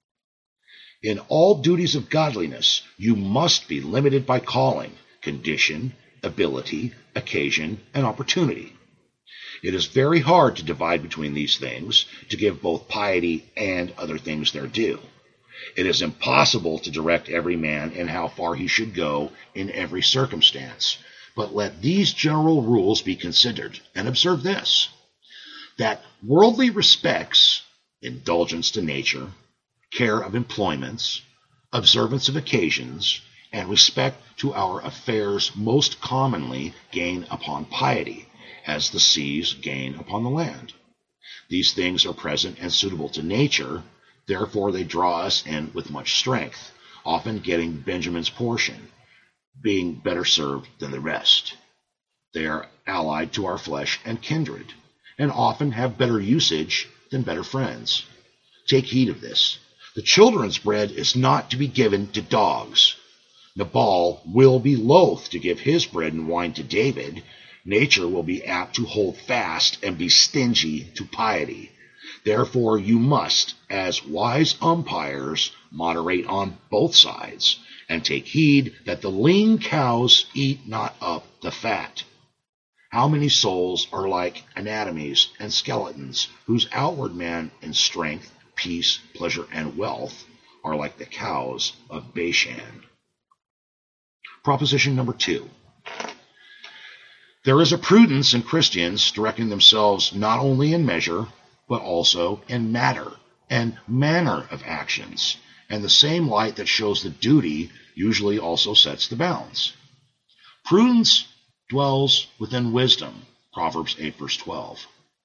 [SPEAKER 1] In all duties of godliness, you must be limited by calling, condition, ability, occasion, and opportunity. It is very hard to divide between these things, to give both piety and other things their due. It is impossible to direct every man in how far he should go in every circumstance, but let these general rules be considered, and observe this: that worldly respects, indulgence to nature, care of employments, observance of occasions, and respect to our affairs most commonly gain upon piety, as the seas gain upon the land. These things are present and suitable to nature, therefore they draw us in with much strength, often getting Benjamin's portion, being better served than the rest. They are allied to our flesh and kindred, and often have better usage than better friends. Take heed of this. The children's bread is not to be given to dogs. Nabal will be loath to give his bread and wine to David. Nature will be apt to hold fast and be stingy to piety. Therefore you must, as wise umpires, moderate on both sides, and take heed that the lean cows eat not up the fat. How many souls are like anatomies and skeletons, whose outward man in strength, peace, pleasure, and wealth are like the cows of Bashan. Proposition number 2. There is a prudence in Christians directing themselves not only in measure, but also in matter and manner of actions, and the same light that shows the duty usually also sets the bounds. Prudence dwells within wisdom, Proverbs 8 verse 12.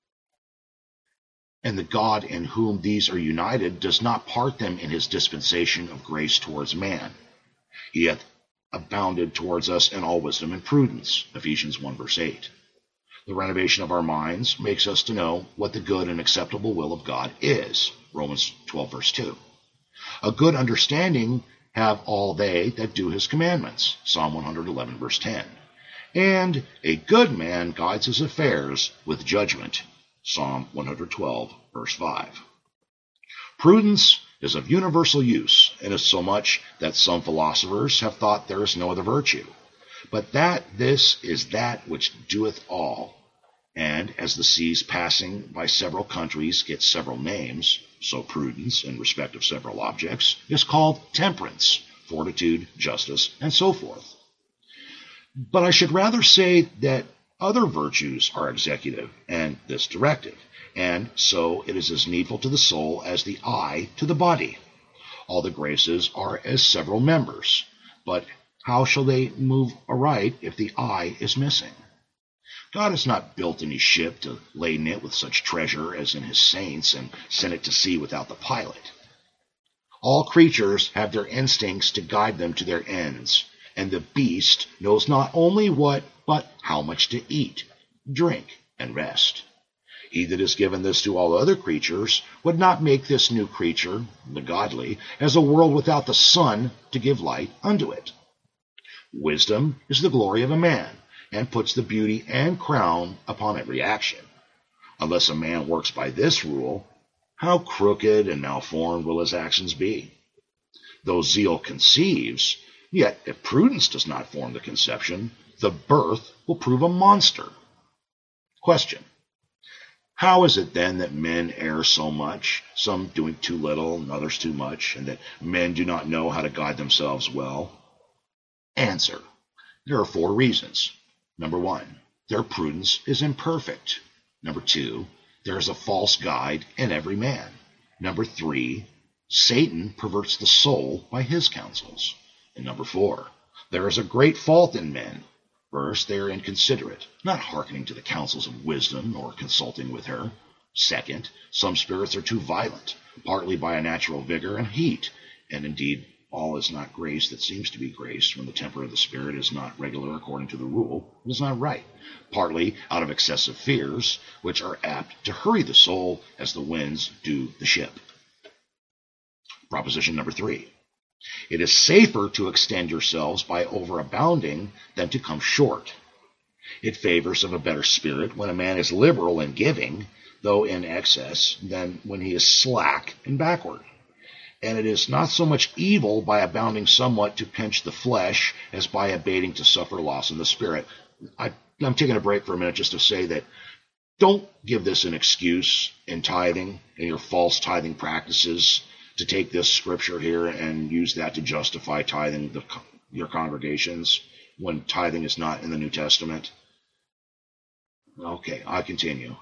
[SPEAKER 1] And the God in whom these are united does not part them in his dispensation of grace towards man. He hath abounded towards us in all wisdom and prudence, Ephesians 1 verse 8. The renovation of our minds makes us to know what the good and acceptable will of God is, Romans 12 verse 2. A good understanding have all they that do his commandments, Psalm 111 verse 10. And a good man guides his affairs with judgment, Psalm 112 verse 5. Prudence is of universal use, and is so much that some philosophers have thought there is no other virtue, but that this is that which doeth all. And as the seas passing by several countries get several names, so prudence, in respect of several objects, is called temperance, fortitude, justice, and so forth. But I should rather say that other virtues are executive, and this directive, and so it is as needful to the soul as the eye to the body. All the graces are as several members, but how shall they move aright if the eye is missing? God has not built any ship to laden it with such treasure as in his saints and send it to sea without the pilot. All creatures have their instincts to guide them to their ends, and the beast knows not only what, but how much to eat, drink, and rest. He that has given this to all other creatures would not make this new creature, the godly, as a world without the sun to give light unto it. Wisdom is the glory of a man, and puts the beauty and crown upon every action. Unless a man works by this rule, how crooked and malformed will his actions be? Though zeal conceives, yet if prudence does not form the conception, the birth will prove a monster. Question: how is it then that men err so much, some doing too little and others too much, and that men do not know how to guide themselves well? Answer: there are 4 reasons. Number 1, their prudence is imperfect. Number 2, there is a false guide in every man. Number 3, Satan perverts the soul by his counsels. And number 4, There is a great fault in men. First, they are inconsiderate, not hearkening to the counsels of wisdom, nor consulting with her. Second, some spirits are too violent, partly by a natural vigor and heat, and indeed all is not grace that seems to be grace when the temper of the spirit is not regular according to the rule. It is not right, partly out of excessive fears, which are apt to hurry the soul as the winds do the ship. Proposition number 3. It is safer to extend yourselves by overabounding than to come short. It favors of a better spirit when a man is liberal in giving, though in excess, than when he is slack and backward. And it is not so much evil by abounding somewhat to pinch the flesh as by abating to suffer loss in the spirit. I'm taking a break for a minute just to say that don't give this an excuse in tithing and your false tithing practices to take this scripture here and use that to justify tithing your congregations when tithing is not in the New Testament. Okay, I continue.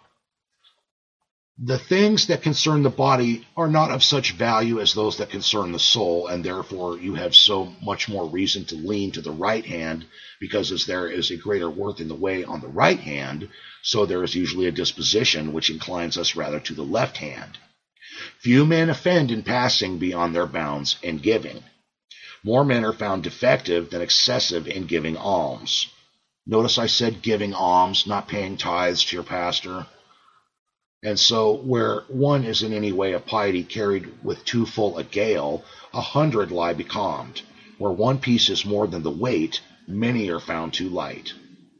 [SPEAKER 1] The things that concern the body are not of such value as those that concern the soul, and therefore you have so much more reason to lean to the right hand, because as there is a greater worth in the way on the right hand, so there is usually a disposition which inclines us rather to the left hand. Few men offend in passing beyond their bounds in giving. More men are found defective than excessive in giving alms. Notice I said giving alms, not paying tithes to your pastor. And so where one is in any way of piety carried with too full a gale, 100 lie becalmed. Where one piece is more than the weight, many are found too light.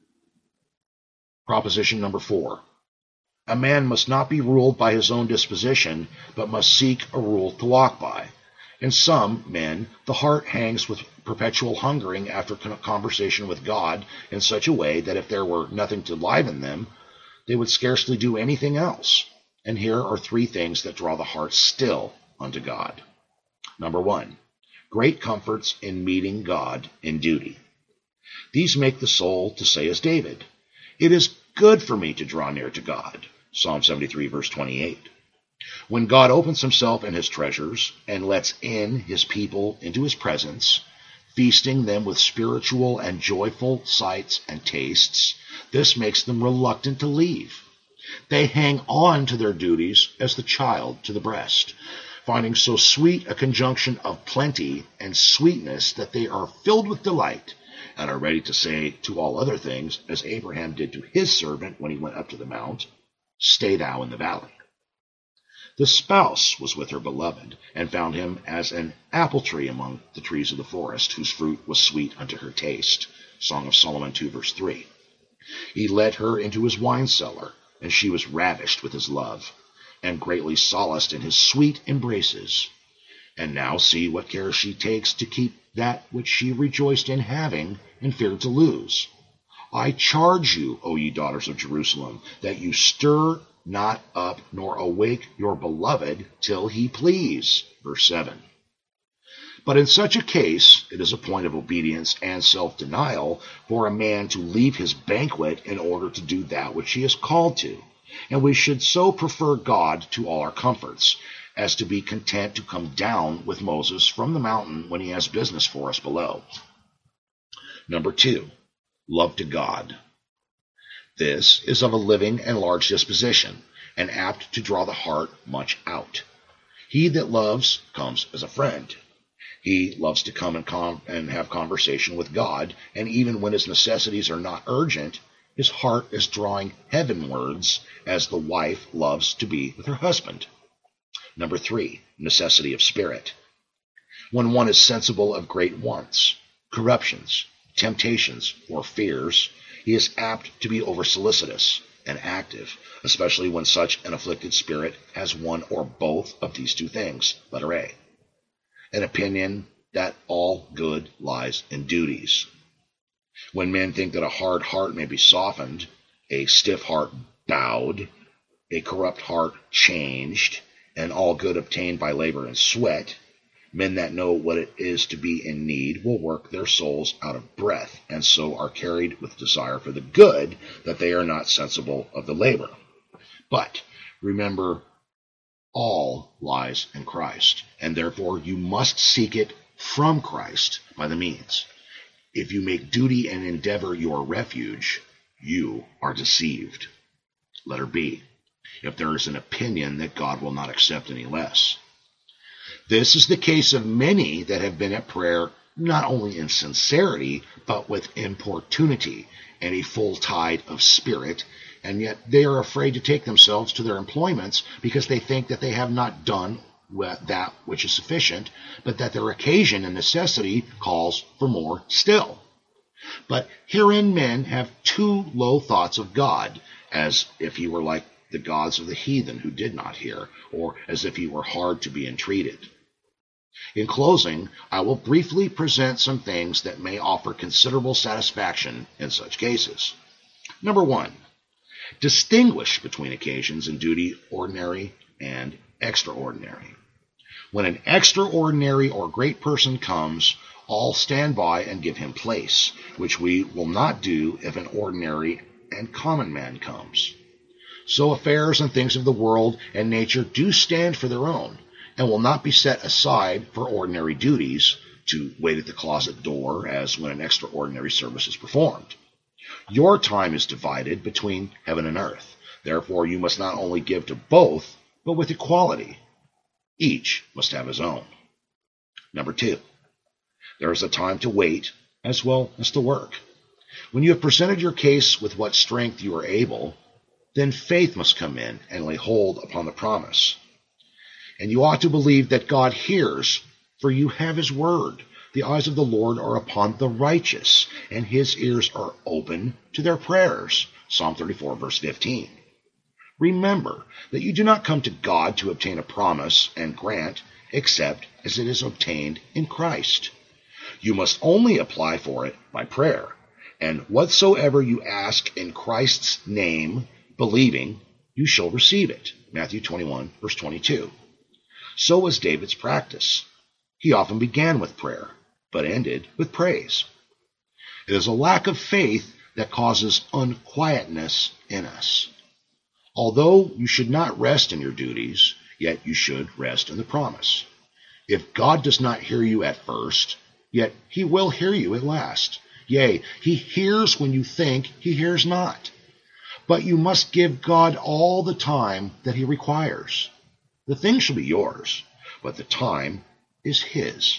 [SPEAKER 1] Proposition number 4. A man must not be ruled by his own disposition, but must seek a rule to walk by. In some men, the heart hangs with perpetual hungering after conversation with God in such a way that if there were nothing to liven them, they would scarcely do anything else. And here are 3 things that draw the heart still unto God. Number 1, great comforts in meeting God in duty. These make the soul to say as David, "It is good for me to draw near to God." Psalm 73, verse 28. When God opens himself and his treasures and lets in his people into his presence, feasting them with spiritual and joyful sights and tastes, this makes them reluctant to leave. They hang on to their duties as the child to the breast, finding so sweet a conjunction of plenty and sweetness that they are filled with delight, and are ready to say to all other things, as Abraham did to his servant when he went up to the mount, "Stay thou in the valley." The spouse was with her beloved, and found him as an apple tree among the trees of the forest, whose fruit was sweet unto her taste. Song of Solomon 2, verse 3. He led her into his wine cellar, and she was ravished with his love, and greatly solaced in his sweet embraces. And now see what care she takes to keep that which she rejoiced in having, and feared to lose. I charge you, O ye daughters of Jerusalem, that you stir not up nor awake your beloved till he please. Verse 7. But in such a case, it is a point of obedience and self-denial for a man to leave his banquet in order to do that which he is called to. And we should so prefer God to all our comforts, as to be content to come down with Moses from the mountain when he has business for us below. Number 2, love to God. This is of a living and large disposition, and apt to draw the heart much out. He that loves comes as a friend. He loves to come and have conversation with God, and even when his necessities are not urgent, his heart is drawing heavenwards, as the wife loves to be with her husband. Number 3, necessity of spirit. When one is sensible of great wants, corruptions, temptations, or fears, he is apt to be over-solicitous and active, especially when such an afflicted spirit has one or both of these 2 things. Letter A, an opinion that all good lies in duties. When men think that a hard heart may be softened, a stiff heart bowed, a corrupt heart changed, and all good obtained by labor and sweat, men that know what it is to be in need will work their souls out of breath, and so are carried with desire for the good, that they are not sensible of the labor. But remember, all lies in Christ, and therefore you must seek it from Christ by the means. If you make duty and endeavor your refuge, you are deceived. Letter B. If there is an opinion that God will not accept any less. This is the case of many that have been at prayer not only in sincerity, but with importunity and a full tide of spirit, and yet they are afraid to take themselves to their employments because they think that they have not done that which is sufficient, but that their occasion and necessity calls for more still. But herein men have too low thoughts of God, as if he were like the gods of the heathen who did not hear, or as if he were hard to be entreated. In closing, I will briefly present some things that may offer considerable satisfaction in such cases. Number 1. Distinguish between occasions in duty ordinary and extraordinary. When an extraordinary or great person comes, all stand by and give him place, which we will not do if an ordinary and common man comes. So affairs and things of the world and nature do stand for their own, and will not be set aside for ordinary duties, to wait at the closet door as when an extraordinary service is performed. Your time is divided between heaven and earth. Therefore you must not only give to both, but with equality. Each must have his own. Number 2. There is a time to wait as well as to work. When you have presented your case with what strength you are able, then faith must come in and lay hold upon the promise. And you ought to believe that God hears, for you have his word. The eyes of the Lord are upon the righteous, and his ears are open to their prayers. Psalm 34, verse 15. Remember that you do not come to God to obtain a promise and grant, except as it is obtained in Christ. You must only apply for it by prayer. And whatsoever you ask in Christ's name, believing, you shall receive it. Matthew 21, verse 22. So was David's practice. He often began with prayer, but ended with praise. It is a lack of faith that causes unquietness in us. Although you should not rest in your duties, yet you should rest in the promise. If God does not hear you at first, yet he will hear you at last. Yea, he hears when you think he hears not. But you must give God all the time that he requires. The thing shall be yours, but the time is his.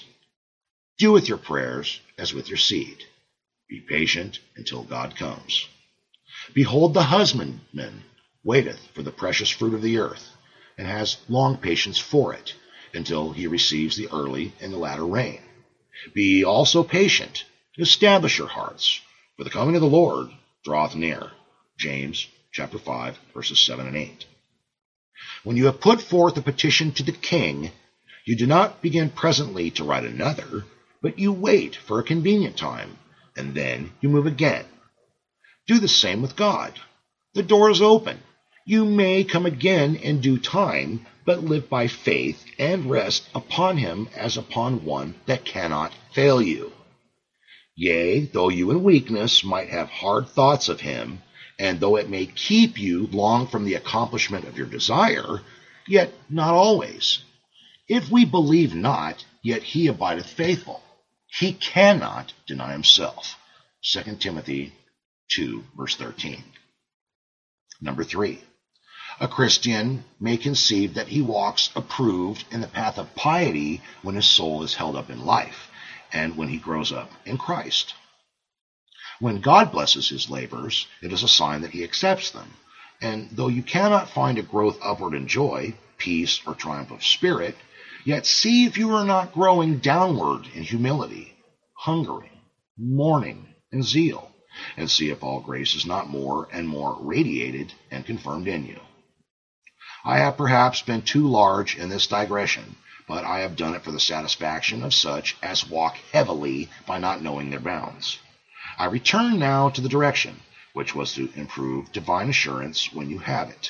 [SPEAKER 1] Do with your prayers as with your seed. Be patient until God comes. Behold, the husbandman waiteth for the precious fruit of the earth, and has long patience for it, until he receives the early and the latter rain. Be also patient, establish your hearts, for the coming of the Lord draweth near. James chapter 5, verses 7 and 8. When you have put forth a petition to the king, you do not begin presently to write another, but you wait for a convenient time, and then you move again. Do the same with God. The door is open. You may come again in due time, but live by faith and rest upon him as upon one that cannot fail you. Yea, though you in weakness might have hard thoughts of him, and though it may keep you long from the accomplishment of your desire, yet not always. If we believe not, yet he abideth faithful. He cannot deny himself. 2 Timothy 2, verse 13. Number 3. A Christian may conceive that he walks approved in the path of piety when his soul is held up in life, and when he grows up in Christ. When God blesses his labors, it is a sign that he accepts them. And though you cannot find a growth upward in joy, peace, or triumph of spirit, yet see if you are not growing downward in humility, hungering, mourning, and zeal, and see if all grace is not more and more radiated and confirmed in you. I have perhaps been too large in this digression, but I have done it for the satisfaction of such as walk heavily by not knowing their bounds. I return now to the direction, which was to improve divine assurance when you have it.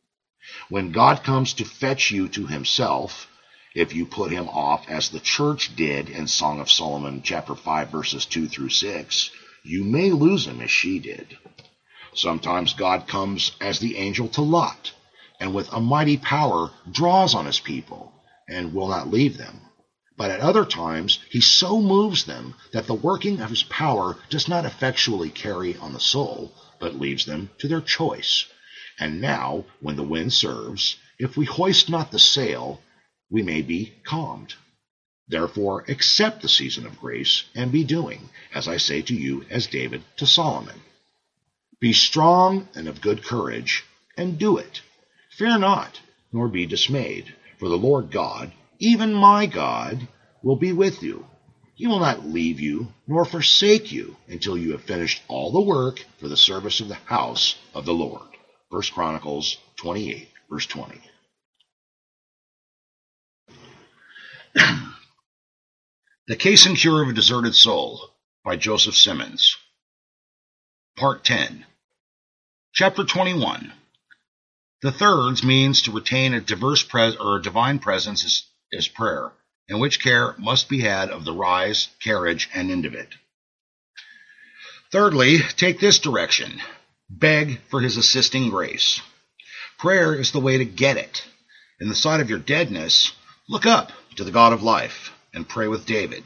[SPEAKER 1] When God comes to fetch you to himself, if you put him off as the church did in Song of Solomon chapter 5 verses 2 through 6, you may lose him as she did. Sometimes God comes as the angel to Lot, and with a mighty power draws on his people, and will not leave them. But at other times he so moves them that the working of his power does not effectually carry on the soul, but leaves them to their choice. And now, when the wind serves, if we hoist not the sail, we may be calmed. Therefore accept the season of grace, and be doing, as I say to you, as David to Solomon. Be strong and of good courage, and do it. Fear not, nor be dismayed, for the Lord God, even my God, will be with you. He will not leave you, nor forsake you, until you have finished all the work for the service of the house of the Lord. 1 Chronicles 28, verse 20. The Case and Cure of a Deserted Soul by Joseph Simmons. Part 10. Chapter 21. The thirds means to retain a divine presence is prayer, in which care must be had of the rise, carriage, and end of it. Thirdly, take this direction. Beg for his assisting grace. Prayer is the way to get it. In the sight of your deadness, look up to the God of life, and pray with David.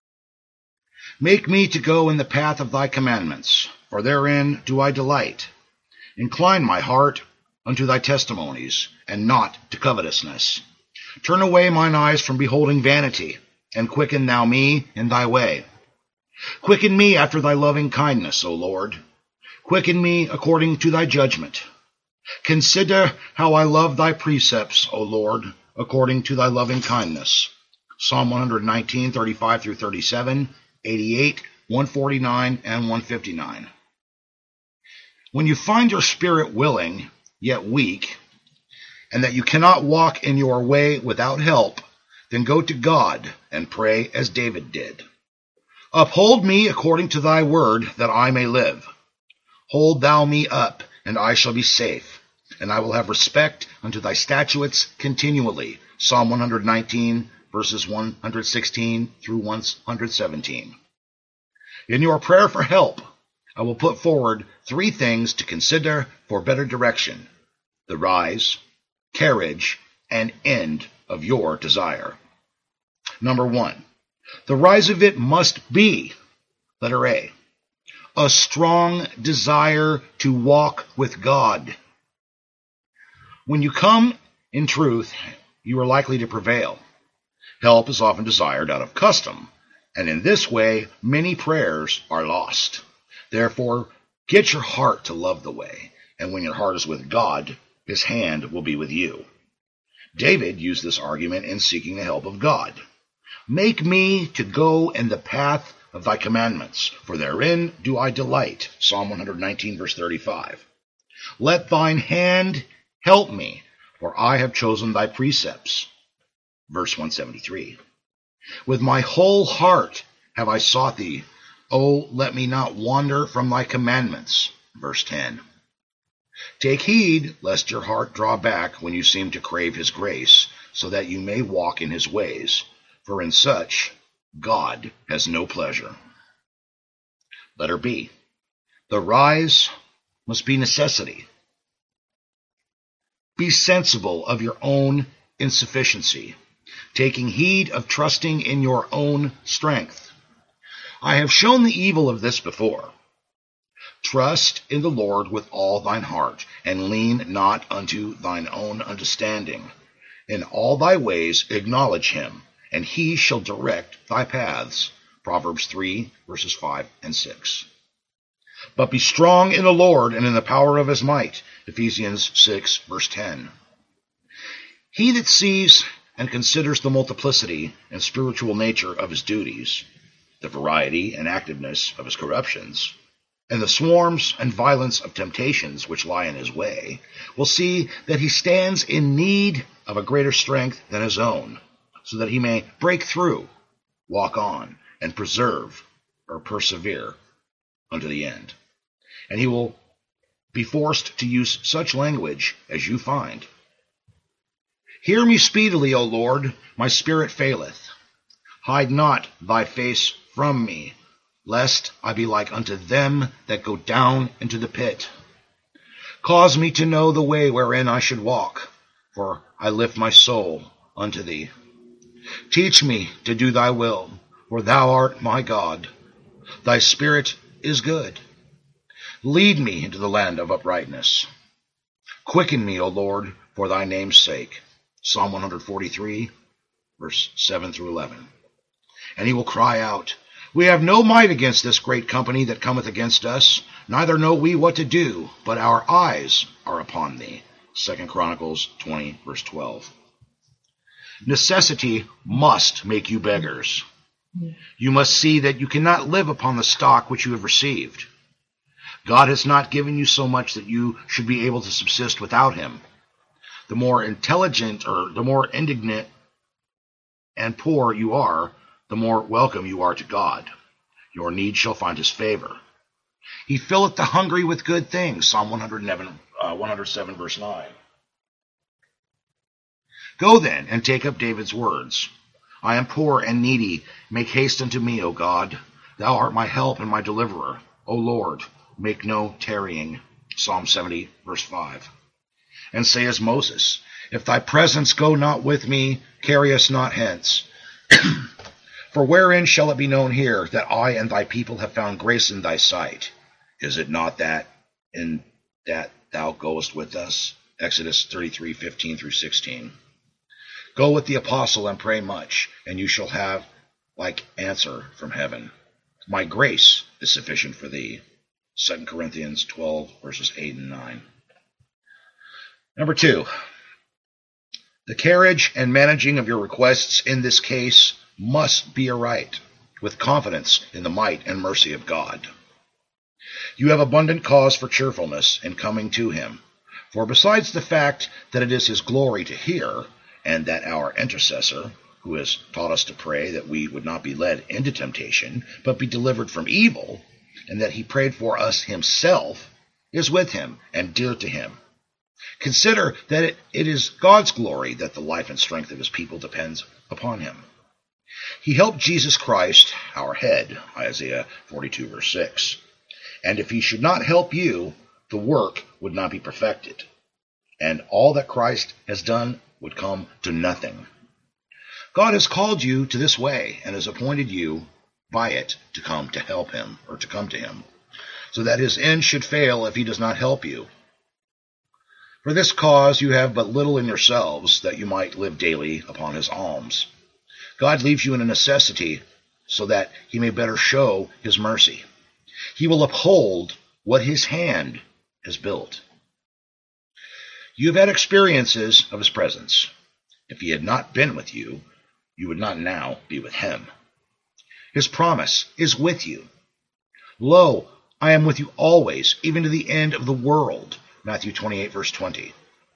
[SPEAKER 1] Make me to go in the path of thy commandments, for therein do I delight. Incline my heart unto thy testimonies, and not to covetousness. Turn away mine eyes from beholding vanity, and quicken thou me in thy way. Quicken me after thy loving kindness, O Lord. Quicken me according to thy judgment. Consider how I love thy precepts, O Lord, according to thy loving kindness. Psalm 119, 35 through 37, 88, 149, and 159. When you find your spirit willing, yet weak, and that you cannot walk in your way without help, then go to God and pray as David did. Uphold me according to thy word, that I may live. Hold thou me up, and I shall be safe, and I will have respect unto thy statutes continually. Psalm 119, verses 116 through 117. In your prayer for help, I will put forward 3 things to consider for better direction: the rise, carriage, and end of your desire. Number 1, the rise of it must be, letter A, a strong desire to walk with God. When you come in truth, you are likely to prevail. Help is often desired out of custom, and in this way many prayers are lost. Therefore, get your heart to love the way, and when your heart is with God, his hand will be with you. David used this argument in seeking the help of God. Make me to go in the path of thy commandments, for therein do I delight. Psalm 119, verse 35. Let thine hand help me, for I have chosen thy precepts. Verse 173. With my whole heart have I sought thee. O let me not wander from thy commandments. Verse 10. Take heed lest your heart draw back when you seem to crave his grace, so that you may walk in his ways, for in such God has no pleasure. Letter B. The rise must be necessity. Be sensible of your own insufficiency, taking heed of trusting in your own strength. I have shown the evil of this before. Trust in the Lord with all thine heart, and lean not unto thine own understanding. In all thy ways acknowledge him, and he shall direct thy paths. Proverbs 3, verses 5 and 6. But be strong in the Lord and in the power of his might. Ephesians 6, verse 10. He that sees and considers the multiplicity and spiritual nature of his duties, the variety and activeness of his corruptions, and the swarms and violence of temptations which lie in his way, will see that he stands in need of a greater strength than his own, so that he may break through, walk on, and preserve or persevere unto the end. And he will be forced to use such language as you find. Hear me speedily, O Lord, my spirit faileth. Hide not thy face from me, lest I be like unto them that go down into the pit. Cause me to know the way wherein I should walk, for I lift my soul unto thee. Teach me to do thy will, for thou art my God. Thy spirit is good. Lead me into the land of uprightness. Quicken me, O Lord, for thy name's sake. Psalm 143, verse 7 through 11. And he will cry out, We have no might against this great company that cometh against us, neither know we what to do, but our eyes are upon thee. 2 Chronicles 20, verse 12. Necessity must make you beggars. You must see that you cannot live upon the stock which you have received. God has not given you so much that you should be able to subsist without him. The more intelligent or the more indignant and poor you are, the more welcome you are to God. Your need shall find his favor. He filleth the hungry with good things. Psalm 107, verse 9. Go then, and take up David's words. I am poor and needy. Make haste unto me, O God. Thou art my help and my deliverer. O Lord, make no tarrying. Psalm 70, verse 5. And say as Moses, If thy presence go not with me, carry us not hence. For wherein shall it be known here that I and thy people have found grace in thy sight? Is it not that in that thou goest with us? Exodus 33, 15 through 16. Go with the apostle and pray much, and you shall have like answer from heaven. My grace is sufficient for thee. 2 Corinthians 12, verses 8 and 9. Number 2. The carriage and managing of your requests in this case must be aright, with confidence in the might and mercy of God. You have abundant cause for cheerfulness in coming to him, for besides the fact that it is his glory to hear, and that our intercessor, who has taught us to pray that we would not be led into temptation, but be delivered from evil, and that he prayed for us himself, is with him and dear to him. Consider that it is God's glory that the life and strength of his people depends upon him. He helped Jesus Christ, our head, Isaiah 42, verse 6. And if he should not help you, the work would not be perfected, and all that Christ has done would come to nothing. God has called you to this way and has appointed you by it to come to help him, or to come to him, so that his end should fail if he does not help you. For this cause you have but little in yourselves, that you might live daily upon his alms. God leaves you in a necessity so that he may better show his mercy. He will uphold what his hand has built. You have had experiences of his presence. If he had not been with you, you would not now be with him. His promise is with you. Lo, I am with you always, even to the end of the world. Matthew 28, verse 20.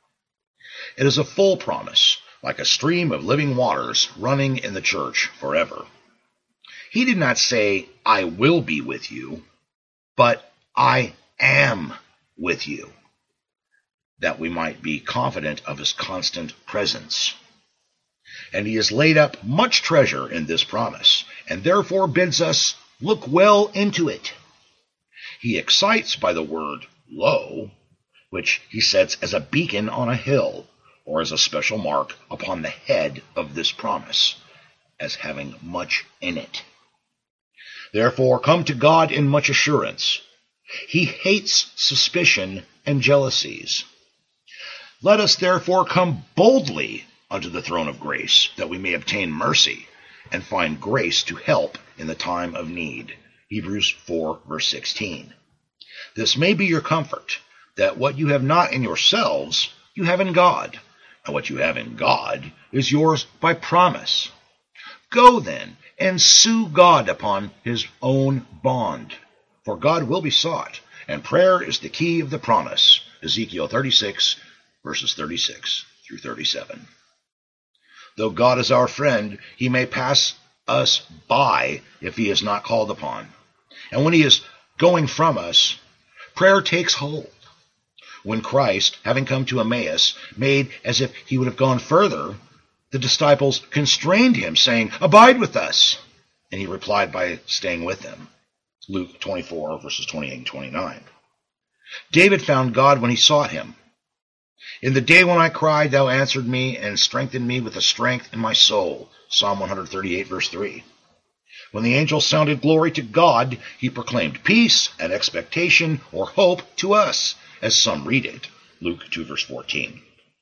[SPEAKER 1] It is a full promise, like a stream of living waters running in the church forever. He did not say, I will be with you, but I am with you, that we might be confident of his constant presence. And he has laid up much treasure in this promise, and therefore bids us look well into it. He excites by the word lo, which he sets as a beacon on a hill, or as a special mark upon the head of this promise, as having much in it. Therefore come to God in much assurance. He hates suspicion and jealousies. Let us therefore come boldly unto the throne of grace, that we may obtain mercy, and find grace to help in the time of need. Hebrews 4, verse 16. This may be your comfort, that what you have not in yourselves, you have in God, and what you have in God is yours by promise. Go then, and sue God upon his own bond, for God will be sought, and prayer is the key of the promise. Ezekiel 36, verses 36 through 37. Though God is our friend, he may pass us by if he is not called upon. And when he is going from us, prayer takes hold. When Christ, having come to Emmaus, made as if he would have gone further, the disciples constrained him, saying, Abide with us. And he replied by staying with them. Luke 24, verses 28 and 29. David found God when he sought him. In the day when I cried, thou answered me and strengthened me with the strength in my soul. Psalm 138, verse 3. When the angel sounded glory to God, he proclaimed peace and expectation or hope to us, as some read it. Luke 2, verse 14.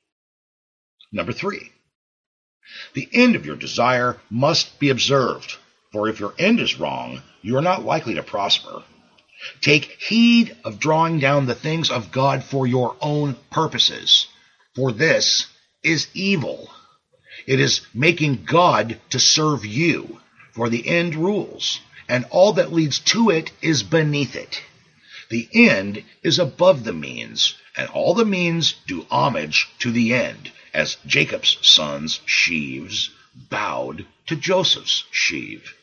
[SPEAKER 1] Number 3. The end of your desire must be observed, for if your end is wrong, you are not likely to prosper. Take heed of drawing down the things of God for your own purposes, for this is evil. It is making God to serve you, for the end rules, and all that leads to it is beneath it. The end is above the means, and all the means do homage to the end, as Jacob's sons' sheaves bowed to Joseph's sheave.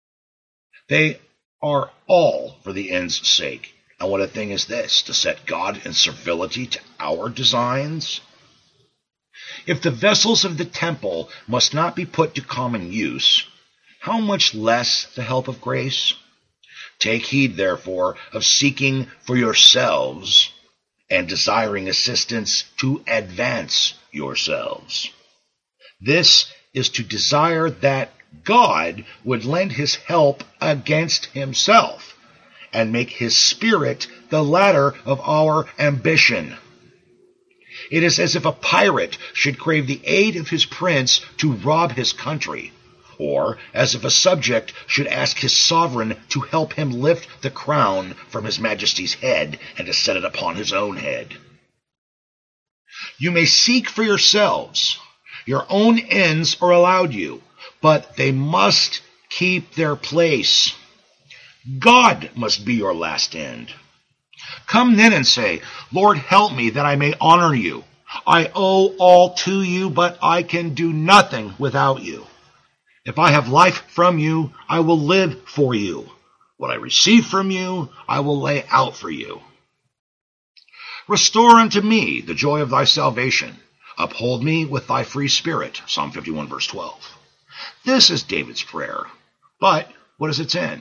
[SPEAKER 1] They are all for the end's sake. And what a thing is this, to set God in servility to our designs? If the vessels of the temple must not be put to common use, how much less the help of grace? Take heed, therefore, of seeking for yourselves and desiring assistance to advance yourselves. This is to desire that God would lend his help against himself and make his Spirit the ladder of our ambition. It is as if a pirate should crave the aid of his prince to rob his country, or as if a subject should ask his sovereign to help him lift the crown from his majesty's head and to set it upon his own head. You may seek for yourselves. Your own ends are allowed you, but they must keep their place. God must be your last end. Come then and say, Lord, help me that I may honor you. I owe all to you, but I can do nothing without you. If I have life from you, I will live for you. What I receive from you, I will lay out for you. Restore unto me the joy of thy salvation. Uphold me with thy free spirit. Psalm 51, verse 12. This is David's prayer. But what is its end?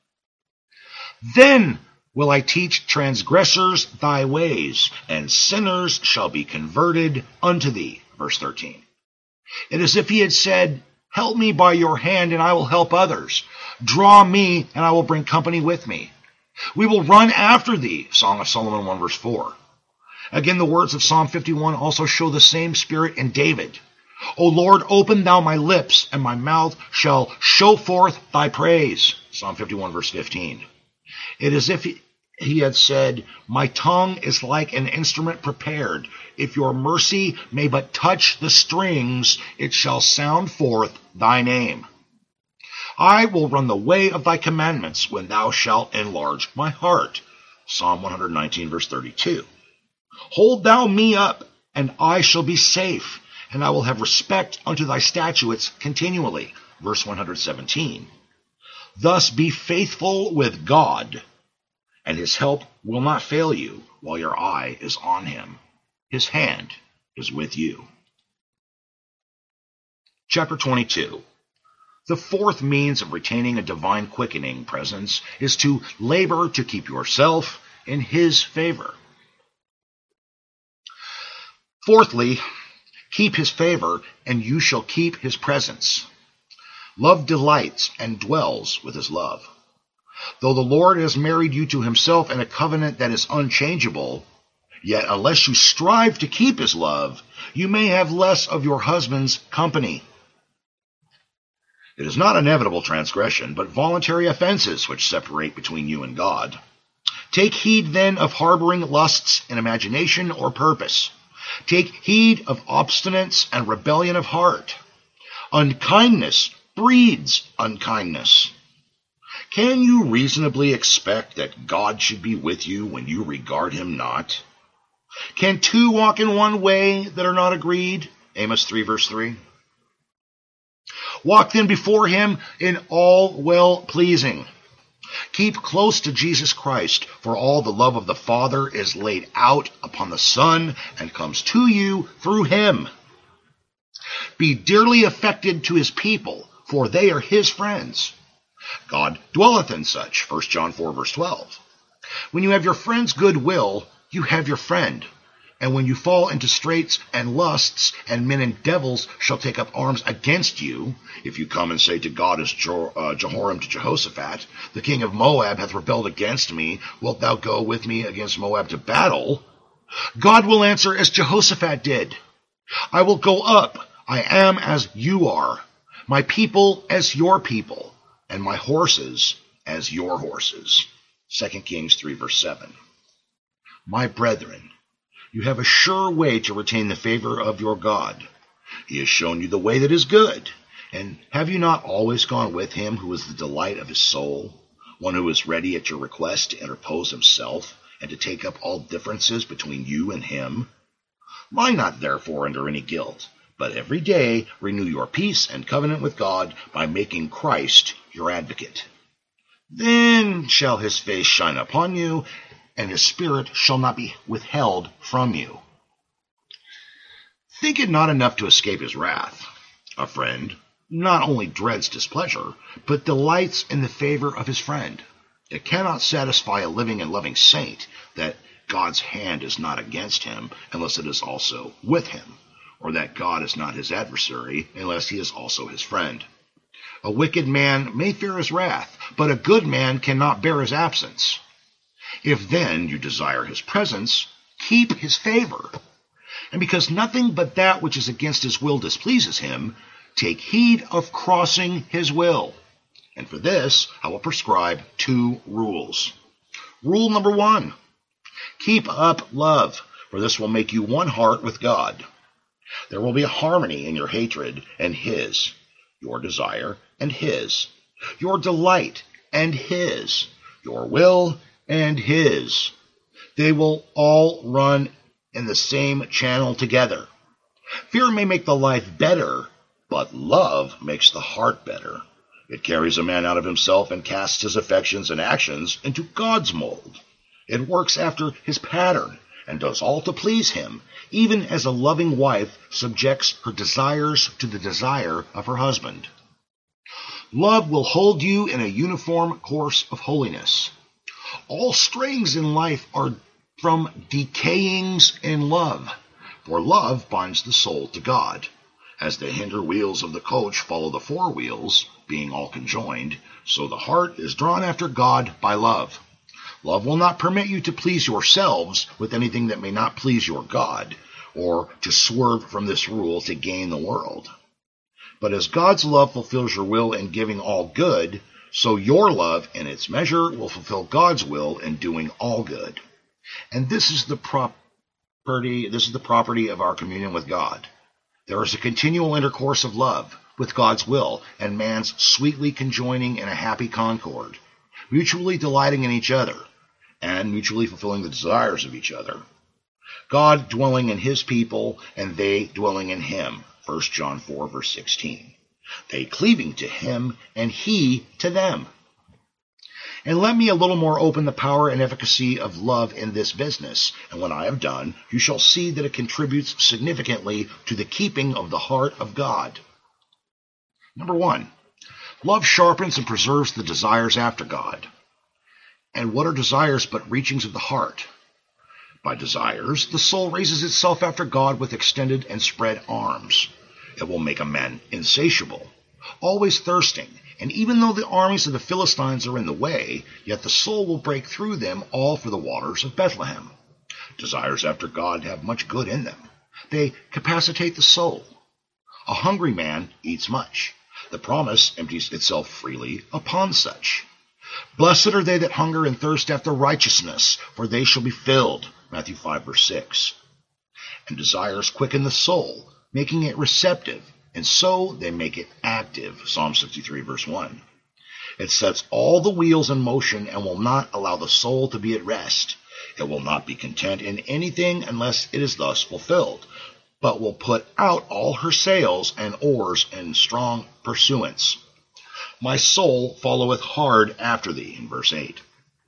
[SPEAKER 1] Then will I teach transgressors thy ways, and sinners shall be converted unto thee. Verse 13. It is as if he had said, help me by your hand, and I will help others. Draw me, and I will bring company with me. We will run after thee. Song of Solomon 1, verse 4. Again, the words of Psalm 51 also show the same spirit in David. O Lord, open thou my lips, and my mouth shall show forth thy praise. Psalm 51, verse 15. It is as if he had said, my tongue is like an instrument prepared. If your mercy may but touch the strings, it shall sound forth thy name. I will run the way of thy commandments when thou shalt enlarge my heart. Psalm 119, verse 32. Hold thou me up, and I shall be safe, and I will have respect unto thy statutes continually. Verse 117. Thus be faithful with God, and his help will not fail you while your eye is on him. His hand is with you. Chapter 22. The fourth means of retaining a divine quickening presence is to labor to keep yourself in his favor. Fourthly, keep his favor, and you shall keep his presence. Love delights and dwells with his love. Though the Lord has married you to himself in a covenant that is unchangeable, yet unless you strive to keep his love, you may have less of your husband's company. It is not inevitable transgression, but voluntary offenses which separate between you and God. Take heed then of harboring lusts in imagination or purpose. Take heed of obstinance and rebellion of heart. Unkindness breeds unkindness. Can you reasonably expect that God should be with you when you regard him not? Can two walk in one way that are not agreed? Amos 3, verse 3. Walk then before him in all well-pleasing. Keep close to Jesus Christ, for all the love of the Father is laid out upon the Son and comes to you through him. Be dearly affected to his people, for they are his friends. God dwelleth in such, 1 John 4, verse 12. When you have your friend's good will, you have your friend. And when you fall into straits and lusts, and men and devils shall take up arms against you, if you come and say to God as Jehoram to Jehoshaphat, the king of Moab hath rebelled against me, wilt thou go with me against Moab to battle? God will answer as Jehoshaphat did. I will go up, I am as you are, my people as your people, and my horses as your horses. 2 Kings 3 verse 7. My brethren, you have a sure way to retain the favor of your God. He has shown you the way that is good. And have you not always gone with him who is the delight of his soul, one who is ready at your request to interpose himself and to take up all differences between you and him? Lie not therefore under any guilt, but every day renew your peace and covenant with God by making Christ your advocate. Then shall his face shine upon you, and his spirit shall not be withheld from you. Think it not enough to escape his wrath. A friend not only dreads displeasure, but delights in the favor of his friend. It cannot satisfy a living and loving saint that God's hand is not against him unless it is also with him, or that God is not his adversary unless he is also his friend. A wicked man may fear his wrath, but a good man cannot bear his absence. If then you desire his presence, keep his favor. And because nothing but that which is against his will displeases him, take heed of crossing his will. And for this, I will prescribe 2 rules. Rule number 1, keep up love, for this will make you one heart with God. There will be a harmony in your hatred and his, your desire and his, your delight and his, your will and his. They will all run in the same channel together. Fear may make the life better, but love makes the heart better. It carries a man out of himself and casts his affections and actions into God's mold. It works after his pattern and does all to please him, even as a loving wife subjects her desires to the desire of her husband. Love will hold you in a uniform course of holiness. All strayings in life are from decayings in love, for love binds the soul to God. As the hinder wheels of the coach follow the fore wheels, being all conjoined, so the heart is drawn after God by love. Love will not permit you to please yourselves with anything that may not please your God, or to swerve from this rule to gain the world. But as God's love fulfills your will in giving all good, so your love in its measure will fulfill God's will in doing all good. And this is the property of our communion with God. There is a continual intercourse of love with God's will and man's sweetly conjoining in a happy concord, mutually delighting in each other and mutually fulfilling the desires of each other. God dwelling in his people and they dwelling in him. 1 John 4 verse 16. They cleaving to him and he to them. And let me a little more open the power and efficacy of love in this business, and when I have done, you shall see that it contributes significantly to the keeping of the heart of God. Number 1, love sharpens and preserves the desires after God. And what are desires but reachings of the heart? By desires, the soul raises itself after God with extended and spread arms. It will make a man insatiable, always thirsting, and even though the armies of the Philistines are in the way, yet the soul will break through them all for the waters of Bethlehem. Desires after God have much good in them. They capacitate the soul. A hungry man eats much. The promise empties itself freely upon such. Blessed are they that hunger and thirst after righteousness, for they shall be filled. Matthew 5 verse 6. And desires quicken the soul, making it receptive, and so they make it active. Psalm 63 verse 1. It sets all the wheels in motion and will not allow the soul to be at rest. It will not be content in anything unless it is thus fulfilled, but will put out all her sails and oars in strong pursuance. My soul followeth hard after thee, in verse 8.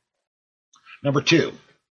[SPEAKER 1] Number 2,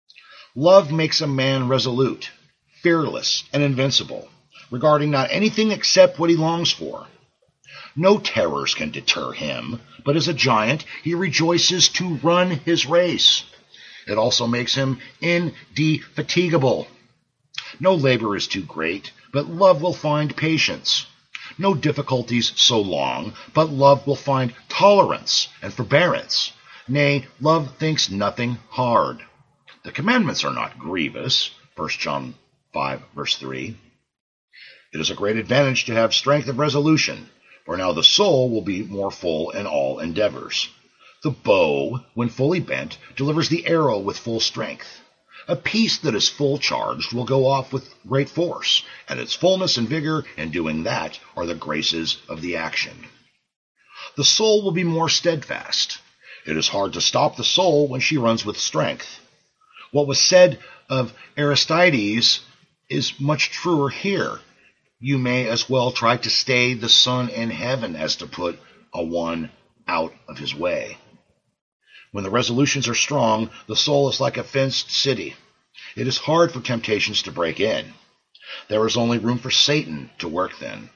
[SPEAKER 1] love makes a man resolute, fearless, and invincible, regarding not anything except what he longs for. No terrors can deter him, but as a giant he rejoices to run his race. It also makes him indefatigable. No labor is too great, but love will find patience. No difficulties so long, but love will find tolerance and forbearance. Nay, love thinks nothing hard. The commandments are not grievous. 1 John 5, verse 3. It is a great advantage to have strength of resolution, for now the soul will be more full in all endeavors. The bow, when fully bent, delivers the arrow with full strength. A piece that is full charged will go off with great force, and its fullness and vigor in doing that are the graces of the action. The soul will be more steadfast. It is hard to stop the soul when she runs with strength. What was said of Aristides is much truer here. You may as well try to stay the sun in heaven as to put a one out of his way. When the resolutions are strong, the soul is like a fenced city. It is hard for temptations to break in. There is only room for Satan to work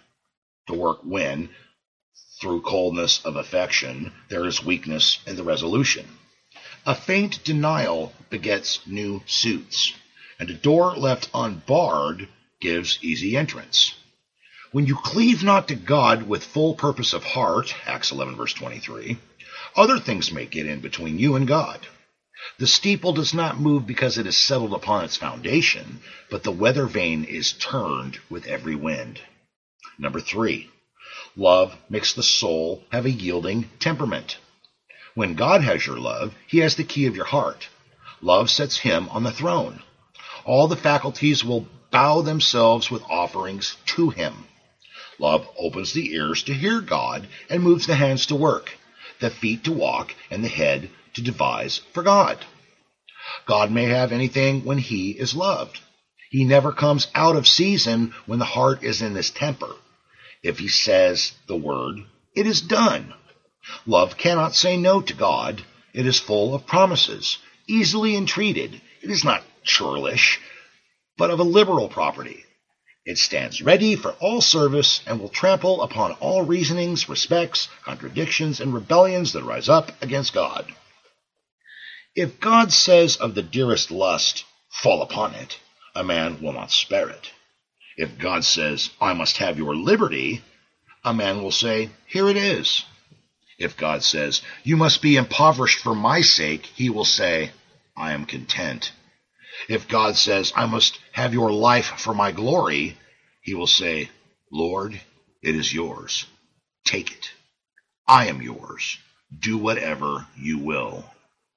[SPEAKER 1] when, through coldness of affection, there is weakness in the resolution. A faint denial begets new suits, and a door left unbarred gives easy entrance. When you cleave not to God with full purpose of heart, Acts 11, verse 23, other things may get in between you and God. The steeple does not move because it is settled upon its foundation, but the weather vane is turned with every wind. Number 3, love makes the soul have a yielding temperament. When God has your love, he has the key of your heart. Love sets him on the throne. All the faculties will bow themselves with offerings to him. Love opens the ears to hear God and moves the hands to work, the feet to walk, and the head to devise for God. God may have anything when he is loved. He never comes out of season when the heart is in this temper. If he says the word, it is done. Love cannot say no to God. It is full of promises, easily entreated. It is not churlish, but of a liberal property. It stands ready for all service and will trample upon all reasonings, respects, contradictions, and rebellions that rise up against God. If God says of the dearest lust, fall upon it, a man will not spare it. If God says, I must have your liberty, a man will say, here it is. If God says, you must be impoverished for my sake, he will say, I am content. If God says, I must have your life for my glory, he will say, Lord, it is yours. Take it. I am yours. Do whatever you will.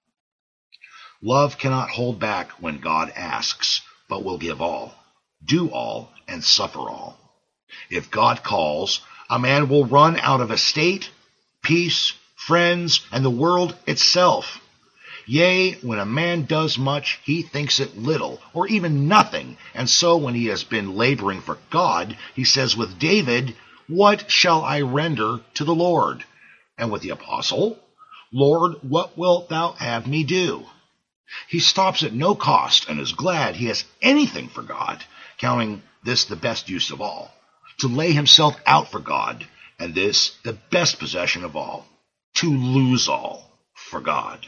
[SPEAKER 1] Love cannot hold back when God asks, but will give all, do all, and suffer all. If God calls, a man will run out of estate, peace, friends, and the world itself. Yea, when a man does much, he thinks it little, or even nothing. And so when he has been laboring for God, he says with David, what shall I render to the Lord? And with the apostle, Lord, what wilt thou have me do? He stops at no cost and is glad he has anything for God, counting this the best use of all, to lay himself out for God, and this the best possession of all, to lose all for God.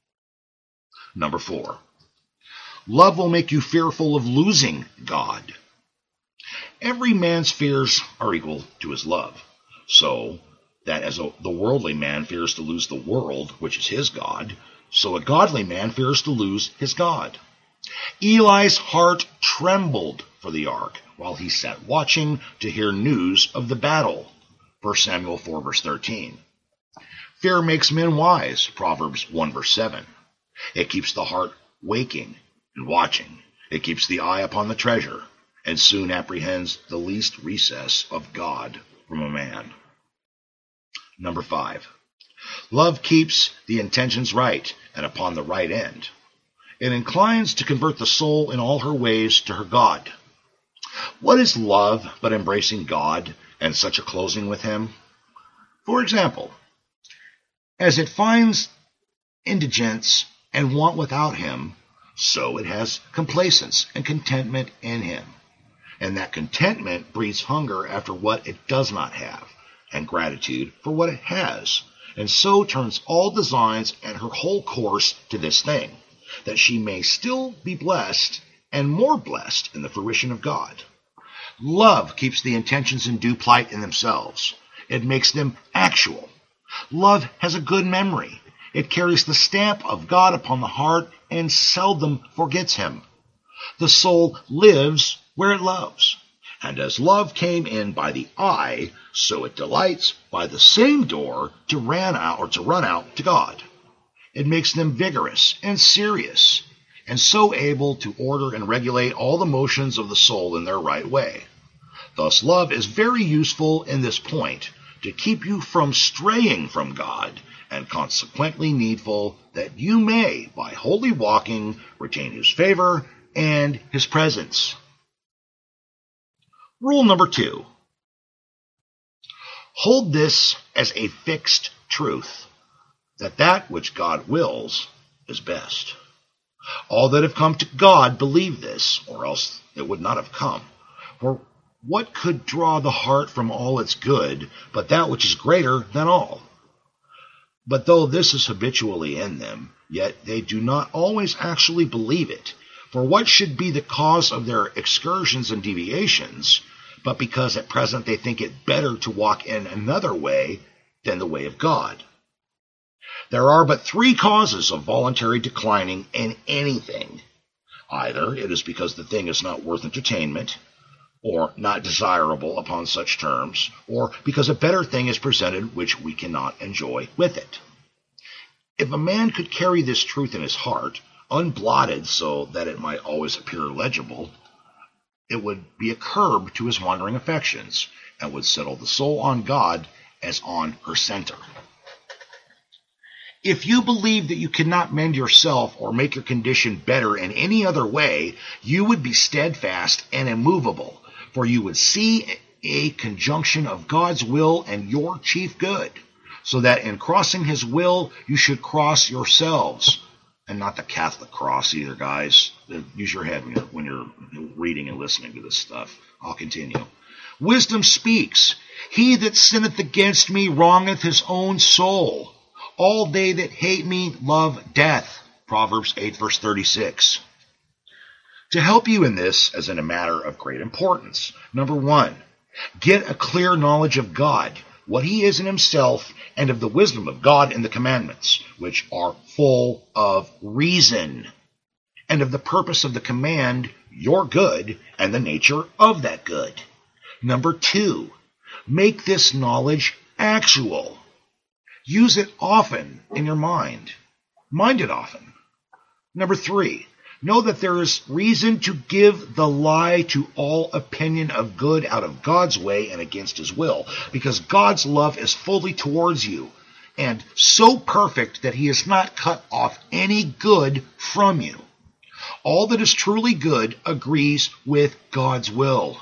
[SPEAKER 1] Number 4, love will make you fearful of losing God. Every man's fears are equal to his love, so that as the worldly man fears to lose the world, which is his God, so a godly man fears to lose his God. Eli's heart trembled for the ark while he sat watching to hear news of the battle. 1 Samuel 4, verse 13. Fear makes men wise. Proverbs 1, verse 7. It keeps the heart waking and watching. It keeps the eye upon the treasure, and soon apprehends the least recess of God from a man. Number 5, love keeps the intentions right and upon the right end. It inclines to convert the soul in all her ways to her God. What is love but embracing God and such a closing with him? For example, as it finds indigence and want without him, so it has complacence and contentment in him. And that contentment breeds hunger after what it does not have, and gratitude for what it has, and so turns all designs and her whole course to this thing, that she may still be blessed and more blessed in the fruition of God. Love keeps the intentions in due plight in themselves. It makes them actual. Love has a good memory. It carries the stamp of God upon the heart and seldom forgets him. The soul lives where it loves. And as love came in by the eye, so it delights by the same door to run out to God. It makes them vigorous and serious, and so able to order and regulate all the motions of the soul in their right way. Thus love is very useful in this point, to keep you from straying from God, and consequently needful that you may, by holy walking, retain his favor and his presence. Rule number 2. Hold this as a fixed truth, that which God wills is best. All that have come to God believe this, or else it would not have come. For what could draw the heart from all its good, but that which is greater than all? But though this is habitually in them, yet they do not always actually believe it. For what should be the cause of their excursions and deviations, but because at present they think it better to walk in another way than the way of God? There are but 3 causes of voluntary declining in anything. Either it is because the thing is not worth entertainment, or not desirable upon such terms, or because a better thing is presented which we cannot enjoy with it. If a man could carry this truth in his heart, unblotted so that it might always appear legible, it would be a curb to his wandering affections, and would settle the soul on God as on her center. If you believe that you cannot mend yourself or make your condition better in any other way, you would be steadfast and immovable, for you would see a conjunction of God's will and your chief good, so that in crossing his will you should cross yourselves, and not the Catholic cross either, guys. Use your head when you're reading and listening to this stuff. I'll continue. Wisdom speaks, "He that sinneth against me wrongeth his own soul. All they that hate me love death." Proverbs 8, verse 36. To help you in this, as in a matter of great importance, number 1, get a clear knowledge of God, what he is in himself, and of the wisdom of God in the commandments, which are full of reason, and of the purpose of the command, your good, and the nature of that good. Number 2, make this knowledge actual. Use it often in your mind. Mind it often. Number 3, know that there is reason to give the lie to all opinion of good out of God's way and against his will, because God's love is fully towards you, and so perfect that he has not cut off any good from you. All that is truly good agrees with God's will,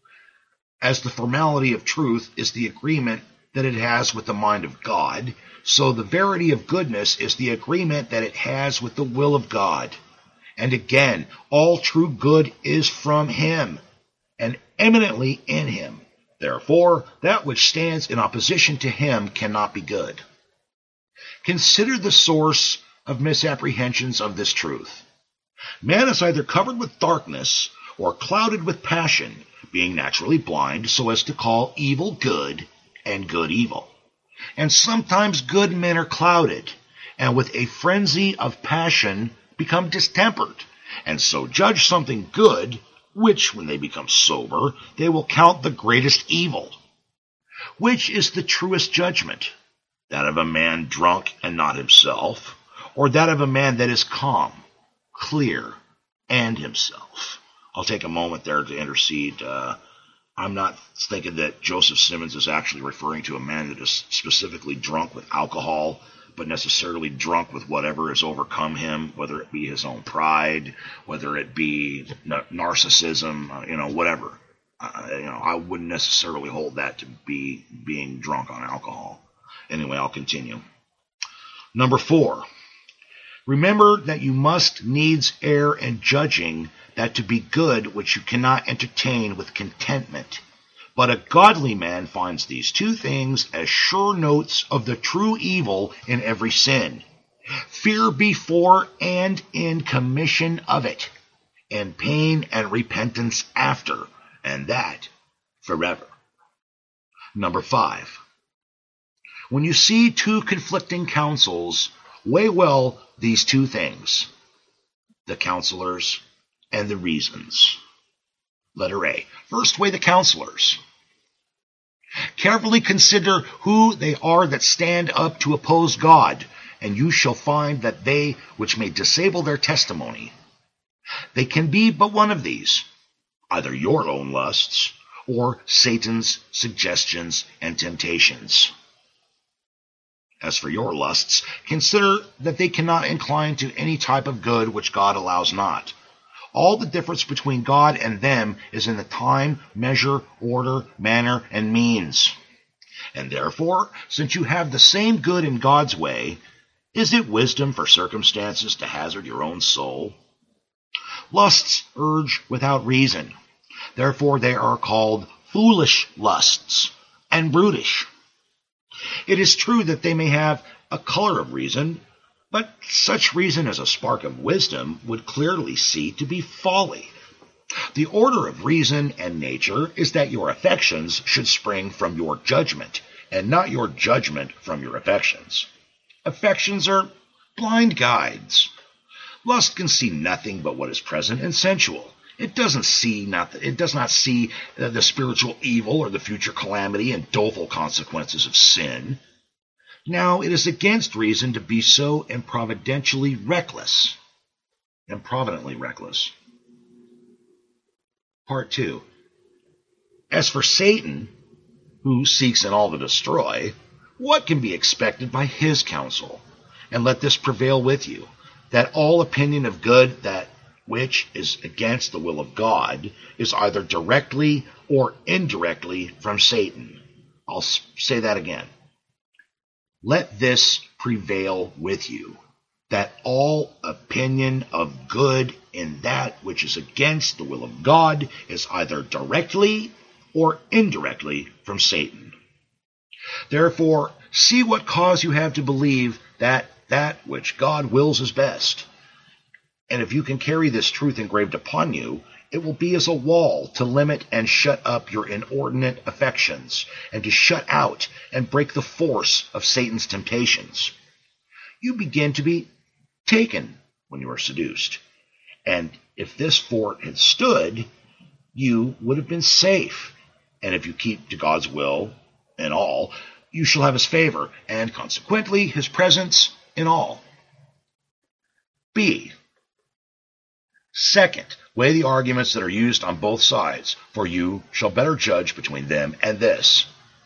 [SPEAKER 1] as the formality of truth is the agreement that it has with the mind of God, so the verity of goodness is the agreement that it has with the will of God. And again, all true good is from him, and eminently in him. Therefore, that which stands in opposition to him cannot be good. Consider the source of misapprehensions of this truth. Man is either covered with darkness or clouded with passion, being naturally blind so as to call evil good and good evil. And sometimes good men are clouded, and with a frenzy of passion become distempered, and so judge something good, which, when they become sober, they will count the greatest evil. Which is the truest judgment? That of a man drunk and not himself, or that of a man that is calm, clear, and himself? I'll take a moment there to intercede. I'm not thinking that Joseph Simmons is actually referring to a man that is specifically drunk with alcohol, but necessarily drunk with whatever has overcome him, whether it be his own pride, whether it be narcissism, whatever. I wouldn't necessarily hold that to be being drunk on alcohol. Anyway, I'll continue. Number 4, remember that you must needs err in judging that to be good which you cannot entertain with contentment. But a godly man finds these 2 things as sure notes of the true evil in every sin: fear before and in commission of it, and pain and repentance after, and that forever. Number 5. When you see two conflicting counsels, weigh well these two things, the counselors and the reasons. Letter A. First, weigh the counselors. Carefully consider who they are that stand up to oppose God, and you shall find that they which may disable their testimony. They can be but one of these, either your own lusts or Satan's suggestions and temptations. As for your lusts, consider that they cannot incline to any type of good which God allows not. All the difference between God and them is in the time, measure, order, manner, and means. And therefore, since you have the same good in God's way, is it wisdom for circumstances to hazard your own soul? Lusts urge without reason. Therefore they are called foolish lusts and brutish. It is true that they may have a color of reason, but such reason as a spark of wisdom would clearly see to be folly. The order of reason and nature is that your affections should spring from your judgment, and not your judgment from your affections. Affections are blind guides. Lust can see nothing but what is present and sensual. It does not see the spiritual evil or the future calamity and doleful consequences of sin. Now it is against reason to be so improvidently reckless. Part 2. As for Satan, who seeks in all to destroy, what can be expected by his counsel? And let this prevail with you, that all opinion of good that which is against the will of God is either directly or indirectly from Satan. I'll say that again. Let this prevail with you, that all opinion of good in that which is against the will of God is either directly or indirectly from Satan. Therefore, see what cause you have to believe that which God wills is best. And if you can carry this truth engraved upon you, it will be as a wall to limit and shut up your inordinate affections, and to shut out and break the force of Satan's temptations. You begin to be taken when you are seduced. And if this fort had stood, you would have been safe. And if you keep to God's will in all, you shall have his favor, and consequently his presence in all. B. Second, weigh the arguments that are used on both sides, for you shall better judge between them and this.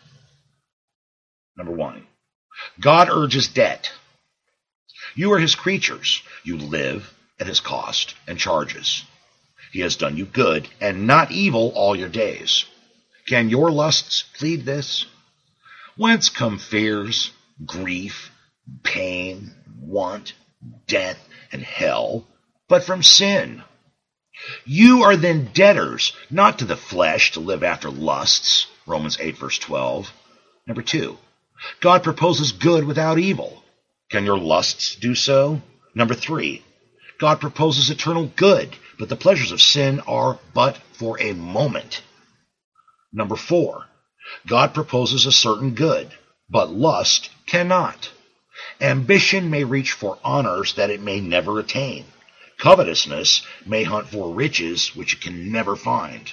[SPEAKER 1] Number 1. God urges debt. You are his creatures. You live at his cost and charges. He has done you good and not evil all your days. Can your lusts plead this? Whence come fears, grief, pain, want, death, and hell, but from sin? You are then debtors, not to the flesh, to live after lusts. Romans 8, verse 12. Number 2, God proposes good without evil. Can your lusts do so? Number 3, God proposes eternal good, but the pleasures of sin are but for a moment. Number 4, God proposes a certain good, but lust cannot. Ambition may reach for honors that it may never attain. Covetousness may hunt for riches which it can never find.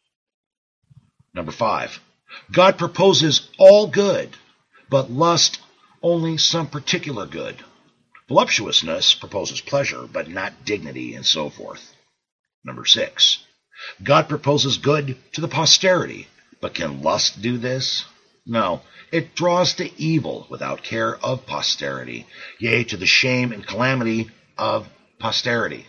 [SPEAKER 1] Number 5, God proposes all good, but lust only some particular good. Voluptuousness proposes pleasure, but not dignity, and so forth. Number 6, God proposes good to the posterity, but can lust do this? No, it draws to evil without care of posterity, yea, to the shame and calamity of posterity.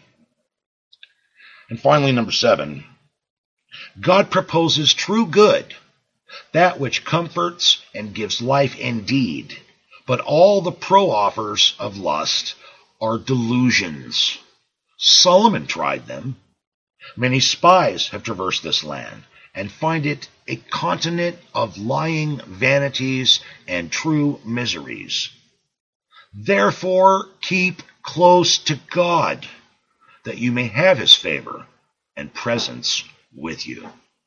[SPEAKER 1] And finally, number 7, God proposes true good, that which comforts and gives life indeed, but all the pro-offers of lust are delusions. Solomon tried them. Many spies have traversed this land and find it a continent of lying vanities and true miseries. Therefore, keep close to God. that you may have his favor and presence with you.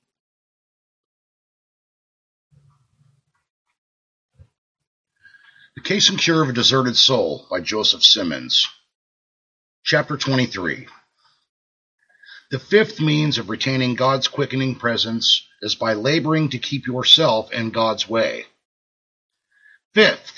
[SPEAKER 1] The Case and Cure of a Deserted Soul by Joseph Simmons. Chapter 23. The fifth means of retaining God's quickening presence is by laboring to keep yourself in God's way. Fifth,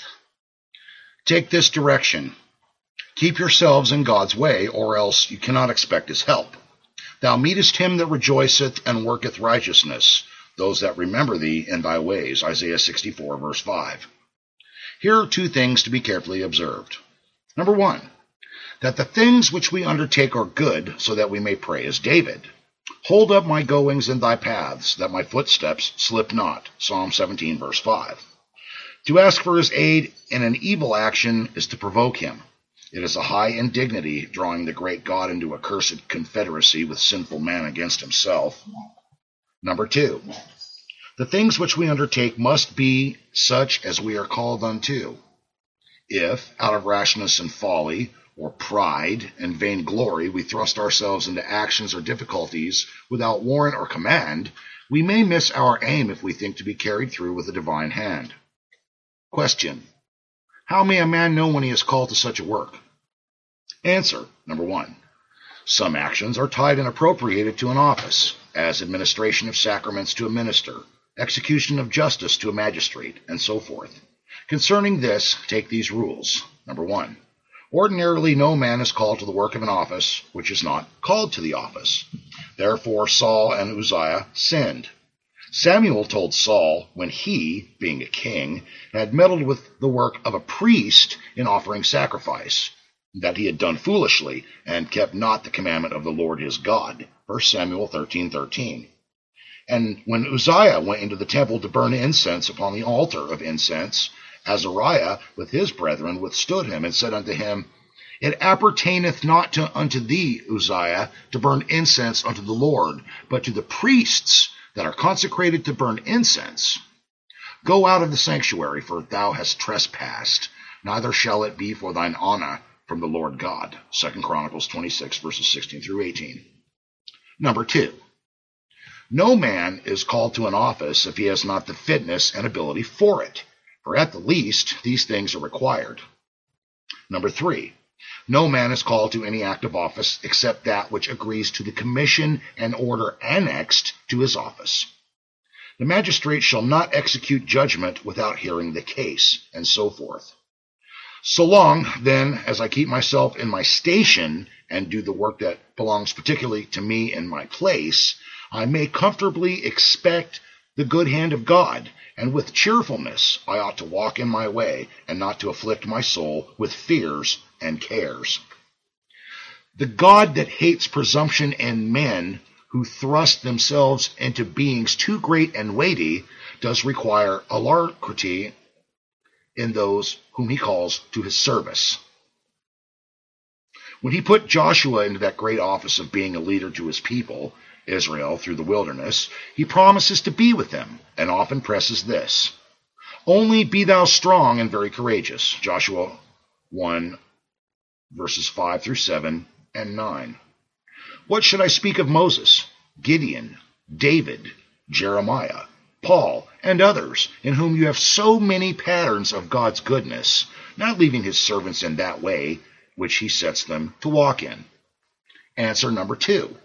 [SPEAKER 1] take this direction. Keep yourselves in God's way, or else you cannot expect his help. Thou meetest him that rejoiceth and worketh righteousness, those that remember thee in thy ways. Isaiah 64, verse 5. Here are two things to be carefully observed. Number one, that the things which we undertake are good, so that we may pray as David. Hold up my goings in thy paths, that my footsteps slip not. Psalm 17, verse 5. To ask for his aid in an evil action is to provoke him. It is a high indignity, drawing the great God into a cursed confederacy with sinful man against himself. Number two, the things which we undertake must be such as we are called unto. If, out of rashness and folly, or pride and vainglory, we thrust ourselves into actions or difficulties without warrant or command, we may miss our aim if we think to be carried through with a divine hand. Question: how may a man know when he is called to such a work? Answer: number one, some actions are tied and appropriated to an office, as administration of sacraments to a minister, execution of justice to a magistrate, and so forth. Concerning this, take these rules. Number one, ordinarily no man is called to the work of an office which is not called to the office. Therefore Saul and Uzziah sinned. Samuel told Saul, when he, being a king, had meddled with the work of a priest in offering sacrifice, that he had done foolishly, and kept not the commandment of the Lord his God. 1 Samuel 13:13. And when Uzziah went into the temple to burn incense upon the altar of incense, Azariah with his brethren withstood him, and said unto him, It appertaineth not unto thee, Uzziah, to burn incense unto the Lord, but to the priests that are consecrated to burn incense. Go out of the sanctuary, for thou hast trespassed, neither shall it be for thine honor from the Lord God. 2 Chronicles 26, verses 16 through 18. Number two, no man is called to an office if he has not the fitness and ability for it, for at the least these things are required. Number three, no man is called to any active office except that which agrees to the commission and order annexed to his office. The magistrate shall not execute judgment without hearing the case, and so forth. So long, then, as I keep myself in my station and do the work that belongs particularly to me in my place, I may comfortably expect the good hand of God, and with cheerfulness I ought to walk in my way, and not to afflict my soul with fears and cares. The God that hates presumption in men who thrust themselves into beings too great and weighty does require alacrity in those whom he calls to his service. When he put Joshua into that great office of being a leader to his people, Israel, through the wilderness, he promises to be with them, and often presses this: Only be thou strong and very courageous. Joshua 1, verses 5 through 7 and 9. What should I speak of Moses, Gideon, David, Jeremiah, Paul, and others, in whom you have so many patterns of God's goodness, not leaving his servants in that way which he sets them to walk in? Answer number two.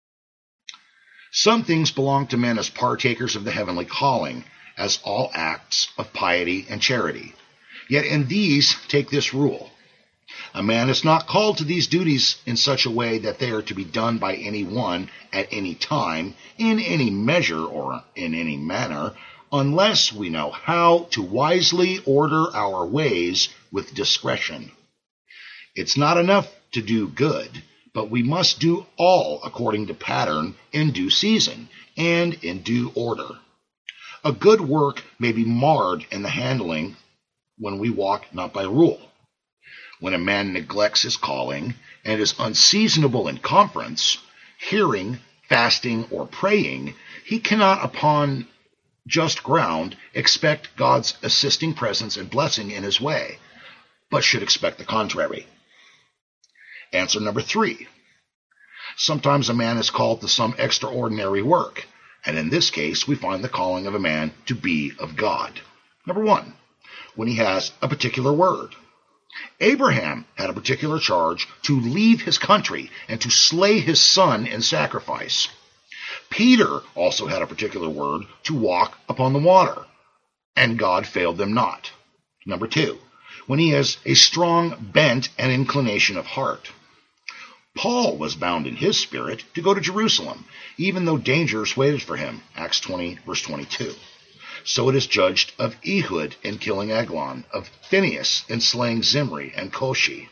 [SPEAKER 1] Some things belong to men as partakers of the heavenly calling, as all acts of piety and charity. Yet in these take this rule: a man is not called to these duties in such a way that they are to be done by any one at any time, in any measure, or in any manner, unless we know how to wisely order our ways with discretion. It's not enough to do good, but we must do all according to pattern in due season and in due order. A good work may be marred in the handling when we walk not by rule. When a man neglects his calling and is unseasonable in conference, hearing, fasting, or praying, he cannot upon just ground expect God's assisting presence and blessing in his way, but should expect the contrary. Answer number three. Sometimes a man is called to some extraordinary work, and in this case we find the calling of a man to be of God. Number one, when he has a particular word. Abraham had a particular charge to leave his country and to slay his son in sacrifice. Peter also had a particular word to walk upon the water, and God failed them not. Number two, when he has a strong bent and inclination of heart. Paul was bound in his spirit to go to Jerusalem, even though dangers waited for him, Acts 20, verse 22. So it is judged of Ehud in killing Eglon, of Phinehas in slaying Zimri and Koshi.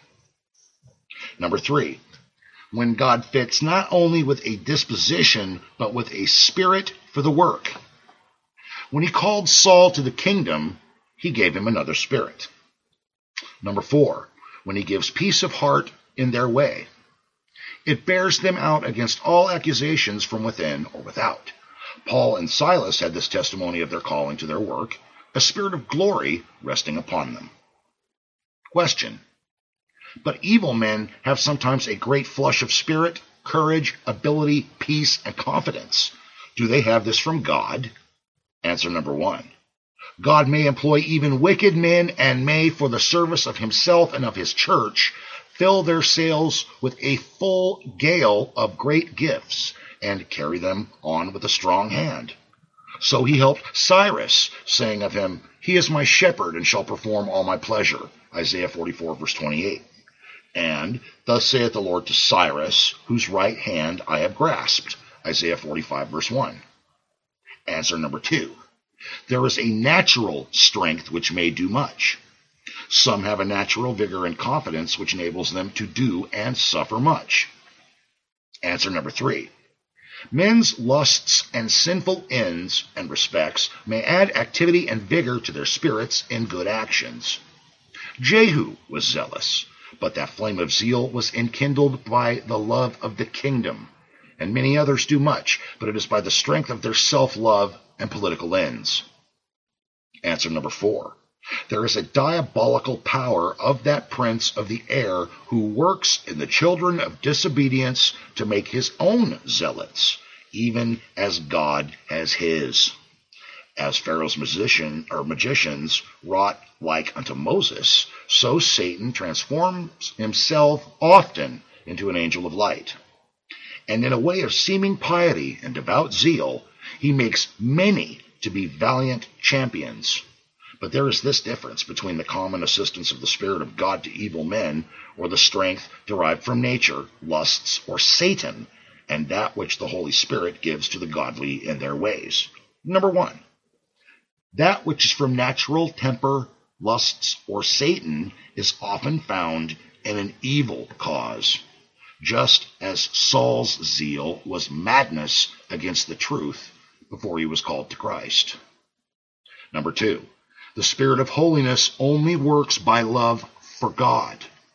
[SPEAKER 1] Number three, when God fits not only with a disposition, but with a spirit for the work. When he called Saul to the kingdom, he gave him another spirit. Number four, when he gives peace of heart in their way. It bears them out against all accusations from within or without. Paul and Silas had this testimony of their calling to their work, a spirit of glory resting upon them. Question. But evil men have sometimes a great flush of spirit, courage, ability, peace, and confidence. Do they have this from God? Answer number one. God may employ even wicked men and may, for the service of himself and of his church, fill their sails with a full gale of great gifts and carry them on with a strong hand. So he helped Cyrus, saying of him, "He is my shepherd and shall perform all my pleasure," Isaiah 44, verse 28. And, "Thus saith the Lord to Cyrus, whose right hand I have grasped," Isaiah 45, verse 1. Answer number two. There is a natural strength which may do much. Some have a natural vigor and confidence which enables them to do and suffer much. Answer number three. Men's lusts and sinful ends and respects may add activity and vigor to their spirits in good actions. Jehu was zealous, but that flame of zeal was enkindled by the love of the kingdom. And many others do much, but it is by the strength of their self-love and political ends. Answer number four. There is a diabolical power of that prince of the air who works in the children of disobedience to make his own zealots, even as God has his. As Pharaoh's magicians wrought like unto Moses, so Satan transforms himself often into an angel of light. And in a way of seeming piety and devout zeal, he makes many to be valiant champions. But there is this difference between the common assistance of the Spirit of God to evil men, or the strength derived from nature, lusts, or Satan, and that which the Holy Spirit gives to the godly in their ways. Number one, that which is from natural temper, lusts, or Satan is often found in an evil cause, just as Saul's zeal was madness against the truth before he was called to Christ. Number two, the Spirit of holiness only works by love for God.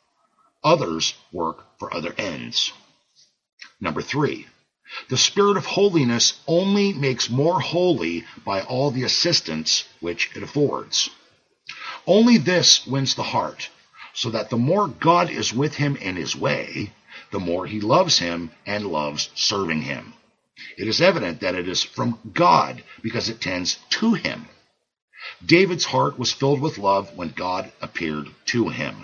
[SPEAKER 1] Others work for other ends. Number three, the Spirit of holiness only makes more holy by all the assistance which it affords. Only this wins the heart, so that the more God is with him in his way, the more he loves him and loves serving him. It is evident that it is from God because it tends to him. David's heart was filled with love when God appeared to him.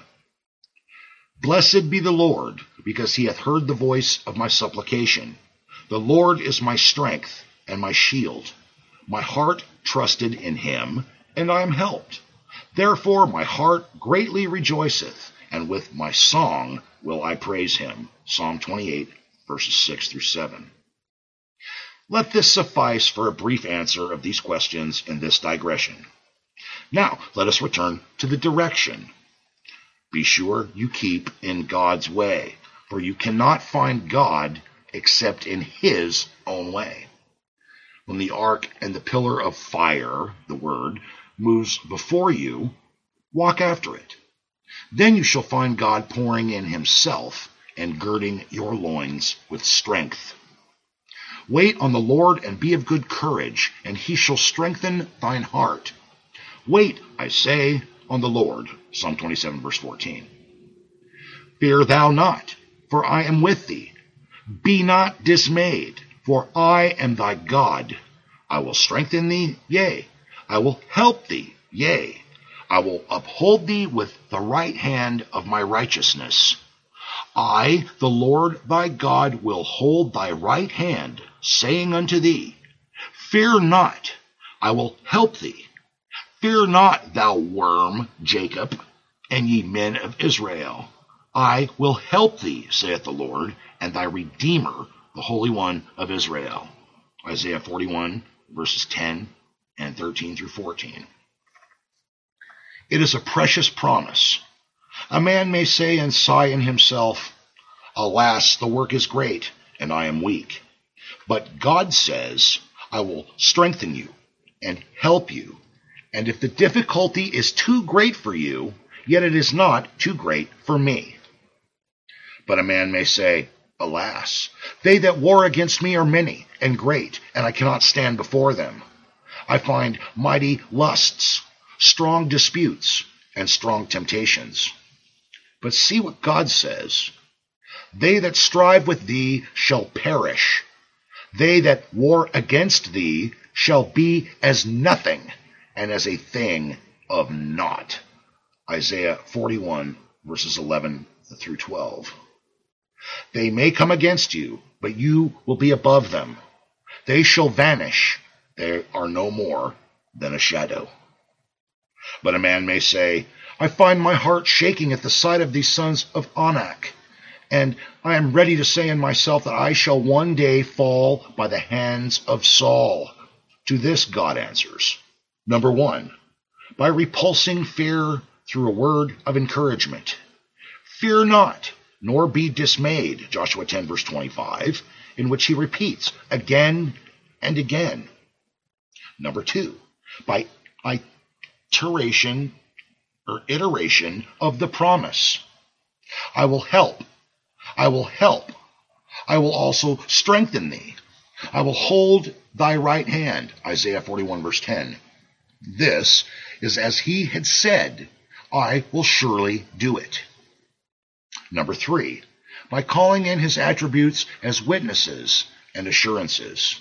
[SPEAKER 1] Blessed be the Lord, because he hath heard the voice of my supplication. The Lord is my strength and my shield. My heart trusted in him, and I am helped. Therefore my heart greatly rejoiceth, and with my song will I praise him. Psalm 28, verses 6 through 7. Let this suffice for a brief answer of these questions in this digression. Now, let us return to the direction. Be sure you keep in God's way, for you cannot find God except in his own way. When the ark and the pillar of fire, the word, moves before you, walk after it. Then you shall find God pouring in himself and girding your loins with strength. Wait on the Lord and be of good courage, and he shall strengthen thine heart. Wait, I say, on the Lord. Psalm 27, verse 14. Fear thou not, for I am with thee. Be not dismayed, for I am thy God. I will strengthen thee, yea, I will help thee, yea, I will uphold thee with the right hand of my righteousness. I, the Lord thy God, will hold thy right hand, saying unto thee, Fear not, I will help thee. Fear not, thou worm, Jacob, and ye men of Israel. I will help thee, saith the Lord, and thy Redeemer, the Holy One of Israel. Isaiah 41, verses 10 and 13 through 14. It is a precious promise. A man may say and sigh in himself, Alas, the work is great, and I am weak. But God says, I will strengthen you and help you. And if the difficulty is too great for you, yet it is not too great for me. But a man may say, Alas, they that war against me are many and great, and I cannot stand before them. I find mighty lusts, strong disputes, and strong temptations. But see what God says. They that strive with thee shall perish. They that war against thee shall be as nothing, and as a thing of naught. Isaiah 41, verses 11 through 12. They may come against you, but you will be above them. They shall vanish. They are no more than a shadow. But a man may say, I find my heart shaking at the sight of these sons of Anak, and I am ready to say in myself that I shall one day fall by the hands of Saul. To this God answers. Number 1, by repulsing fear through a word of encouragement. Fear not, nor be dismayed, Joshua 10, verse 25, in which he repeats again and again. Number 2, by iteration of the promise. I will help. I will help. I will also strengthen thee. I will hold thy right hand, Isaiah 41, verse 10. This is as he had said, I will surely do it. Number 3, by calling in his attributes as witnesses and assurances.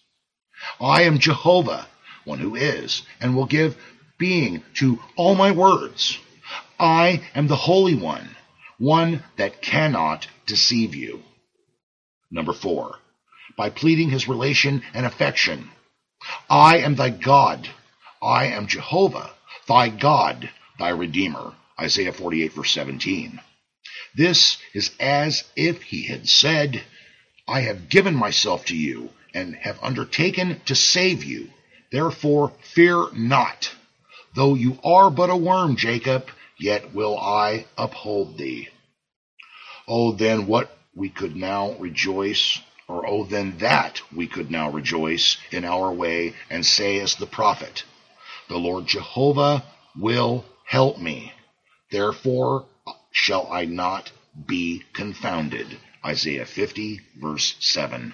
[SPEAKER 1] I am Jehovah, one who is, and will give being to all my words. I am the Holy One that cannot deceive you. Number 4, by pleading his relation and affection. I am thy God. I am Jehovah, thy God, thy Redeemer. Isaiah 48, verse 17. This is as if he had said, I have given myself to you, and have undertaken to save you. Therefore fear not. Though you are but a worm, Jacob, yet will I uphold thee. Oh, then what we could now rejoice, or oh, then that we could now rejoice in our way, and say as the prophet, the Lord Jehovah will help me. Therefore shall I not be confounded. Isaiah 50, verse 7.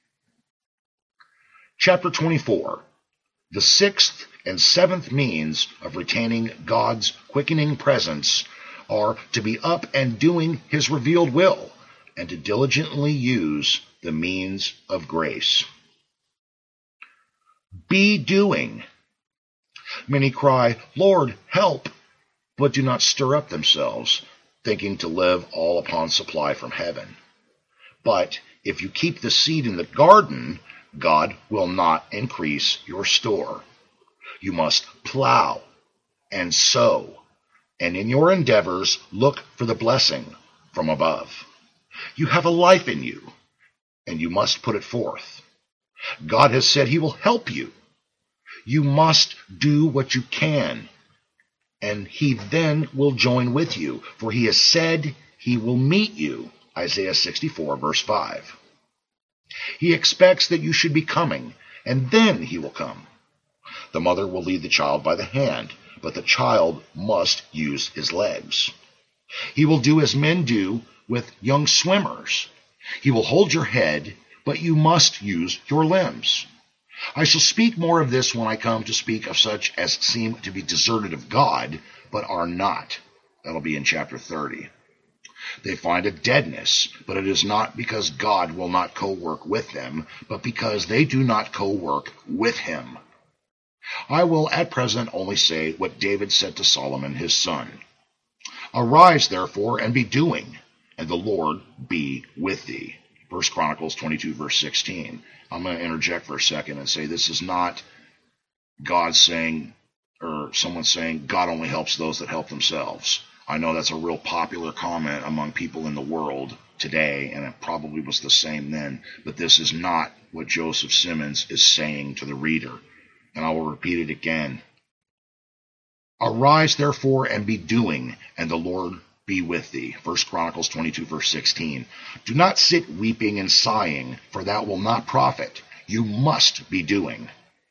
[SPEAKER 1] Chapter 24. The sixth and seventh means of retaining God's quickening presence are to be up and doing his revealed will, and to diligently use the means of grace. Be doing. Many cry, Lord, help, but do not stir up themselves, thinking to live all upon supply from heaven. But if you keep the seed in the garden, God will not increase your store. You must plow and sow, and in your endeavors look for the blessing from above. You have a life in you, and you must put it forth. God has said he will help you. You must do what you can, and he then will join with you, for he has said he will meet you. Isaiah 64, verse 5. He expects that you should be coming, and then he will come. The mother will lead the child by the hand, but the child must use his legs. He will do as men do with young swimmers. He will hold your head, but you must use your limbs. I shall speak more of this when I come to speak of such as seem to be deserted of God, but are not. That'll be in chapter 30. They find a deadness, but it is not because God will not co-work with them, but because they do not co-work with him. I will at present only say what David said to Solomon his son. Arise, therefore, and be doing, and the Lord be with thee. 1 Chronicles 22, verse 16. I'm going to interject for a second and say this is not God saying, or someone saying, God only helps those that help themselves. I know that's a real popular comment among people in the world today, and it probably was the same then, but this is not what Joseph Simmons is saying to the reader. And I will repeat it again. Arise, therefore, and be doing, and the Lord be with thee. 1 Chronicles 22, verse 16. Do not sit weeping and sighing, for that will not profit. You must be doing.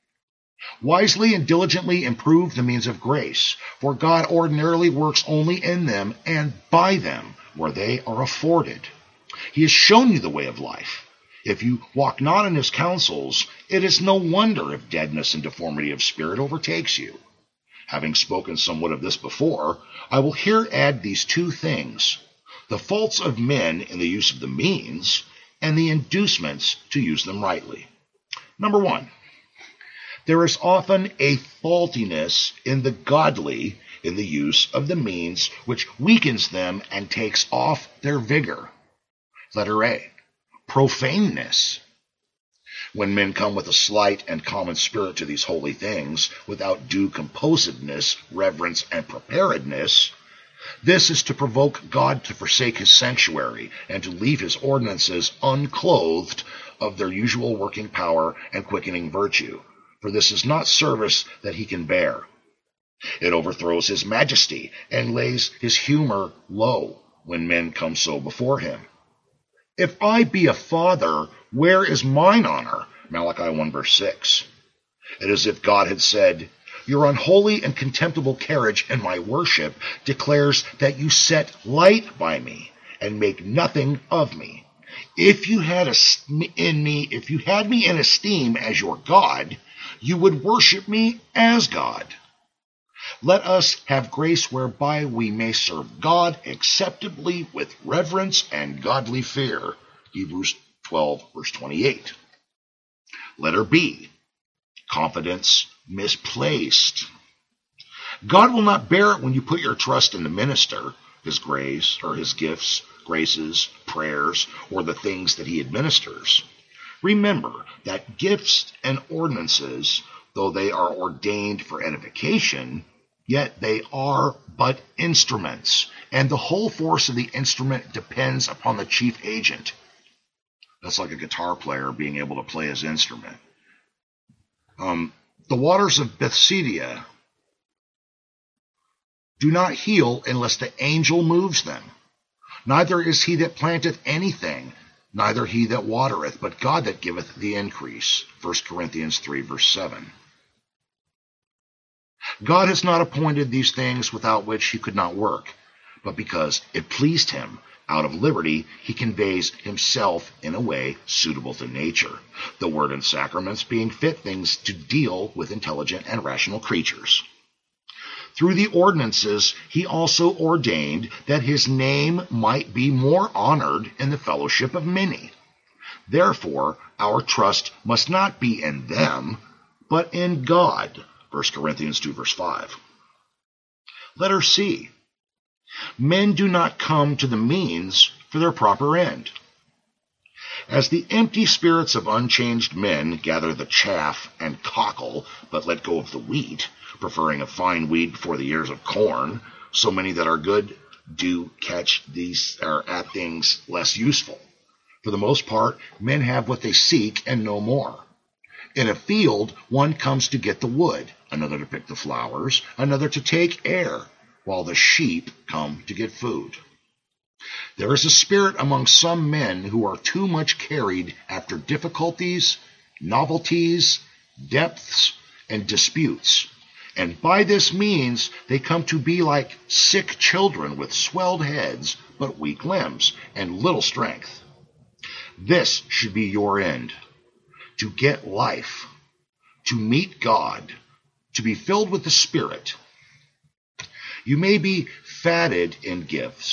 [SPEAKER 1] Wisely and diligently improve the means of grace, for God ordinarily works only in them and by them where they are afforded. He has shown you the way of life. If you walk not in his counsels, it is no wonder if deadness and deformity of spirit overtakes you. Having spoken somewhat of this before, I will here add these two things: the faults of men in the use of the means, and the inducements to use them rightly. Number one, there is often a faultiness in the godly in the use of the means, which weakens them and takes off their vigor. Letter A, profaneness. When men come with a slight and common spirit to these holy things, without due composedness, reverence, and preparedness, this is to provoke God to forsake his sanctuary and to leave his ordinances unclothed of their usual working power and quickening virtue. For this is not service that he can bear. It overthrows his majesty and lays his humor low when men come so before him. If I be a father, where is mine honor? Malachi 1, verse 6. It is as if God had said, your unholy and contemptible carriage in my worship declares that you set light by me and make nothing of me. If you had me in esteem as your God, you would worship me as God. Let us have grace whereby we may serve God acceptably with reverence and godly fear. Hebrews 12, verse 28. Letter B, confidence misplaced. God will not bear it when you put your trust in the minister, his grace, or his gifts, graces, prayers, or the things that he administers. Remember that gifts and ordinances, though they are ordained for edification, yet they are but instruments, and the whole force of the instrument depends upon the chief agent. That's like a guitar player being able to play his instrument. The waters of Bethsaida do not heal unless the angel moves them. Neither is he that planteth anything, neither he that watereth, but God that giveth the increase. 1 Corinthians 3, verse 7. God has not appointed these things without which he could not work, but because it pleased him. Out of liberty, he conveys himself in a way suitable to nature, the word and sacraments being fit things to deal with intelligent and rational creatures. Through the ordinances, he also ordained that his name might be more honored in the fellowship of many. Therefore, our trust must not be in them, but in God. 1 Corinthians 2, verse 5. Letter C. Men do not come to the means for their proper end. As the empty spirits of unchanged men gather the chaff and cockle, but let go of the wheat, preferring a fine weed before the ears of corn, so many that are good do catch these at things less useful. For the most part, men have what they seek and no more. In a field, one comes to get the wood, another to pick the flowers, another to take air, while the sheep come to get food. There is a spirit among some men who are too much carried after difficulties, novelties, depths, and disputes, and by this means they come to be like sick children with swelled heads, but weak limbs, and little strength. This should be your end: to get life, to meet God, to be filled with the Spirit. You may be fatted in gifts,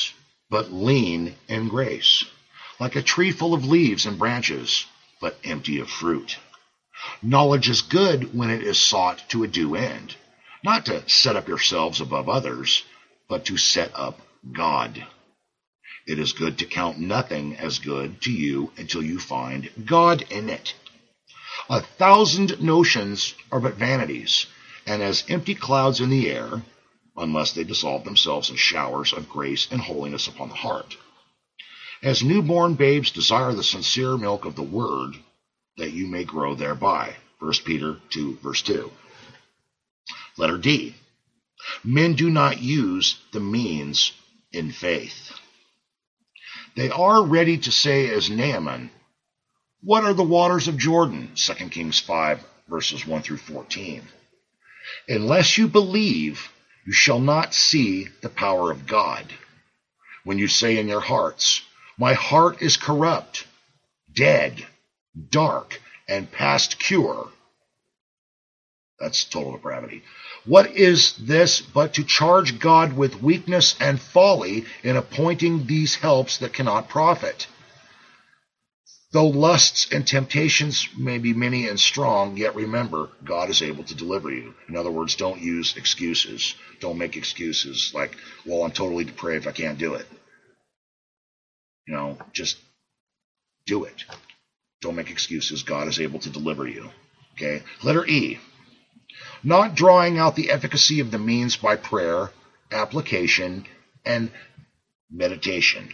[SPEAKER 1] but lean in grace, like a tree full of leaves and branches, but empty of fruit. Knowledge is good when it is sought to a due end, not to set up yourselves above others, but to set up God. It is good to count nothing as good to you until you find God in it. 1,000 notions are but vanities, and as empty clouds in the air, unless they dissolve themselves in showers of grace and holiness upon the heart. As newborn babes desire the sincere milk of the word, that you may grow thereby. 1 Peter 2, verse 2. Letter D. Men do not use the means in faith. They are ready to say as Naaman, "What are the waters of Jordan?" 2 Kings 5, verses 1 through 14. Unless you believe, you shall not see the power of God. When you say in your hearts, "My heart is corrupt, dead, dark, and past cure." That's total depravity. What is this but to charge God with weakness and folly in appointing these helps that cannot profit? Though lusts and temptations may be many and strong, yet remember, God is able to deliver you. In other words, don't use excuses. Don't make excuses like, "Well, I'm totally depraved, I can't do it." Just do it. Don't make excuses. God is able to deliver you. Okay? Letter E. Not drawing out the efficacy of the means by prayer, application, and meditation.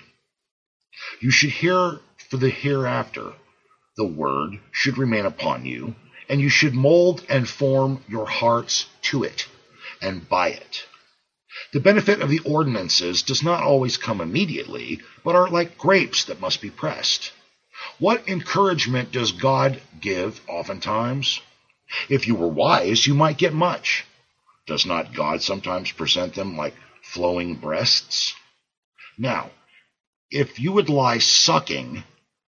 [SPEAKER 1] You should hear for the hereafter. The word should remain upon you, and you should mold and form your hearts to it and by it. The benefit of the ordinances does not always come immediately, but are like grapes that must be pressed. What encouragement does God give oftentimes? If you were wise, you might get much. Does not God sometimes present them like flowing breasts? Now, if you would lie sucking,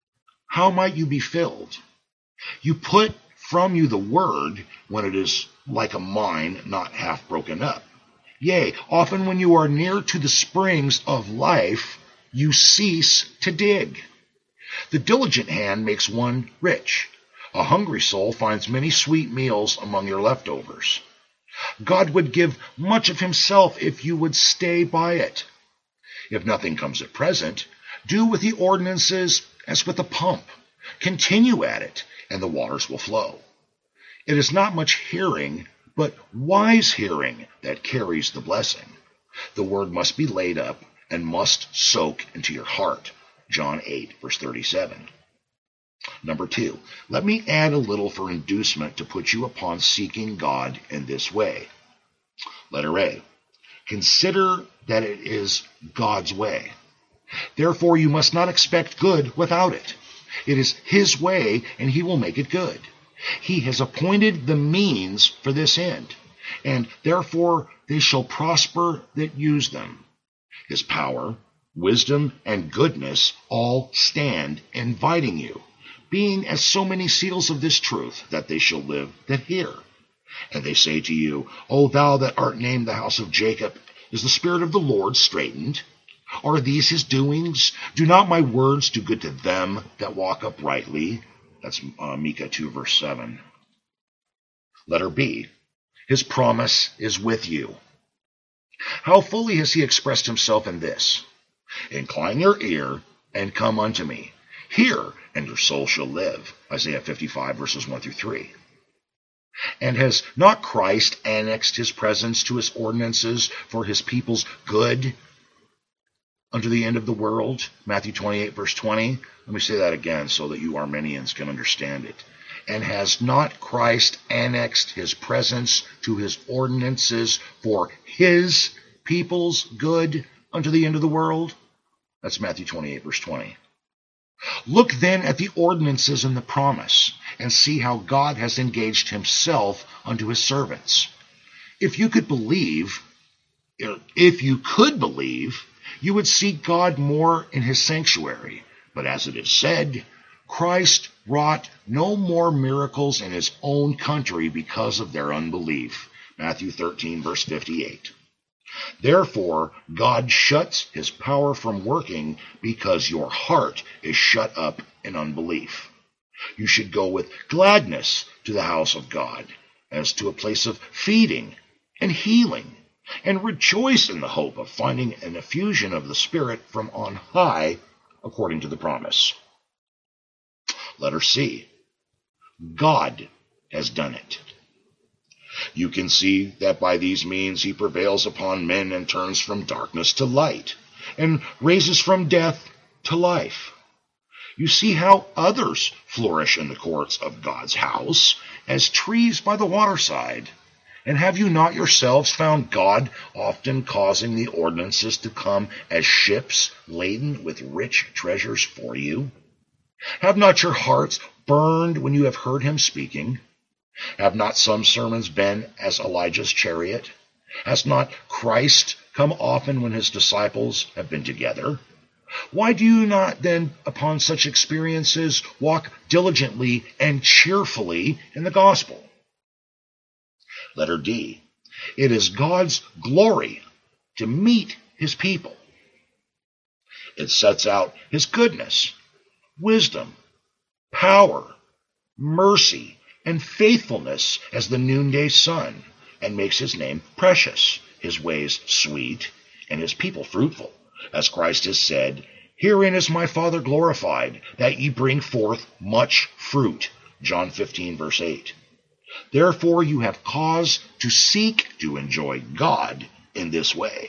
[SPEAKER 1] how might you be filled? You put from you the word when it is like a mine not half broken up. Yea, often when you are near to the springs of life, you cease to dig. The diligent hand makes one rich. A hungry soul finds many sweet meals among your leftovers. God would give much of himself if you would stay by it. If nothing comes at present, do with the ordinances as with a pump. Continue at it, and the waters will flow. It is not much hearing, but wise hearing that carries the blessing. The word must be laid up and must soak into your heart. John 8, verse 37. Number 2, let me add a little for inducement to put you upon seeking God in this way. Letter A, consider that it is God's way. Therefore you must not expect good without it. It is his way, and he will make it good. He has appointed the means for this end, and therefore they shall prosper that use them. His power, wisdom, and goodness all stand inviting you, being as so many seals of this truth, that they shall live that hear. And they say to you, O thou that art named the house of Jacob, is the Spirit of the Lord straitened? Are these his doings? Do not my words do good to them that walk uprightly? That's Micah 2, verse 7. Letter B, his promise is with you. How fully has he expressed himself in this? Incline your ear and come unto me. Hear, and your soul shall live. Isaiah 55, verses 1 through 3. And has not Christ annexed his presence to his ordinances for his people's good unto the end of the world? Matthew 28, verse 20. Let me say that again so that you Arminians can understand it. And has not Christ annexed his presence to his ordinances for his people's good unto the end of the world? That's Matthew 28, verse 20. Look then at the ordinances and the promise, and see how God has engaged himself unto his servants. If you could believe, you would see God more in his sanctuary. But as it is said, Christ wrought no more miracles in his own country because of their unbelief. Matthew 13, verse 58. Therefore, God shuts his power from working because your heart is shut up in unbelief. You should go with gladness to the house of God, as to a place of feeding and healing, and rejoice in the hope of finding an effusion of the Spirit from on high, according to the promise. Letter C. God has done it. You can see that by these means he prevails upon men and turns from darkness to light, and raises from death to life. You see how others flourish in the courts of God's house, as trees by the waterside. And have you not yourselves found God often causing the ordinances to come as ships laden with rich treasures for you? Have not your hearts burned when you have heard him speaking? Have not some sermons been as Elijah's chariot? Has not Christ come often when his disciples have been together? Why do you not then, upon such experiences, walk diligently and cheerfully in the gospel? Letter D. It is God's glory to meet his people. It sets out his goodness, wisdom, power, mercy, and faithfulness as the noonday sun, and makes his name precious, his ways sweet, and his people fruitful. As Christ has said, "Herein is my Father glorified, that ye bring forth much fruit." John 15, verse 8. Therefore you have cause to seek to enjoy God in this way.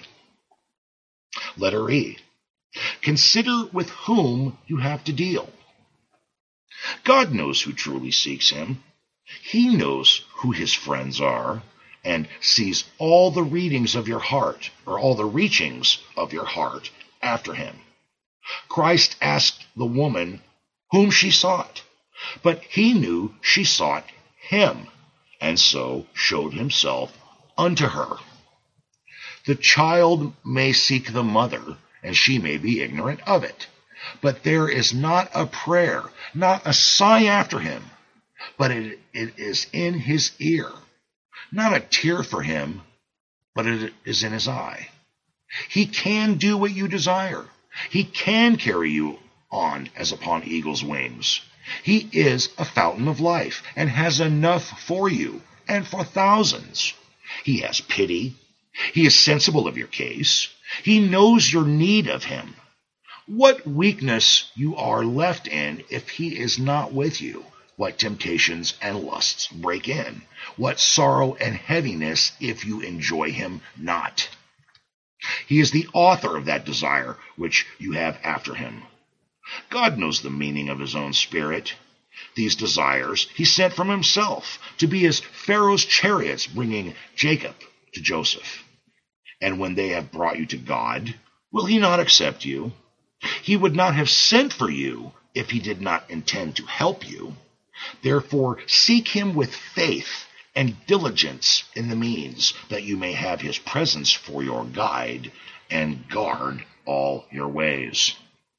[SPEAKER 1] Letter E. Consider with whom you have to deal. God knows who truly seeks him. He knows who his friends are, and sees all the readings of your heart, or all the reachings of your heart after him. Christ asked the woman whom she sought, but he knew she sought him, and so showed himself unto her. The child may seek the mother, and she may be ignorant of it. But there is not a prayer, not a sigh after him, but it is in his ear. Not a tear for him, but it is in his eye. He can do what you desire. He can carry you on as upon eagle's wings. He is a fountain of life, and has enough for you, and for thousands. He has pity. He is sensible of your case. He knows your need of him. What weakness you are left in if he is not with you. What temptations and lusts break in. What sorrow and heaviness if you enjoy him not. He is the author of that desire which you have after him. God knows the meaning of his own Spirit. These desires he sent from himself to be as Pharaoh's chariots bringing Jacob to Joseph. And when they have brought you to God, will he not accept you? He would not have sent for you if he did not intend to help you. Therefore, seek him with faith and diligence in the means, that you may have his presence for your guide, and guard all your ways.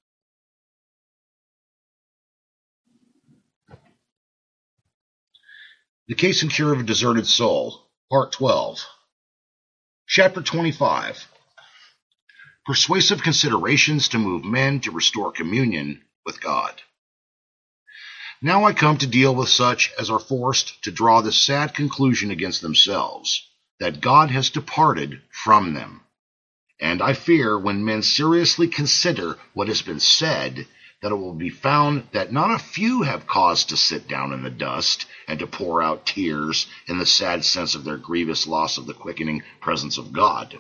[SPEAKER 1] The Case and Cure of a Deserted Soul, Part 12. Chapter 25. Persuasive considerations to move men to restore communion with God. Now I come to deal with such as are forced to draw the sad conclusion against themselves, that God has departed from them. And I fear, when men seriously consider what has been said, that it will be found that not a few have cause to sit down in the dust, and to pour out tears in the sad sense of their grievous loss of the quickening presence of God.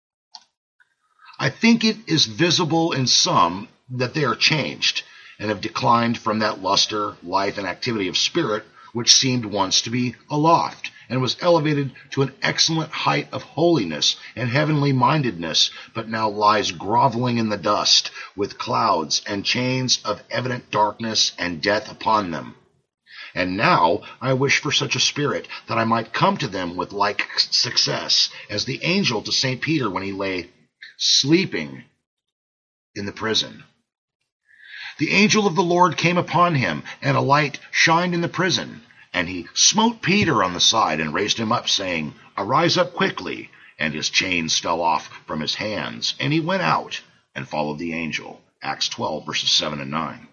[SPEAKER 1] I think it is visible in some that they are changed, and have declined from that luster, life, and activity of spirit which seemed once to be aloft, and was elevated to an excellent height of holiness and heavenly mindedness, but now lies groveling in the dust, with clouds and chains of evident darkness and death upon them. And now I wish for such a spirit, that I might come to them with like success, as the angel to St. Peter when he lay sleeping in the prison. The angel of the Lord came upon him, and a light shined in the prison. And he smote Peter on the side, and raised him up, saying, Arise up quickly. and his chains fell off from his hands, and he went out and followed the angel. Acts 12, verses 7 and 9.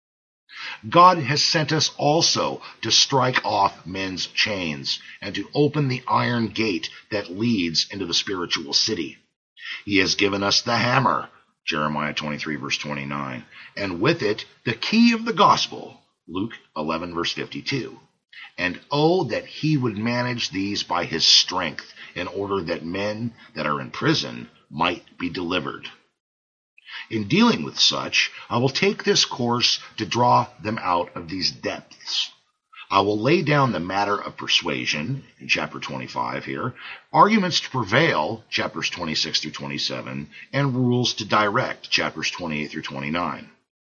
[SPEAKER 1] God has sent us also to strike off men's chains and to open the iron gate that leads into the spiritual city. He has given us the hammer, Jeremiah 23, verse 29, and with it the key of the gospel, Luke 11, verse 52. And oh, that he would manage these by his strength, in order that men that are in prison might be delivered. In dealing with such, I will take this course to draw them out of these depths. I will lay down the matter of persuasion, in chapter 25 here, arguments to prevail, chapters 26 through 27, and rules to direct, chapters 28 through 29.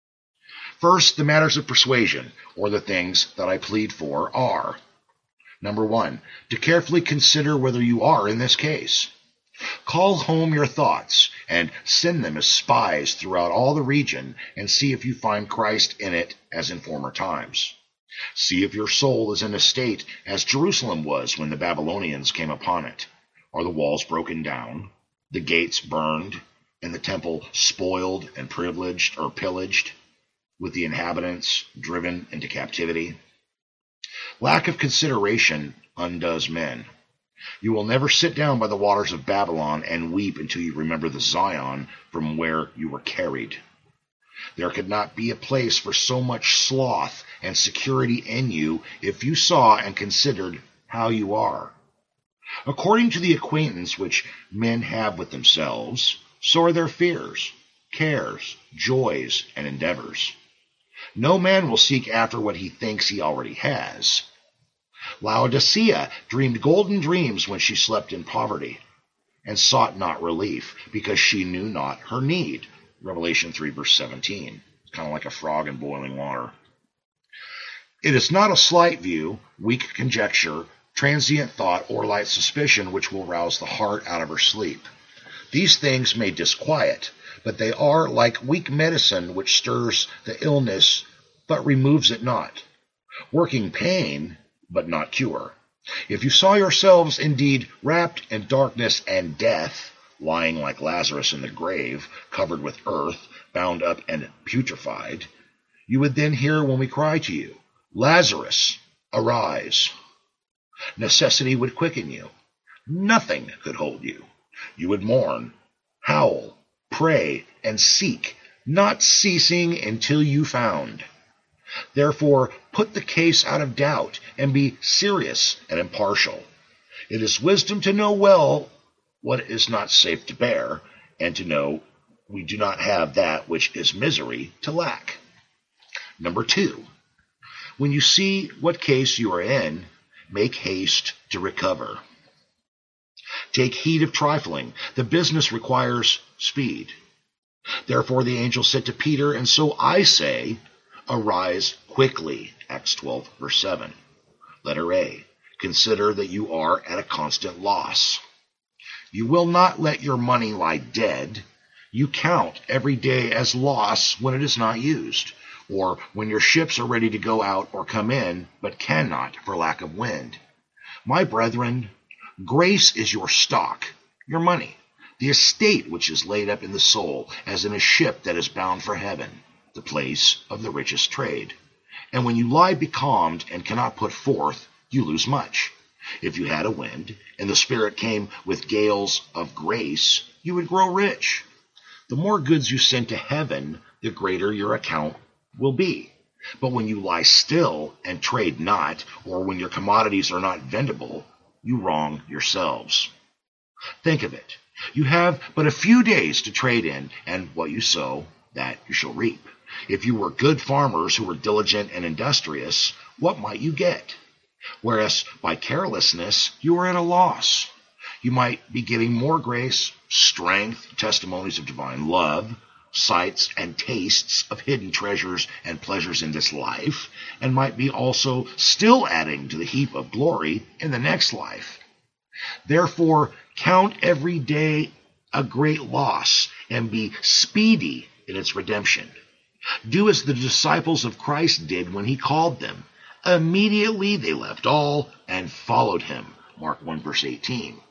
[SPEAKER 1] First, the matters of persuasion, or the things that I plead for, are: number 1, to carefully consider whether you are in this case. Call home your thoughts and send them as spies throughout all the region, and see if you find Christ in it as in former times. See if your soul is in a state as Jerusalem was when the Babylonians came upon it. Are the walls broken down, the gates burned, and the temple spoiled and privileged or pillaged, with the inhabitants driven into captivity? Lack of consideration undoes men. You will never sit down by the waters of Babylon and weep until you remember the Zion from where you were carried. There could not be a place for so much sloth and security in you if you saw and considered how you are. According to the acquaintance which men have with themselves, so are their fears, cares, joys, and endeavors. No man will seek after what he thinks he already has. Laodicea dreamed golden dreams when she slept in poverty, and sought not relief, because she knew not her need. Revelation 3, verse 17. It's kind of like a frog in boiling water. It is not a slight view, weak conjecture, transient thought, or light suspicion which will rouse the heart out of her sleep. These things may disquiet, but they are like weak medicine which stirs the illness, but removes it not, working pain, but not cure. If you saw yourselves indeed wrapped in darkness and death, lying like Lazarus in the grave, covered with earth, bound up and putrefied, you would then hear when we cry to you, Lazarus, arise. Necessity would quicken you. Nothing could hold you. You would mourn, howl, pray, and seek, not ceasing until you found. Therefore, put the case out of doubt, and be serious and impartial. It is wisdom to know well what is not safe to bear, and to know we do not have that which is misery to lack. Number 2, when you see what case you are in, make haste to recover. Take heed of trifling. The business requires speed. Therefore the angel said to Peter, and so I say, arise quickly. Acts 12, verse 7. Letter A. Consider that you are at a constant loss. You will not let your money lie dead. You count every day as loss when it is not used, or when your ships are ready to go out or come in, but cannot for lack of wind. My brethren, grace is your stock, your money, the estate which is laid up in the soul, as in a ship that is bound for heaven, the place of the richest trade. And when you lie becalmed and cannot put forth, you lose much. If you had a wind, and the Spirit came with gales of grace, you would grow rich. The more goods you send to heaven, the greater your account will be. But when you lie still and trade not, or when your commodities are not vendible, you wrong yourselves. Think of it. You have but a few days to trade in, and what you sow, that you shall reap. If you were good farmers who were diligent and industrious, what might you get? Whereas by carelessness you are at a loss. You might be getting more grace, strength, testimonies of divine love, sights and tastes of hidden treasures and pleasures in this life, and might be also still adding to the heap of glory in the next life. Therefore, count every day a great loss, and be speedy in its redemption. Do as the disciples of Christ did when he called them. Immediately they left all and followed him. Mark 1, verse 18.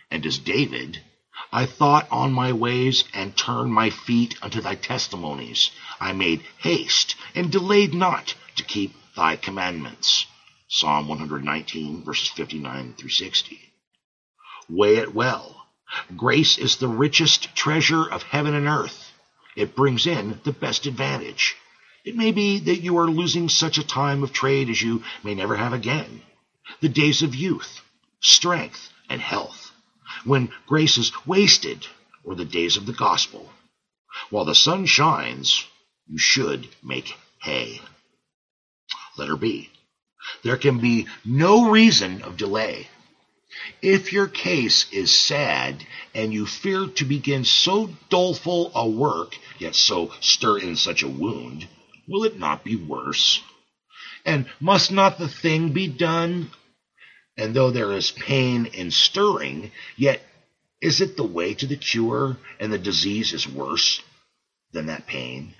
[SPEAKER 1] And as David, I thought on my ways and turned my feet unto thy testimonies. I made haste and delayed not to keep thy commandments. Psalm 119, verses 59 through 60. Weigh it well. Grace is the richest treasure of heaven and earth. It brings in the best advantage. It may be that you are losing such a time of trade as you may never have again. The days of youth, strength, and health, when grace is wasted, or the days of the gospel. While the sun shines, you should make hay. Letter B. There can be no reason of delay. If your case is sad, and you fear to begin so doleful a work, yet so stir in such a wound, will it not be worse? And must not the thing be done? And though there is pain in stirring, yet is it the way to the cure, and the disease is worse than that pain?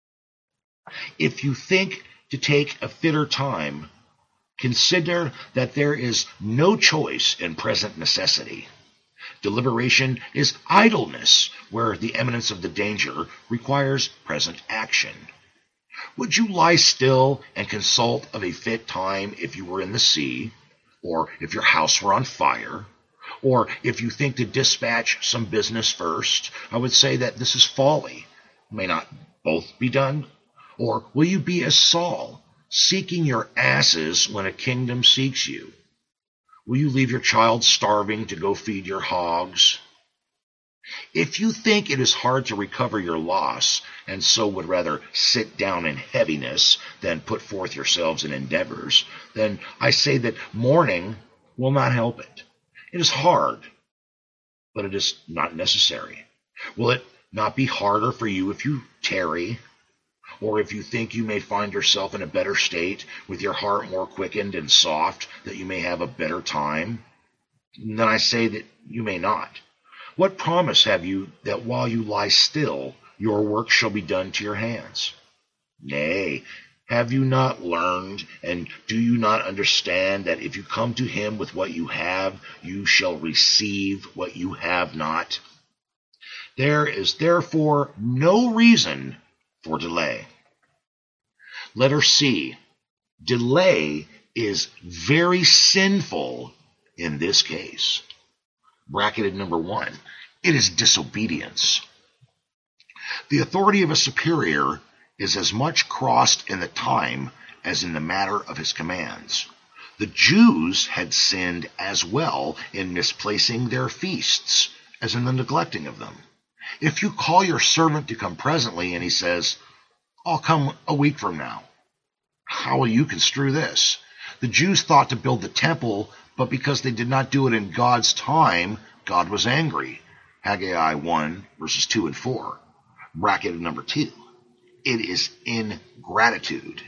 [SPEAKER 1] If you think to take a fitter time, consider that there is no choice in present necessity. Deliberation is idleness, where the imminence of the danger requires present action. Would you lie still and consult of a fit time if you were in the sea, or if your house were on fire, or if you think to dispatch some business first? I would say that this is folly. May not both be done? Or will you be as Saul, seeking your asses when a kingdom seeks you? Will you leave your child starving to go feed your hogs? If you think it is hard to recover your loss, and so would rather sit down in heaviness than put forth yourselves in endeavors, then I say that mourning will not help it. It is hard, but it is not necessary. Will it not be harder for you if you tarry? Or if you think you may find yourself in a better state, with your heart more quickened and soft, that you may have a better time? Then I say that you may not. What promise have you that while you lie still, your work shall be done to your hands? Nay, have you not learned, and do you not understand that if you come to him with what you have, you shall receive what you have not? There is therefore no reason for delay. Letter C. Delay is very sinful in this case. Bracketed number 1. It is disobedience. The authority of a superior is as much crossed in the time as in the matter of his commands. The Jews had sinned as well in misplacing their feasts as in the neglecting of them. If you call your servant to come presently, and he says, I'll come a week from now, how will you construe this? The Jews thought to build the temple, but because they did not do it in God's time, God was angry. Haggai 1, verses 2 and 4. Bracketed number 2. It is ingratitude.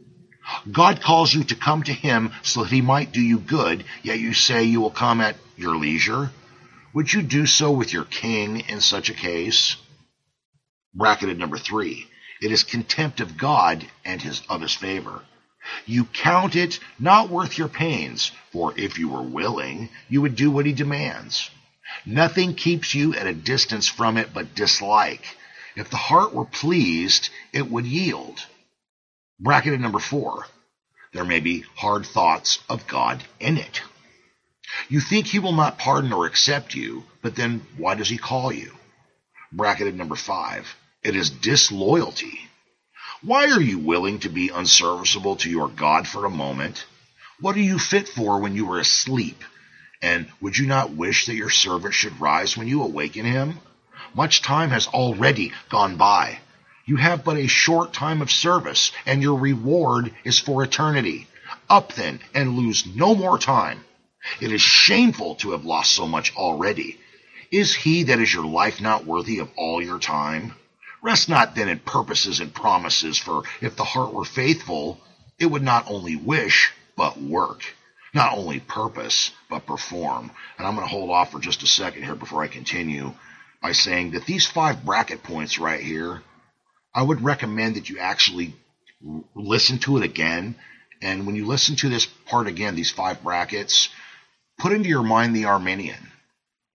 [SPEAKER 1] God calls you to come to him so that he might do you good, yet you say you will come at your leisure. Would you do so with your king in such a case? Bracketed number 3. It is contempt of God and of his favor. You count it not worth your pains, for if you were willing, you would do what he demands. Nothing keeps you at a distance from it but dislike. If the heart were pleased, it would yield. Bracketed number 4. There may be hard thoughts of God in it. You think he will not pardon or accept you, but then why does he call you? Bracketed number 5. It is disloyalty. Why are you willing to be unserviceable to your God for a moment? What are you fit for when you are asleep? And would you not wish that your servant should rise when you awaken him? Much time has already gone by. You have but a short time of service, and your reward is for eternity. Up then, and lose no more time. It is shameful to have lost so much already. Is he that is your life not worthy of all your time? Rest not then in purposes and promises, for if the heart were faithful, it would not only wish, but work. Not only purpose, but perform. And I'm going to hold off for just a second here before I continue by saying that these 5 bracket points right here, I would recommend that you actually listen to it again. And when you listen to this part again, these 5 brackets, put into your mind the Arminian.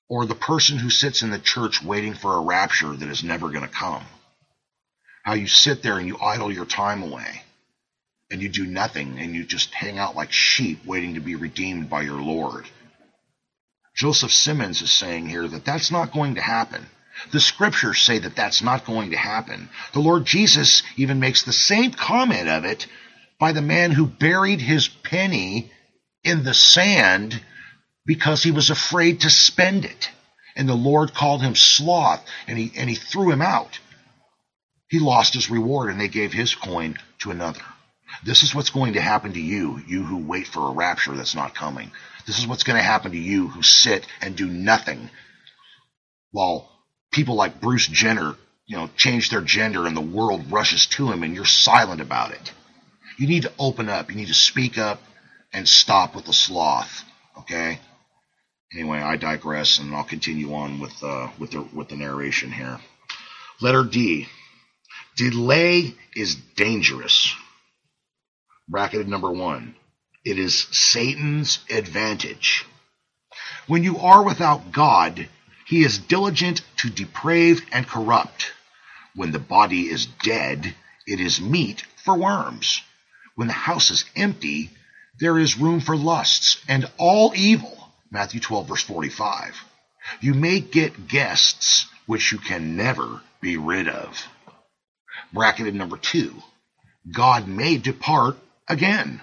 [SPEAKER 1] Or the person who sits in the church waiting for a rapture that is never going to come. How you sit there and you idle your time away. And you do nothing, and you just hang out like sheep waiting to be redeemed by your Lord. Joseph Simmons is saying here that that's not going to happen. The scriptures say that that's not going to happen. The Lord Jesus even makes the same comment of it by the man who buried his penny in the sand because he was afraid to spend it. And the Lord called him sloth, and he threw him out. He lost his reward, and they gave his coin to another. This is what's going to happen to you, you who wait for a rapture that's not coming. This is what's going to happen to you who sit and do nothing while people like Bruce Jenner, change their gender and the world rushes to him and you're silent about it. You need to open up. You need to speak up and stop with the sloth. Okay? Anyway, I digress, and I'll continue on with the narration here. Letter D. Delay is dangerous. Bracketed number 1. It is Satan's advantage. When you are without God, he is diligent to deprave and corrupt. When the body is dead, it is meat for worms. When the house is empty, there is room for lusts and all evil. Matthew 12, verse 45. You may get guests which you can never be rid of. Bracketed number 2. God may depart again.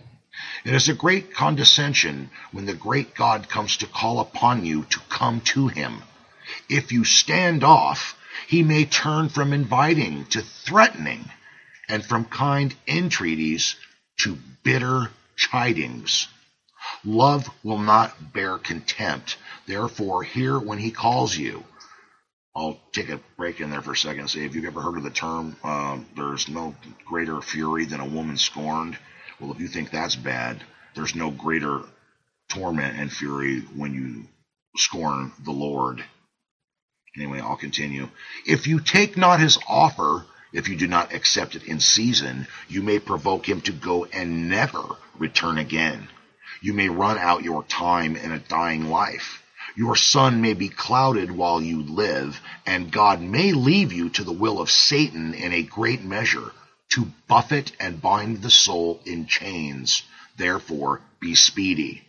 [SPEAKER 1] It is a great condescension when the great God comes to call upon you to come to him. If you stand off, he may turn from inviting to threatening, and from kind entreaties to bitter chidings. Love will not bear contempt. Therefore, hear when he calls you. I'll take a break in there for a second and say, have you ever heard of the term, there's no greater fury than a woman scorned? Well, if you think that's bad, there's no greater torment and fury when you scorn the Lord. Anyway, I'll continue. If you take not his offer, if you do not accept it in season, you may provoke him to go and never return again. You may run out your time in a dying life. Your sun may be clouded while you live, and God may leave you to the will of Satan in a great measure, to buffet and bind the soul in chains. Therefore, be speedy.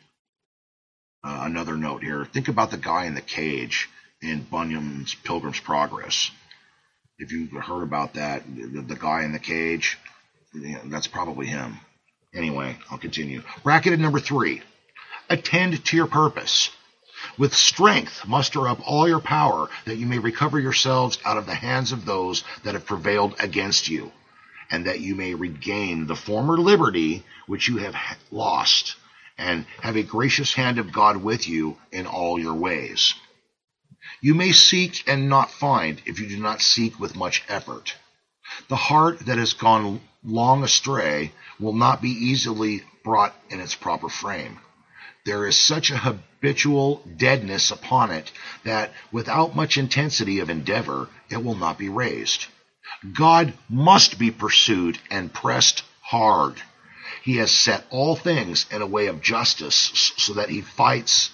[SPEAKER 1] Another note here. Think about the guy in the cage in Bunyan's Pilgrim's Progress. If you heard about that, the guy in the cage, that's probably him. Anyway, I'll continue. Bracketed number 3. Attend to your purpose. With strength, muster up all your power, that you may recover yourselves out of the hands of those that have prevailed against you, and that you may regain the former liberty which you have lost, and have a gracious hand of God with you in all your ways. You may seek and not find if you do not seek with much effort. The heart that has gone long astray will not be easily brought in its proper frame. There is such a habitual deadness upon it that without much intensity of endeavor, it will not be raised. God must be pursued and pressed hard. He has set all things in a way of justice so that he fights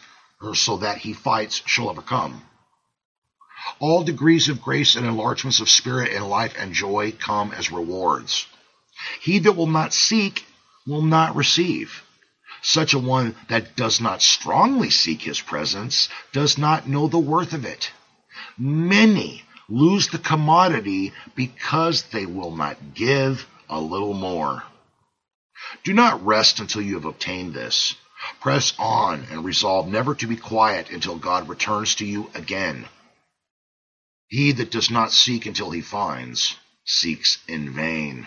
[SPEAKER 1] shall overcome. All degrees of grace and enlargements of spirit and life and joy come as rewards. He that will not seek will not receive. Such a one that does not strongly seek his presence does not know the worth of it. Many lose the commodity because they will not give a little more. Do not rest until you have obtained this. Press on and resolve never to be quiet until God returns to you again. He that does not seek until he finds, seeks in vain.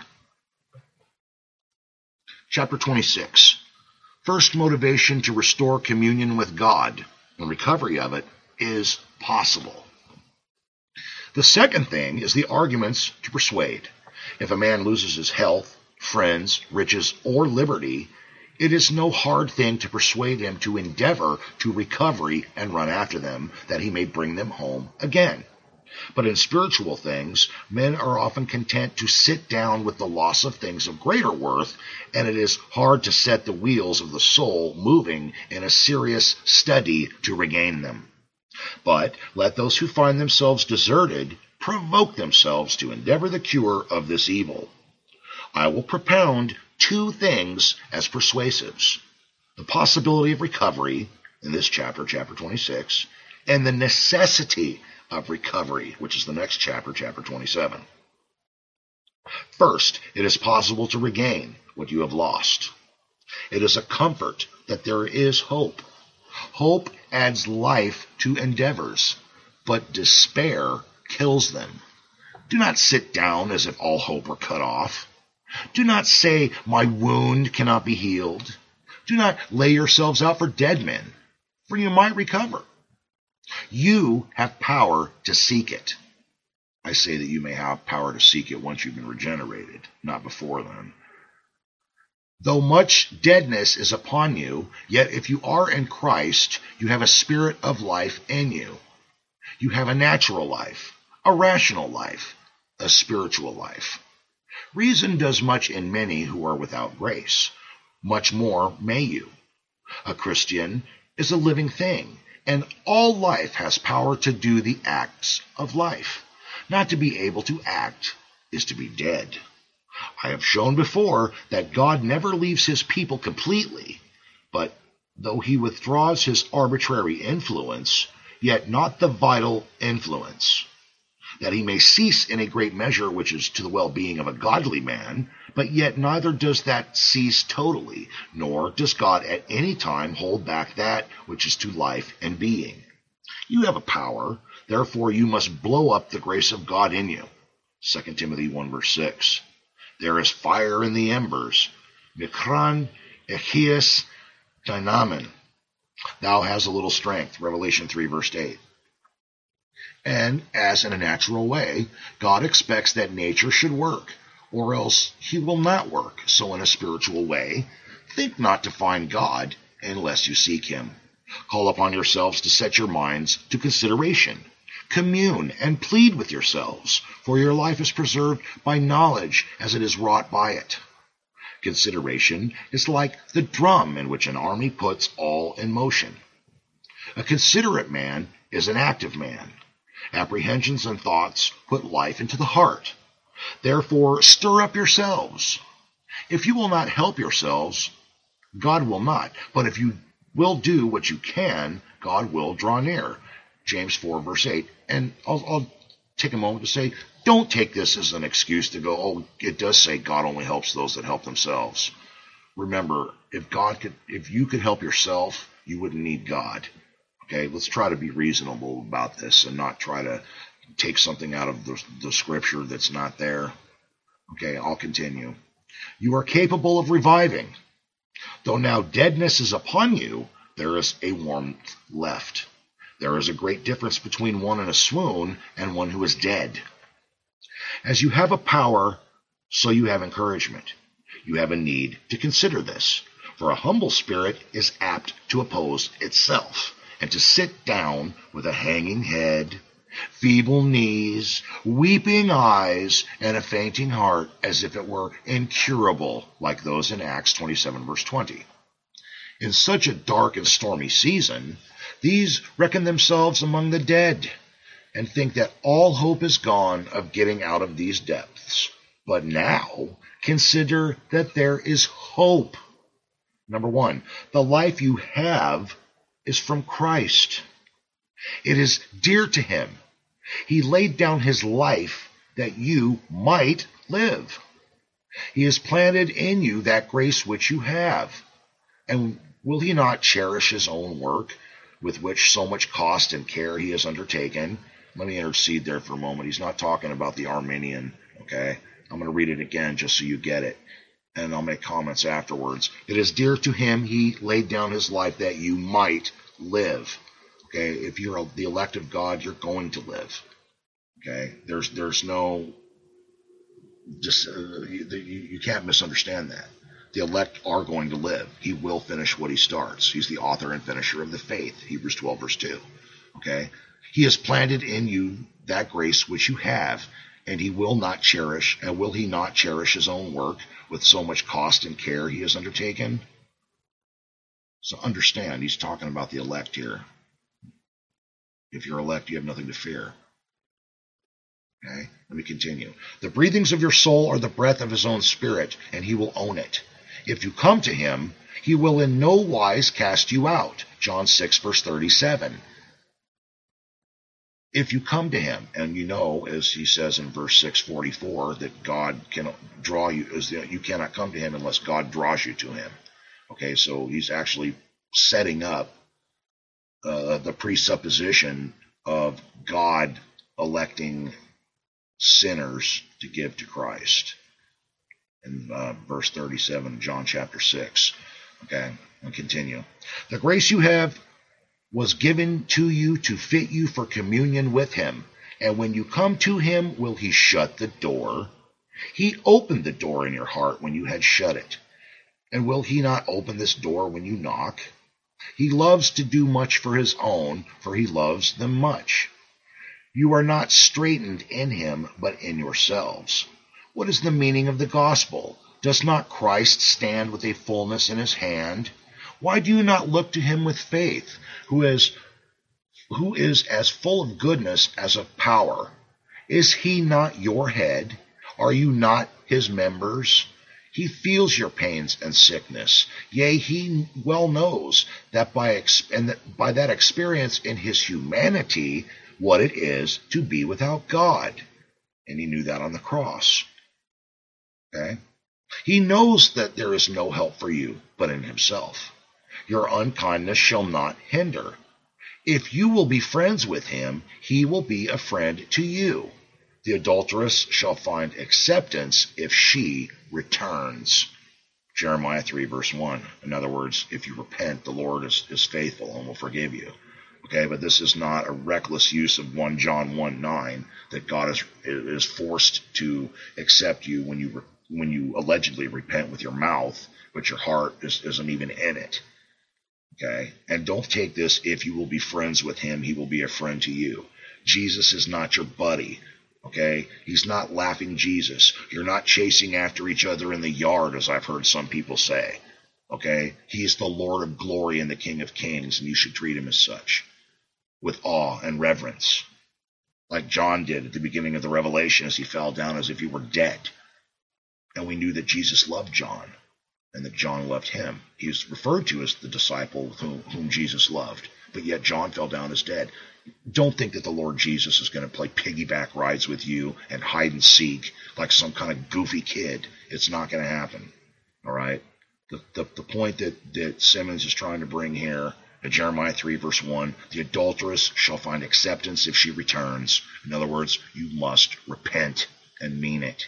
[SPEAKER 1] Chapter 26. First motivation to restore communion with God and recovery of it is possible. The second thing is the arguments to persuade. If a man loses his health, friends, riches, or liberty, it is no hard thing to persuade him to endeavor to recovery and run after them, that he may bring them home again. But in spiritual things, men are often content to sit down with the loss of things of greater worth, and it is hard to set the wheels of the soul moving in a serious study to regain them. But let those who find themselves deserted provoke themselves to endeavor the cure of this evil. I will propound two things as persuasives: the possibility of recovery in this chapter, chapter 26, and the necessity of recovery, which is the next chapter, chapter 27. First, it is possible to regain what you have lost. It is a comfort that there is hope. Hope adds life to endeavors, but despair kills them. Do not sit down as if all hope were cut off. Do not say, my wound cannot be healed. Do not lay yourselves out for dead men, for you might recover. You have power to seek it. I say that you may have power to seek it once you've been regenerated, not before then. Though much deadness is upon you, yet if you are in Christ, you have a spirit of life in you. You have a natural life, a rational life, a spiritual life. Reason does much in many who are without grace. Much more may you. A Christian is a living thing, and all life has power to do the acts of life. Not to be able to act is to be dead. I have shown before that God never leaves his people completely, but though he withdraws his arbitrary influence, yet not the vital influence, that he may cease in a great measure which is to the well-being of a godly man, but yet neither does that cease totally, nor does God at any time hold back that which is to life and being. You have a power, therefore you must blow up the grace of God in you. 2 Timothy 1 verse 6. There is fire in the embers. Mikran echias dynamin. Thou hast a little strength. Revelation 3 verse 8. And as in a natural way, God expects that nature should work, or else he will not work. So in a spiritual way, think not to find God unless you seek him. Call upon yourselves to set your minds to consideration. Commune and plead with yourselves, for your life is preserved by knowledge as it is wrought by it. Consideration is like the drum in which an army puts all in motion. A considerate man is an active man. Apprehensions and thoughts put life into the heart. Therefore, stir up yourselves. If you will not help yourselves, God will not. But if you will do what you can, God will draw near. James 4 verse 8. And I'll take a moment to say, don't take this as an excuse to go, oh, it does say God only helps those that help themselves. Remember, if you could help yourself, you wouldn't need God. Okay, let's try to be reasonable about this and not try to take something out of the scripture that's not there. Okay, I'll continue. You are capable of reviving. Though now deadness is upon you, there is a warmth left. There is a great difference between one in a swoon and one who is dead. As you have a power, so you have encouragement. You have a need to consider this, for a humble spirit is apt to oppose itself, and to sit down with a hanging head, feeble knees, weeping eyes, and a fainting heart, as if it were incurable, like those in Acts 27 verse 20. In such a dark and stormy season, these reckon themselves among the dead, and think that all hope is gone of getting out of these depths. But now, consider that there is hope. Number one, the life you have is from Christ. It is dear to him. He laid down his life that you might live. He has planted in you that grace which you have. And will he not cherish his own work, with which so much cost and care he has undertaken? Let me intercede there for a moment. He's not talking about the Arminian, okay? I'm going to read it again just so you get it, and I'll make comments afterwards. It is dear to him. He laid down his life that you might live. Okay, if you're the elect of God, you're going to live. Okay, there's no, just you can't misunderstand that. The elect are going to live. He will finish what he starts. He's the author and finisher of the faith. Hebrews 12 verse 2. Okay, he has planted in you that grace which you have, and he will not cherish, and will he not cherish his own work with so much cost and care he has undertaken? So understand, he's talking about the elect here. If you're elect, you have nothing to fear. Okay, let me continue. The breathings of your soul are the breath of his own spirit, and he will own it. If you come to him, he will in no wise cast you out. John 6, verse 37. If you come to him, and you know, as he says in verse 644, that God can draw you, you cannot come to him unless God draws you to him. Okay, so he's actually setting up the presupposition of God electing sinners to give to Christ in verse 37 of John chapter 6. Okay, I'll continue. The grace you have was given to you to fit you for communion with him, and when you come to him, will he shut the door? He opened the door in your heart when you had shut it, and will he not open this door when you knock? He loves to do much for his own, for he loves them much. You are not straitened in him, but in yourselves. What is the meaning of the gospel? Does not Christ stand with a fullness in his hand? Why do you not look to him with faith, who is as full of goodness as of power? Is he not your head? Are you not his members? He feels your pains and sickness. Yea, he well knows that by that experience in his humanity, what it is to be without God. And he knew that on the cross. Okay? He knows that there is no help for you but in himself. Your unkindness shall not hinder. If you will be friends with him, he will be a friend to you. The adulteress shall find acceptance if she returns. Jeremiah 3, verse 1. In other words, if you repent, the Lord is faithful and will forgive you. Okay, but this is not a reckless use of 1 John 1:9 that God is forced to accept you when you allegedly repent with your mouth, but your heart isn't even in it. Okay, and don't take this, if you will be friends with him, he will be a friend to you. Jesus is not your buddy. Okay, he's not laughing Jesus. You're not chasing after each other in the yard, as I've heard some people say. Okay, he is the Lord of glory and the King of kings, and you should treat him as such, with awe and reverence, like John did at the beginning of the Revelation as he fell down as if he were dead. And we knew that Jesus loved John, and that John loved him. He is referred to as the disciple whom Jesus loved, but yet John fell down as dead. Don't think that the Lord Jesus is going to play piggyback rides with you and hide and seek like some kind of goofy kid. It's not going to happen. All right? The point that Simmons is trying to bring here, in Jeremiah 3, verse 1, the adulteress shall find acceptance if she returns. In other words, you must repent and mean it.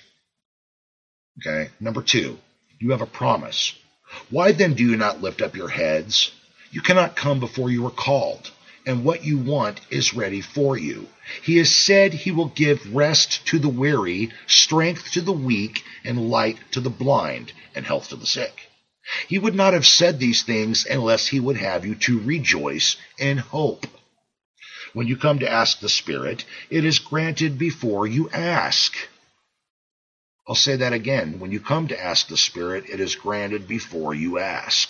[SPEAKER 1] Okay? Number 2, you have a promise. Why then do you not lift up your heads? You cannot come before you are called, and what you want is ready for you. He has said he will give rest to the weary, strength to the weak, and light to the blind, and health to the sick. He would not have said these things unless he would have you to rejoice in hope. When you come to ask the Spirit, it is granted before you ask. I'll say that again. When you come to ask the Spirit, it is granted before you ask.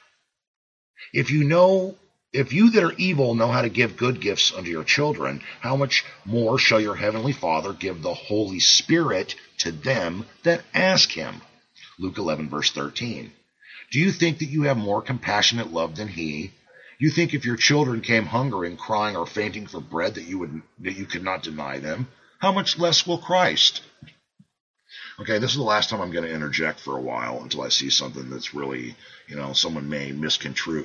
[SPEAKER 1] If you that are evil know how to give good gifts unto your children, how much more shall your heavenly Father give the Holy Spirit to them that ask him? Luke 11, verse 13. Do you think that you have more compassionate love than he? You think if your children came hungering, crying, or fainting for bread that you could not deny them? How much less will Christ? Okay, this is the last time I'm going to interject for a while until I see something that's really, someone may misconstrue.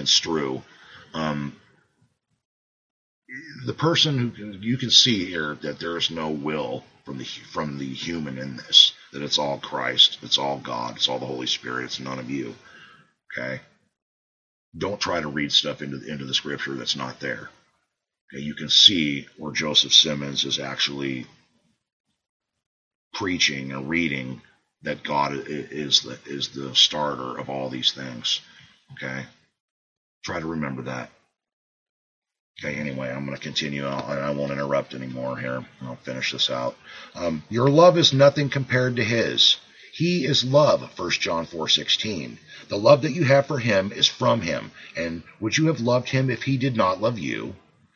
[SPEAKER 1] The person you can see here that there is no will from the human in this, that it's all Christ, it's all God, it's all the Holy Spirit, it's none of you. Okay? Don't try to read stuff into the scripture that's not there. Okay, you can see where Joseph Simmons is actually preaching and reading that God is the starter of all these things. Okay? Try to remember that. Okay, anyway, I'm going to continue. I won't interrupt anymore here. I'll finish this out. Your love is nothing compared to his. He is love, 1 John 4:16. The love that you have for him is from him. And would you have loved him if he did not love you?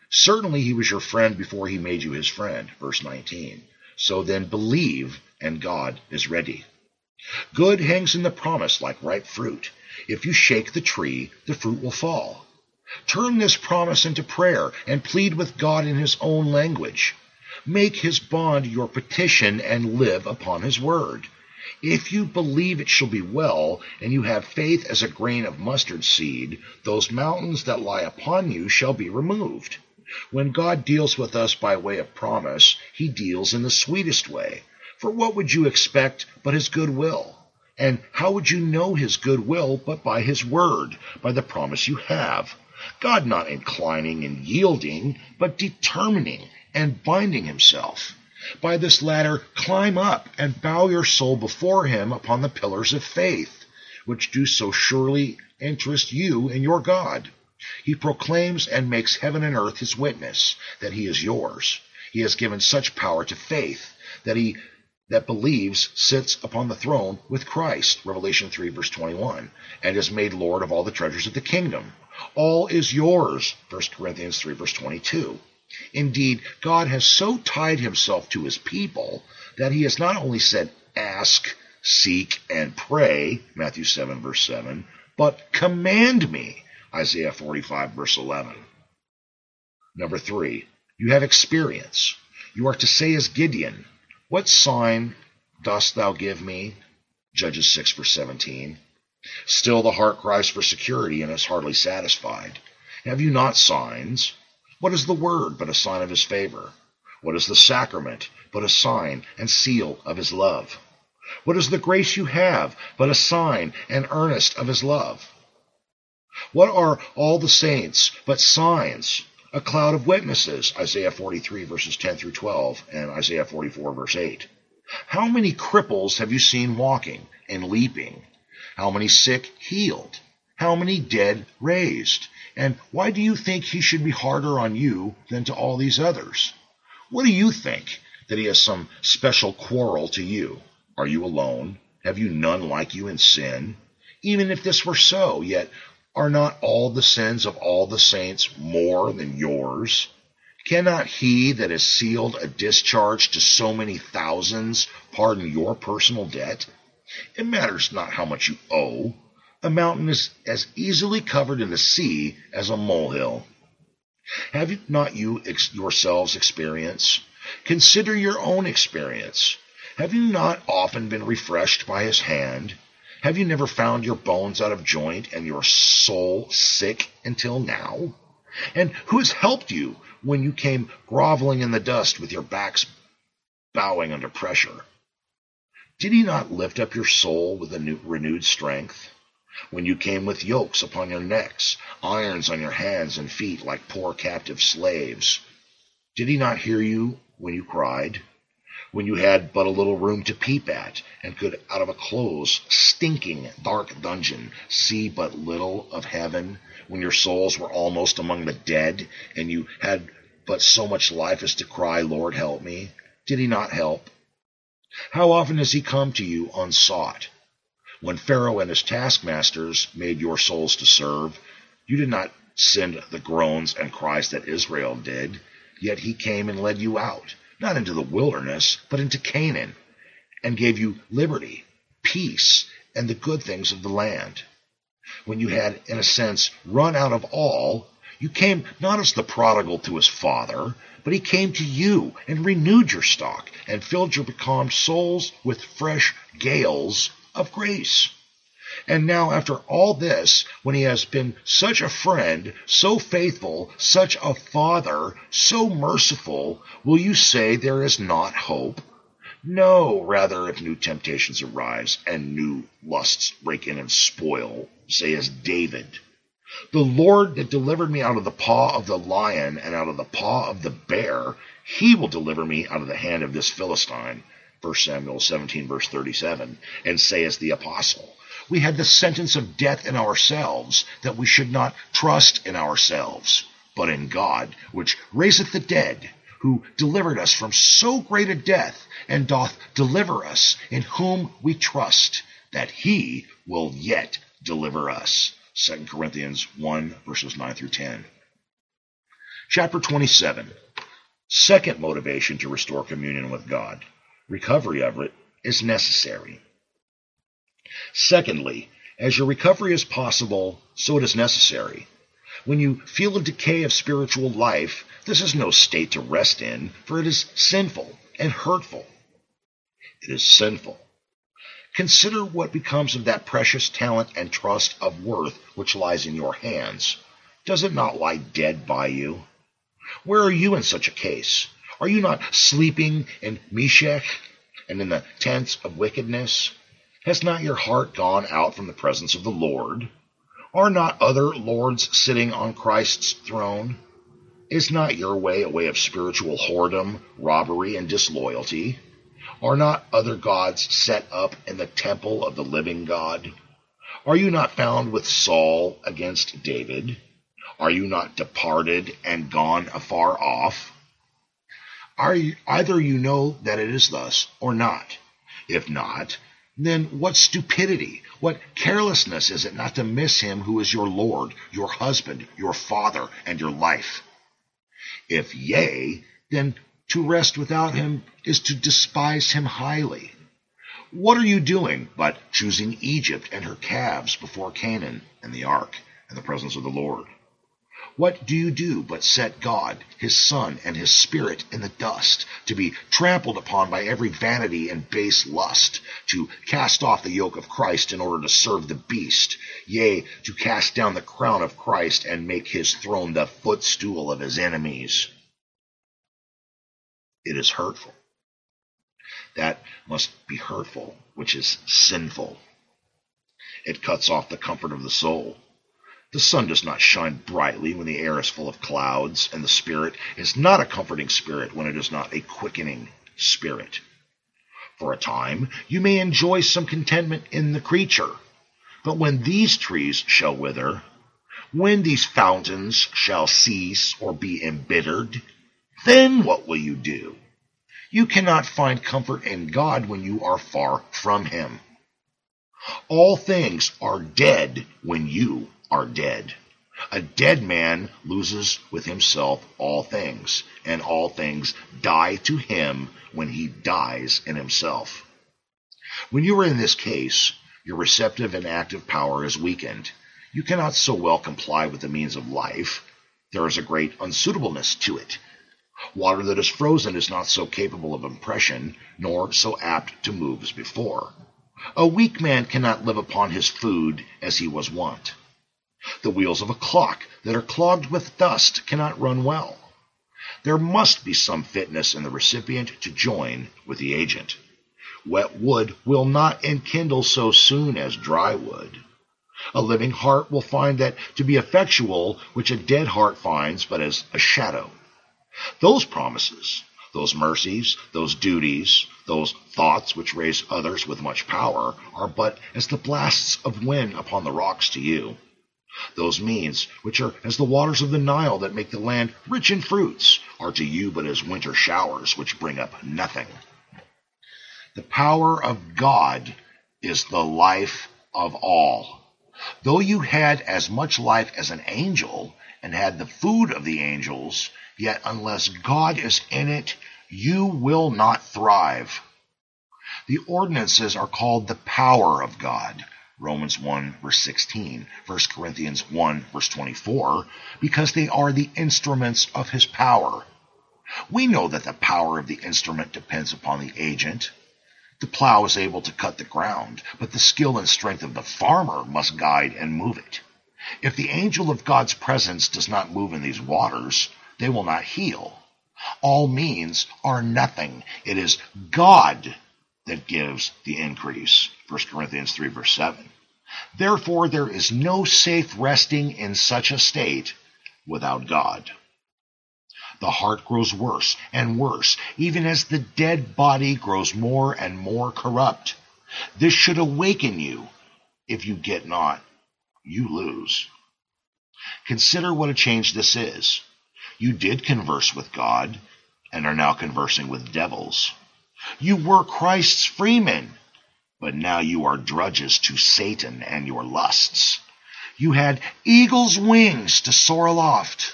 [SPEAKER 1] Certainly he was your friend before he made you his friend, verse 19. So then believe, and God is ready. Good hangs in the promise like ripe fruit. If you shake the tree, the fruit will fall. Turn this promise into prayer and plead with God in his own language. Make his bond your petition and live upon his word. If you believe it shall be well, and you have faith as a grain of mustard seed, those mountains that lie upon you shall be removed. When God deals with us by way of promise, he deals in the sweetest way. For what would you expect but his good will? And how would you know his good will but by his word, by the promise you have? God not inclining and yielding, but determining and binding himself. By this ladder climb up and bow your soul before him upon the pillars of faith, which do so surely interest you in your God. He proclaims and makes heaven and earth his witness that he is yours. He has given such power to faith that he that believes sits upon the throne with Christ, Revelation 3, verse 21, and is made Lord of all the treasures of the kingdom. All is yours, 1 Corinthians 3, verse 22. Indeed, God has so tied himself to his people that he has not only said, ask, seek, and pray, Matthew 7, verse 7, but command me, Isaiah 45, verse 11. Number 3, you have experience. You are to say as Gideon, what sign dost thou give me? Judges 6, verse 17. Still the heart cries for security and is hardly satisfied. Have you not signs? What is the word but a sign of his favor? What is the sacrament but a sign and seal of his love? What is the grace you have but a sign and earnest of his love? What are all the saints but signs? A cloud of witnesses, Isaiah 43, verses 10 through 12, and Isaiah 44, verse 8. How many cripples have you seen walking and leaping? How many sick healed? How many dead raised? And why do you think he should be harder on you than to all these others? What do you think, that he has some special quarrel to you? Are you alone? Have you none like you in sin? Even if this were so, yet are not all the sins of all the saints more than yours? Cannot he that has sealed a discharge to so many thousands pardon your personal debt? It matters not how much you owe. A mountain is as easily covered in the sea as a molehill. Have not you yourselves experience? Consider your own experience. Have you not often been refreshed by his hand? Have you never found your bones out of joint and your soul sick until now? And who has helped you when you came groveling in the dust with your backs bowing under pressure? Did he not lift up your soul with a renewed strength? When you came with yokes upon your necks, irons on your hands and feet like poor captive slaves, did he not hear you when you cried? When you had but a little room to peep at, and could out of a close, stinking, dark dungeon see but little of heaven, when your souls were almost among the dead, and you had but so much life as to cry, Lord, help me? Did he not help? How often has he come to you unsought? When Pharaoh and his taskmasters made your souls to serve, you did not send the groans and cries that Israel did, yet he came and led you out, not into the wilderness, but into Canaan, and gave you liberty, peace, and the good things of the land. When you had, in a sense, run out of all, you came not as the prodigal to his father, but he came to you and renewed your stock and filled your becalmed souls with fresh gales of grace. And now, after all this, when he has been such a friend, so faithful, such a father, so merciful, will you say there is not hope? No, rather, if new temptations arise and new lusts break in and spoil, say as David, the Lord that delivered me out of the paw of the lion and out of the paw of the bear, he will deliver me out of the hand of this Philistine, 1 Samuel 17, verse 37, and say as the apostle, we had the sentence of death in ourselves, that we should not trust in ourselves, but in God, which raiseth the dead, who delivered us from so great a death, and doth deliver us, in whom we trust, that he will yet deliver us. 2 Corinthians 1, verses 9 through 10. Chapter 27. Second motivation to restore communion with God. Recovery of it is necessary. Secondly, as your recovery is possible, so it is necessary. When you feel a decay of spiritual life, this is no state to rest in, for it is sinful and hurtful. It is sinful. Consider what becomes of that precious talent and trust of worth which lies in your hands. Does it not lie dead by you? Where are you in such a case? Are you not sleeping in Meshech and in the tents of wickedness? Has not your heart gone out from the presence of the Lord? Are not other lords sitting on Christ's throne? Is not your way a way of spiritual whoredom, robbery, and disloyalty? Are not other gods set up in the temple of the living God? Are you not found with Saul against David? Are you not departed and gone afar off? Either you know that it is thus, or not. If not, then what stupidity, what carelessness is it not to miss him who is your Lord, your husband, your father, and your life? If yea, then to rest without him is to despise him highly. What are you doing but choosing Egypt and her calves before Canaan and the ark in the presence of the Lord? What do you do but set God, his Son, and his Spirit in the dust, to be trampled upon by every vanity and base lust, to cast off the yoke of Christ in order to serve the beast, yea, to cast down the crown of Christ and make his throne the footstool of his enemies? It is hurtful. That must be hurtful, which is sinful. It cuts off the comfort of the soul. The sun does not shine brightly when the air is full of clouds, and the Spirit is not a comforting spirit when it is not a quickening spirit. For a time you may enjoy some contentment in the creature, but when these trees shall wither, when these fountains shall cease or be embittered, then what will you do? You cannot find comfort in God when you are far from him. All things are dead when you are dead. A dead man loses with himself all things, and all things die to him when he dies in himself. When you are in this case, your receptive and active power is weakened. You cannot so well comply with the means of life. There is a great unsuitableness to it. Water that is frozen is not so capable of impression, nor so apt to move as before. A weak man cannot live upon his food as he was wont. The wheels of a clock that are clogged with dust cannot run well. There must be some fitness in the recipient to join with the agent. Wet wood will not enkindle so soon as dry wood. A living heart will find that to be effectual which a dead heart finds but as a shadow. Those promises, those mercies, those duties, those thoughts which raise others with much power, are but as the blasts of wind upon the rocks to you. Those means, which are as the waters of the Nile that make the land rich in fruits, are to you but as winter showers which bring up nothing. The power of God is the life of all. Though you had as much life as an angel, and had the food of the angels, yet unless God is in it, you will not thrive. The ordinances are called the power of God, Romans 1, verse 16, 1 Corinthians 1, verse 24, because they are the instruments of his power. We know that the power of the instrument depends upon the agent. The plow is able to cut the ground, but the skill and strength of the farmer must guide and move it. If the angel of God's presence does not move in these waters, they will not heal. All means are nothing. It is God that gives the increase. 1 Corinthians 3, verse 7. Therefore, there is no safe resting in such a state without God. The heart grows worse and worse, even as the dead body grows more and more corrupt. This should awaken you. If you get not, you lose. Consider what a change this is. You did converse with God, and are now conversing with devils. You were Christ's freemen, but now you are drudges to Satan and your lusts. You had eagle's wings to soar aloft,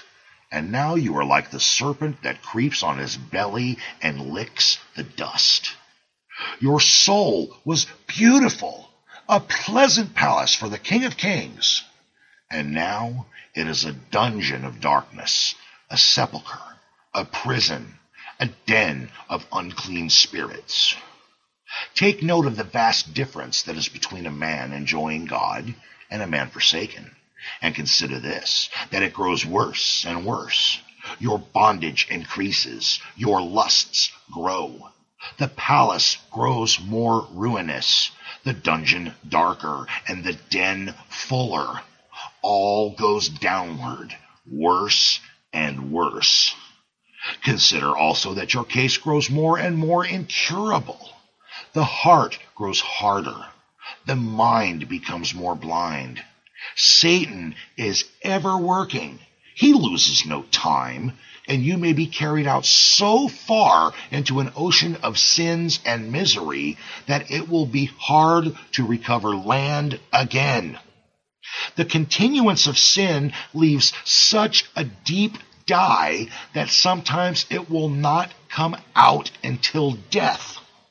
[SPEAKER 1] and now you are like the serpent that creeps on his belly and licks the dust. Your soul was beautiful, a pleasant palace for the King of Kings, and now it is a dungeon of darkness, a sepulchre, a prison, a den of unclean spirits. Take note of the vast difference that is between a man enjoying God and a man forsaken. And consider this, that it grows worse and worse. Your bondage increases, your lusts grow. The palace grows more ruinous, the dungeon darker, and the den fuller. All goes downward, worse and worse. Consider also that your case grows more and more incurable. The heart grows harder. The mind becomes more blind. Satan is ever working. He loses no time, and you may be carried out so far into an ocean of sins and misery that it will be hard to recover land again. The continuance of sin leaves such a deep dye that sometimes it will not come out until death.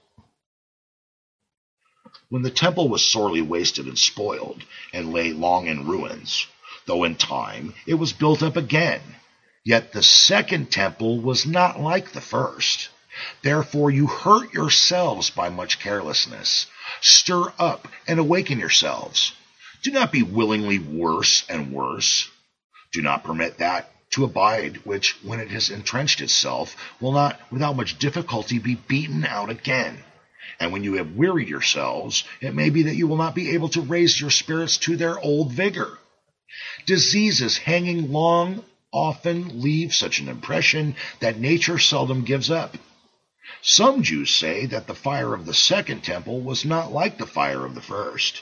[SPEAKER 1] When the temple was sorely wasted and spoiled, and lay long in ruins, though in time it was built up again, yet the second temple was not like the first. Therefore you hurt yourselves by much carelessness. Stir up and awaken yourselves. Do not be willingly worse and worse. Do not permit that to abide which, when it has entrenched itself, will not without much difficulty be beaten out again. And when you have wearied yourselves, it may be that you will not be able to raise your spirits to their old vigor. Diseases hanging long often leave such an impression that nature seldom gives up. Some Jews say that the fire of the second temple was not like the fire of the first.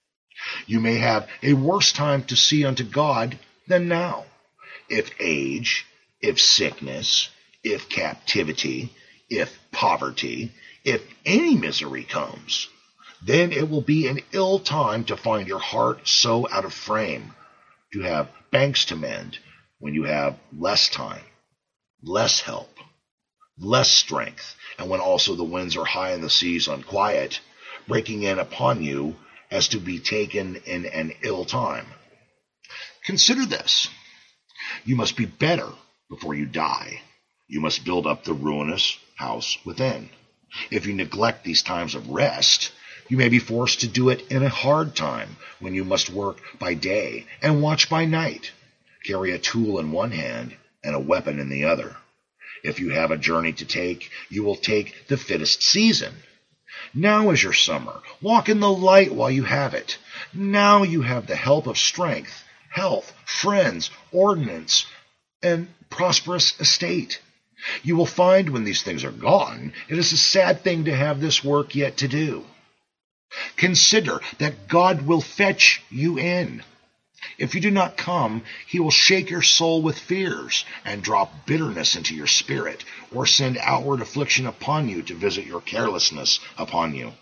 [SPEAKER 1] You may have a worse time to see unto God than now. If age, if sickness, if captivity, if poverty, if any misery comes, then it will be an ill time to find your heart so out of frame, to have banks to mend when you have less time, less help, less strength, and when also the winds are high and the seas unquiet, breaking in upon you as to be taken in an ill time. Consider this. You must be better before you die. You must build up the ruinous house within. If you neglect these times of rest, you may be forced to do it in a hard time, when you must work by day and watch by night, carry a tool in one hand and a weapon in the other. If you have a journey to take, you will take the fittest season. Now is your summer. Walk in the light while you have it. Now you have the help of strength, health, friends, ordinance, and prosperous estate. You will find when these things are gone, it is a sad thing to have this work yet to do. Consider that God will fetch you in. If you do not come, he will shake your soul with fears and drop bitterness into your spirit, or send outward affliction upon you to visit your carelessness upon you.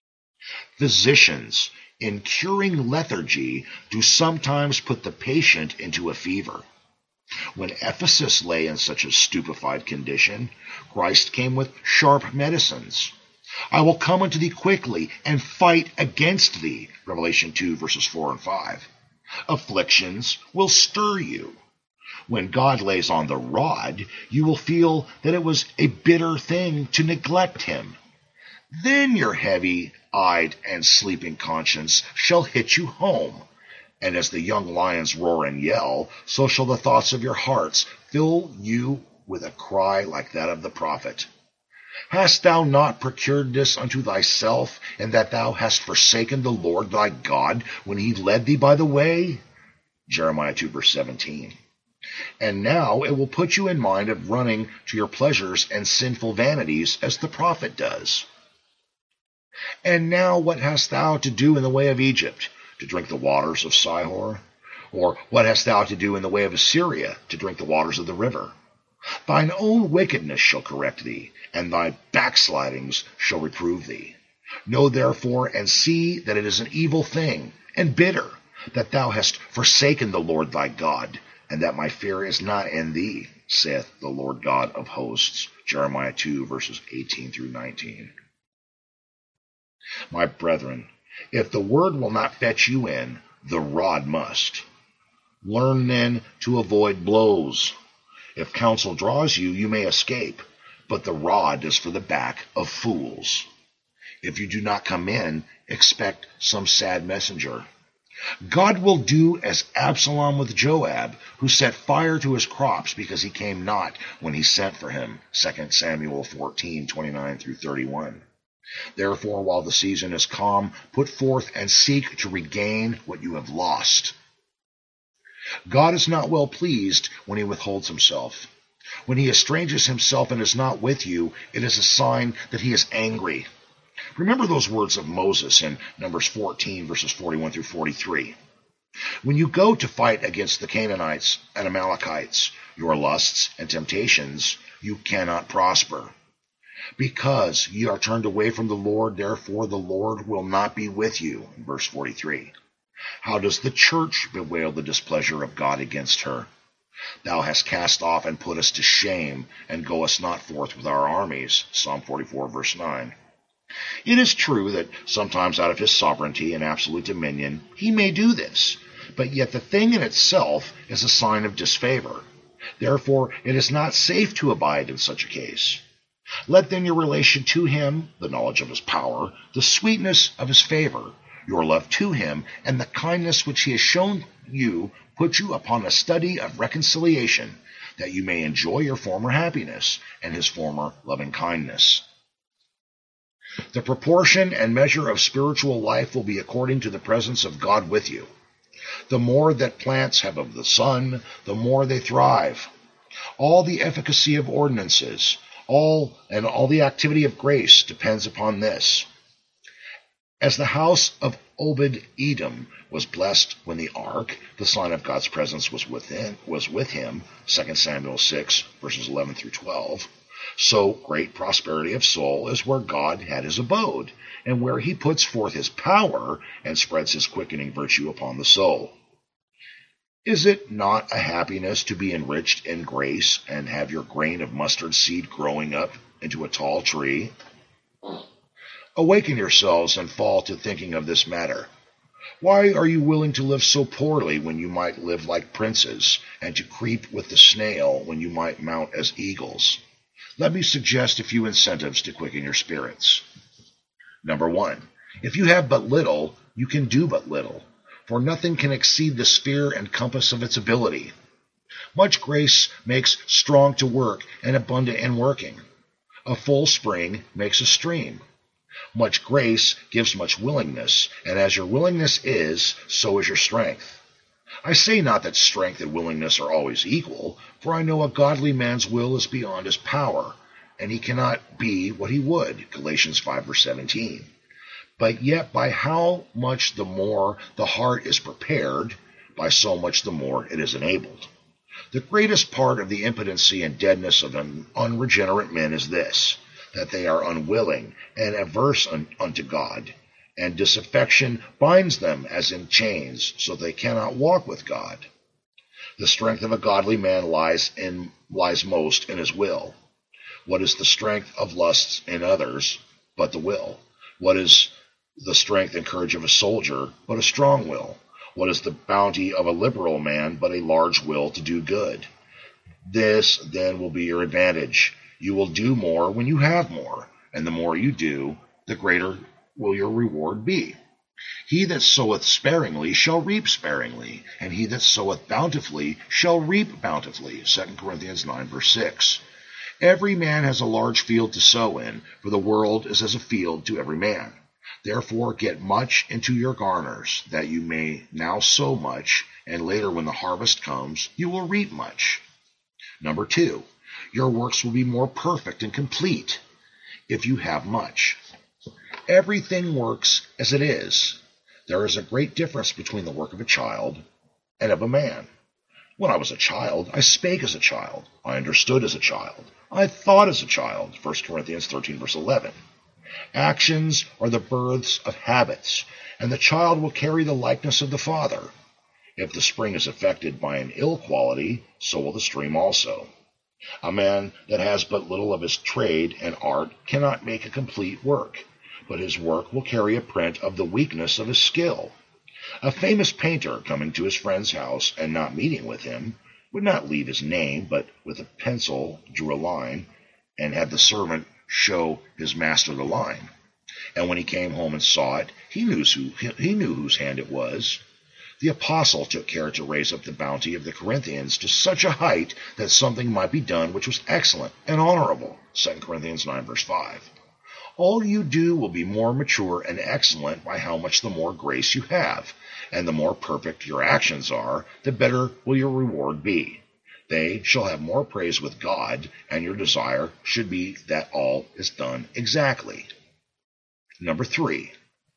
[SPEAKER 1] Physicians, in curing lethargy, do sometimes put the patient into a fever. When Ephesus lay in such a stupefied condition, Christ came with sharp medicines. I will come unto thee quickly and fight against thee. Revelation 2, verses 4 and 5. Afflictions will stir you. When God lays on the rod, you will feel that it was a bitter thing to neglect him. Then your heavy-eyed and sleeping conscience shall hit you home. And as the young lions roar and yell, so shall the thoughts of your hearts fill you with a cry like that of the prophet. Hast thou not procured this unto thyself, and that thou hast forsaken the Lord thy God, when he led thee by the way? Jeremiah 2, verse 17. And now it will put you in mind of running to your pleasures and sinful vanities, as the prophet does. And now what hast thou to do in the way of Egypt? To drink the waters of Sihor? Or what hast thou to do in the way of Assyria, to drink the waters of the river? Thine own wickedness shall correct thee, and thy backslidings shall reprove thee. Know therefore and see that it is an evil thing, and bitter, that thou hast forsaken the Lord thy God, and that my fear is not in thee, saith the Lord God of hosts. Jeremiah 2, verses 18 through 19. My brethren, if the word will not fetch you in, the rod must. Learn then to avoid blows. If counsel draws you, you may escape, but the rod is for the back of fools. If you do not come in, expect some sad messenger. God will do as Absalom with Joab, who set fire to his crops because he came not when he sent for him. 2 Samuel 14:29 through 31. Therefore, while the season is calm, put forth and seek to regain what you have lost. God is not well pleased when he withholds himself. When he estranges himself and is not with you, it is a sign that he is angry. Remember those words of Moses in Numbers 14, verses 41 through 43. When you go to fight against the Canaanites and Amalekites, your lusts and temptations, you cannot prosper. Because ye are turned away from the Lord, therefore the Lord will not be with you. In verse 43. How does the church bewail the displeasure of God against her? Thou hast cast off and put us to shame, and goest not forth with our armies. Psalm 44, verse 9. It is true that sometimes out of his sovereignty and absolute dominion he may do this, but yet the thing in itself is a sign of disfavor. Therefore it is not safe to abide in such a case. Let then your relation to him, the knowledge of his power, the sweetness of his favor, your love to him, and the kindness which he has shown you, put you upon a study of reconciliation, that you may enjoy your former happiness and his former loving kindness. The proportion and measure of spiritual life will be according to the presence of God with you. The more that plants have of the sun, the more they thrive. All the efficacy of ordinances, all the activity of grace depends upon this. As the house of Obed-Edom was blessed when the ark, the sign of God's presence, was with him, 2 Samuel 6, verses 11 through 12, so great prosperity of soul is where God had his abode, and where he puts forth his power and spreads his quickening virtue upon the soul. Is it not a happiness to be enriched in grace and have your grain of mustard seed growing up into a tall tree? Awaken yourselves and fall to thinking of this matter. Why are you willing to live so poorly when you might live like princes, and to creep with the snail when you might mount as eagles? Let me suggest a few incentives to quicken your spirits. Number 1, if you have but little, you can do but little, for nothing can exceed the sphere and compass of its ability. Much grace makes strong to work and abundant in working. A full spring makes a stream. Much grace gives much willingness, and as your willingness is, so is your strength. I say not that strength and willingness are always equal, for I know a godly man's will is beyond his power, and he cannot be what he would. Galatians 5, verse 17. But yet by how much the more the heart is prepared, by so much the more it is enabled. The greatest part of the impotency and deadness of unregenerate men is this, that they are unwilling and averse unto God, and disaffection binds them as in chains, so they cannot walk with God. The strength of a godly man lies most in his will. What is the strength of lusts in others but the will? What is the strength and courage of a soldier but a strong will? What is the bounty of a liberal man but a large will to do good? This then will be your advantage. You will do more when you have more, and the more you do, the greater will your reward be. He that soweth sparingly shall reap sparingly, and he that soweth bountifully shall reap bountifully. 2 Corinthians 9, verse 6. Every man has a large field to sow in, for the world is as a field to every man. Therefore get much into your garners, that you may now sow much, and later when the harvest comes, you will reap much. Number 2. Your works will be more perfect and complete if you have much. Everything works as it is. There is a great difference between the work of a child and of a man. When I was a child, I spake as a child. I understood as a child. I thought as a child. 1 Corinthians 13, verse 11. Actions are the births of habits, and the child will carry the likeness of the father. If the spring is affected by an ill quality, so will the stream also. A man that has but little of his trade and art cannot make a complete work, but his work will carry a print of the weakness of his skill. A famous painter coming to his friend's house and not meeting with him would not leave his name, but with a pencil drew a line and had the servant show his master the line. And when he came home and saw it, he knew whose hand it was. The apostle took care to raise up the bounty of the Corinthians to such a height that something might be done which was excellent and honorable. 2 Corinthians 9, verse 5. All you do will be more mature and excellent by how much the more grace you have, and the more perfect your actions are, the better will your reward be. They shall have more praise with God, and your desire should be that all is done exactly. Number 3.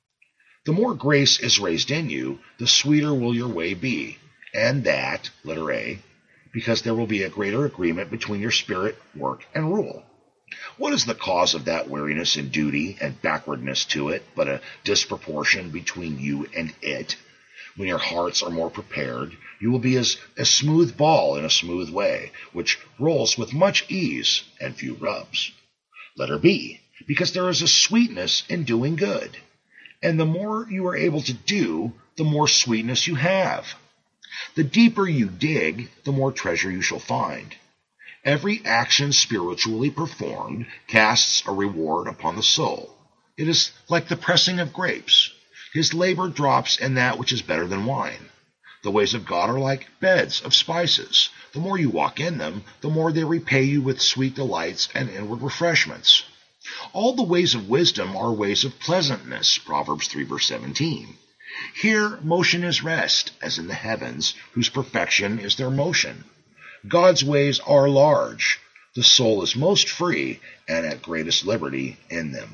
[SPEAKER 1] The more grace is raised in you, the sweeter will your way be, and that, letter A, because there will be a greater agreement between your spirit, work, and rule. What is the cause of that weariness in duty and backwardness to it, but a disproportion between you and it? When your hearts are more prepared, you will be as a smooth ball in a smooth way, which rolls with much ease and few rubs. Letter B, because there is a sweetness in doing good. And the more you are able to do, the more sweetness you have. The deeper you dig, the more treasure you shall find. Every action spiritually performed casts a reward upon the soul. It is like the pressing of grapes. His labor drops in that which is better than wine. The ways of God are like beds of spices. The more you walk in them, the more they repay you with sweet delights and inward refreshments. All the ways of wisdom are ways of pleasantness, Proverbs 3, verse 17. Here motion is rest, as in the heavens, whose perfection is their motion. God's ways are large. The soul is most free and at greatest liberty in them.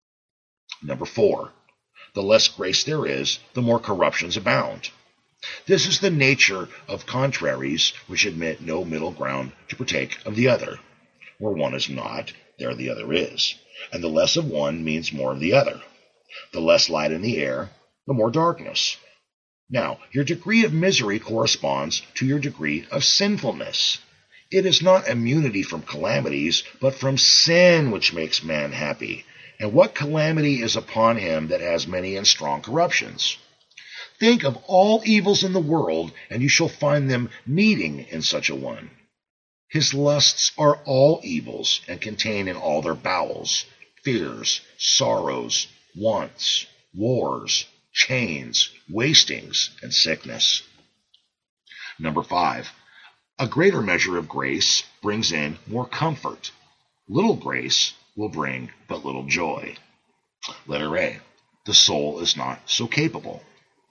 [SPEAKER 1] Number 4. The less grace there is, the more corruptions abound. This is the nature of contraries which admit no middle ground to partake of the other. Where one is not, there the other is, and the less of one means more of the other. The less light in the air, the more darkness. Now, your degree of misery corresponds to your degree of sinfulness. It is not immunity from calamities, but from sin which makes man happy. And what calamity is upon him that has many and strong corruptions? Think of all evils in the world, and you shall find them meeting in such a one. His lusts are all evils, and contain in all their bowels fears, sorrows, wants, wars, chains, wastings, and sickness. Number 5. A greater measure of grace brings in more comfort. Little grace will bring but little joy. Letter A. The soul is not so capable.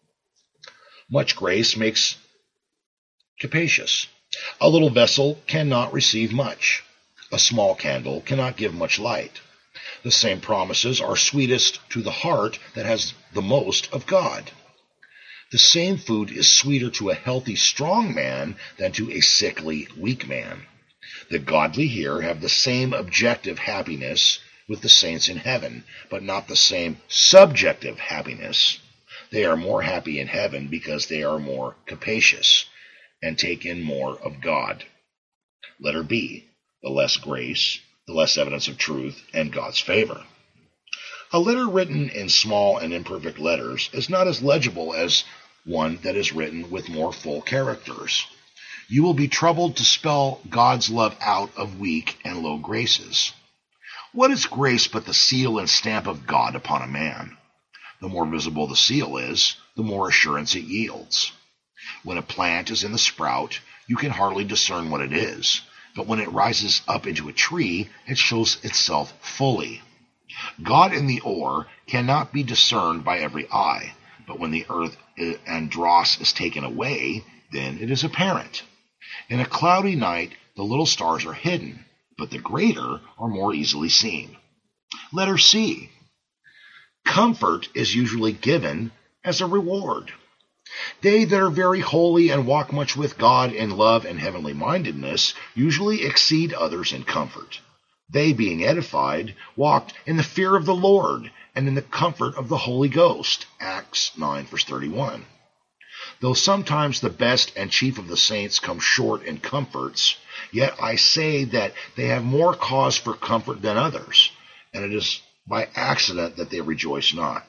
[SPEAKER 1] Much grace makes capacious. A little vessel cannot receive much. A small candle cannot give much light. The same promises are sweetest to the heart that has the most of God. The same food is sweeter to a healthy, strong man than to a sickly, weak man. The godly here have the same objective happiness with the saints in heaven, but not the same subjective happiness. They are more happy in heaven because they are more capacious and take in more of God. Letter B. The less grace, the less evidence of truth and God's favor. A letter written in small and imperfect letters is not as legible as one that is written with more full characters. You will be troubled to spell God's love out of weak and low graces. What is grace but the seal and stamp of God upon a man? The more visible the seal is, the more assurance it yields. When a plant is in the sprout, you can hardly discern what it is, but when it rises up into a tree, it shows itself fully. God in the ore cannot be discerned by every eye, but when the earth and dross is taken away, then it is apparent. In a cloudy night, the little stars are hidden, but the greater are more easily seen. Letter C. Comfort is usually given as a reward. They that are very holy and walk much with God in love and heavenly mindedness usually exceed others in comfort. They, being edified, walked in the fear of the Lord and in the comfort of the Holy Ghost. Acts 9, verse 31. Though sometimes the best and chief of the saints come short in comforts, yet I say that they have more cause for comfort than others, and it is by accident that they rejoice not.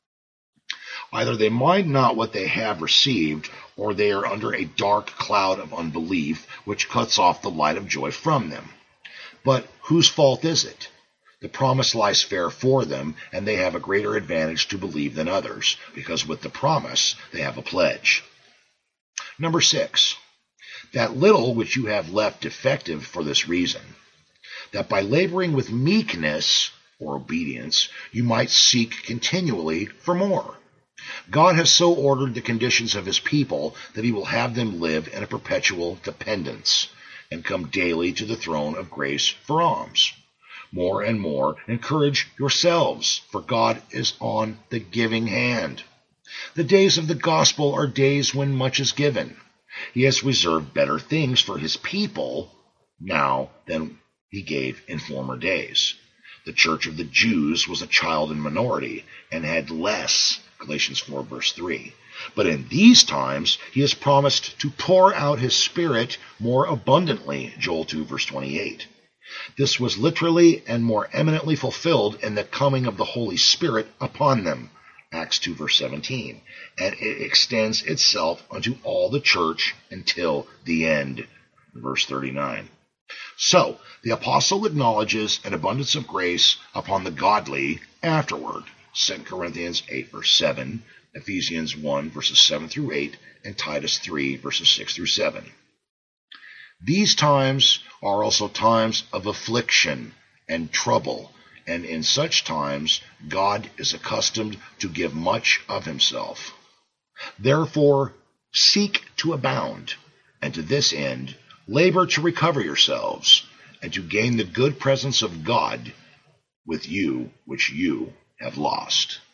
[SPEAKER 1] Either they mind not what they have received, or they are under a dark cloud of unbelief, which cuts off the light of joy from them. But whose fault is it? The promise lies fair for them, and they have a greater advantage to believe than others, because with the promise they have a pledge. Number 6. That little which you have left defective for this reason, that by laboring with meekness, or obedience, you might seek continually for more. God has so ordered the conditions of his people that he will have them live in a perpetual dependence, and come daily to the throne of grace for alms. More and more, encourage yourselves, for God is on the giving hand. The days of the gospel are days when much is given. He has reserved better things for his people now than he gave in former days. The church of the Jews was a child in minority, and had less, Galatians 4 verse 3. But in these times he has promised to pour out his Spirit more abundantly, Joel 2 verse 28. This was literally and more eminently fulfilled in the coming of the Holy Spirit upon them, Acts 2 verse 17, and it extends itself unto all the church until the end, verse 39. So, the apostle acknowledges an abundance of grace upon the godly afterward, 2 Corinthians 8 verse 7, Ephesians 1 verses 7 through 8, and Titus 3 verses 6 through 7. These times are also times of affliction and trouble, and in such times God is accustomed to give much of himself. Therefore, seek to abound, and to this end, labor to recover yourselves, and to gain the good presence of God with you which you have lost.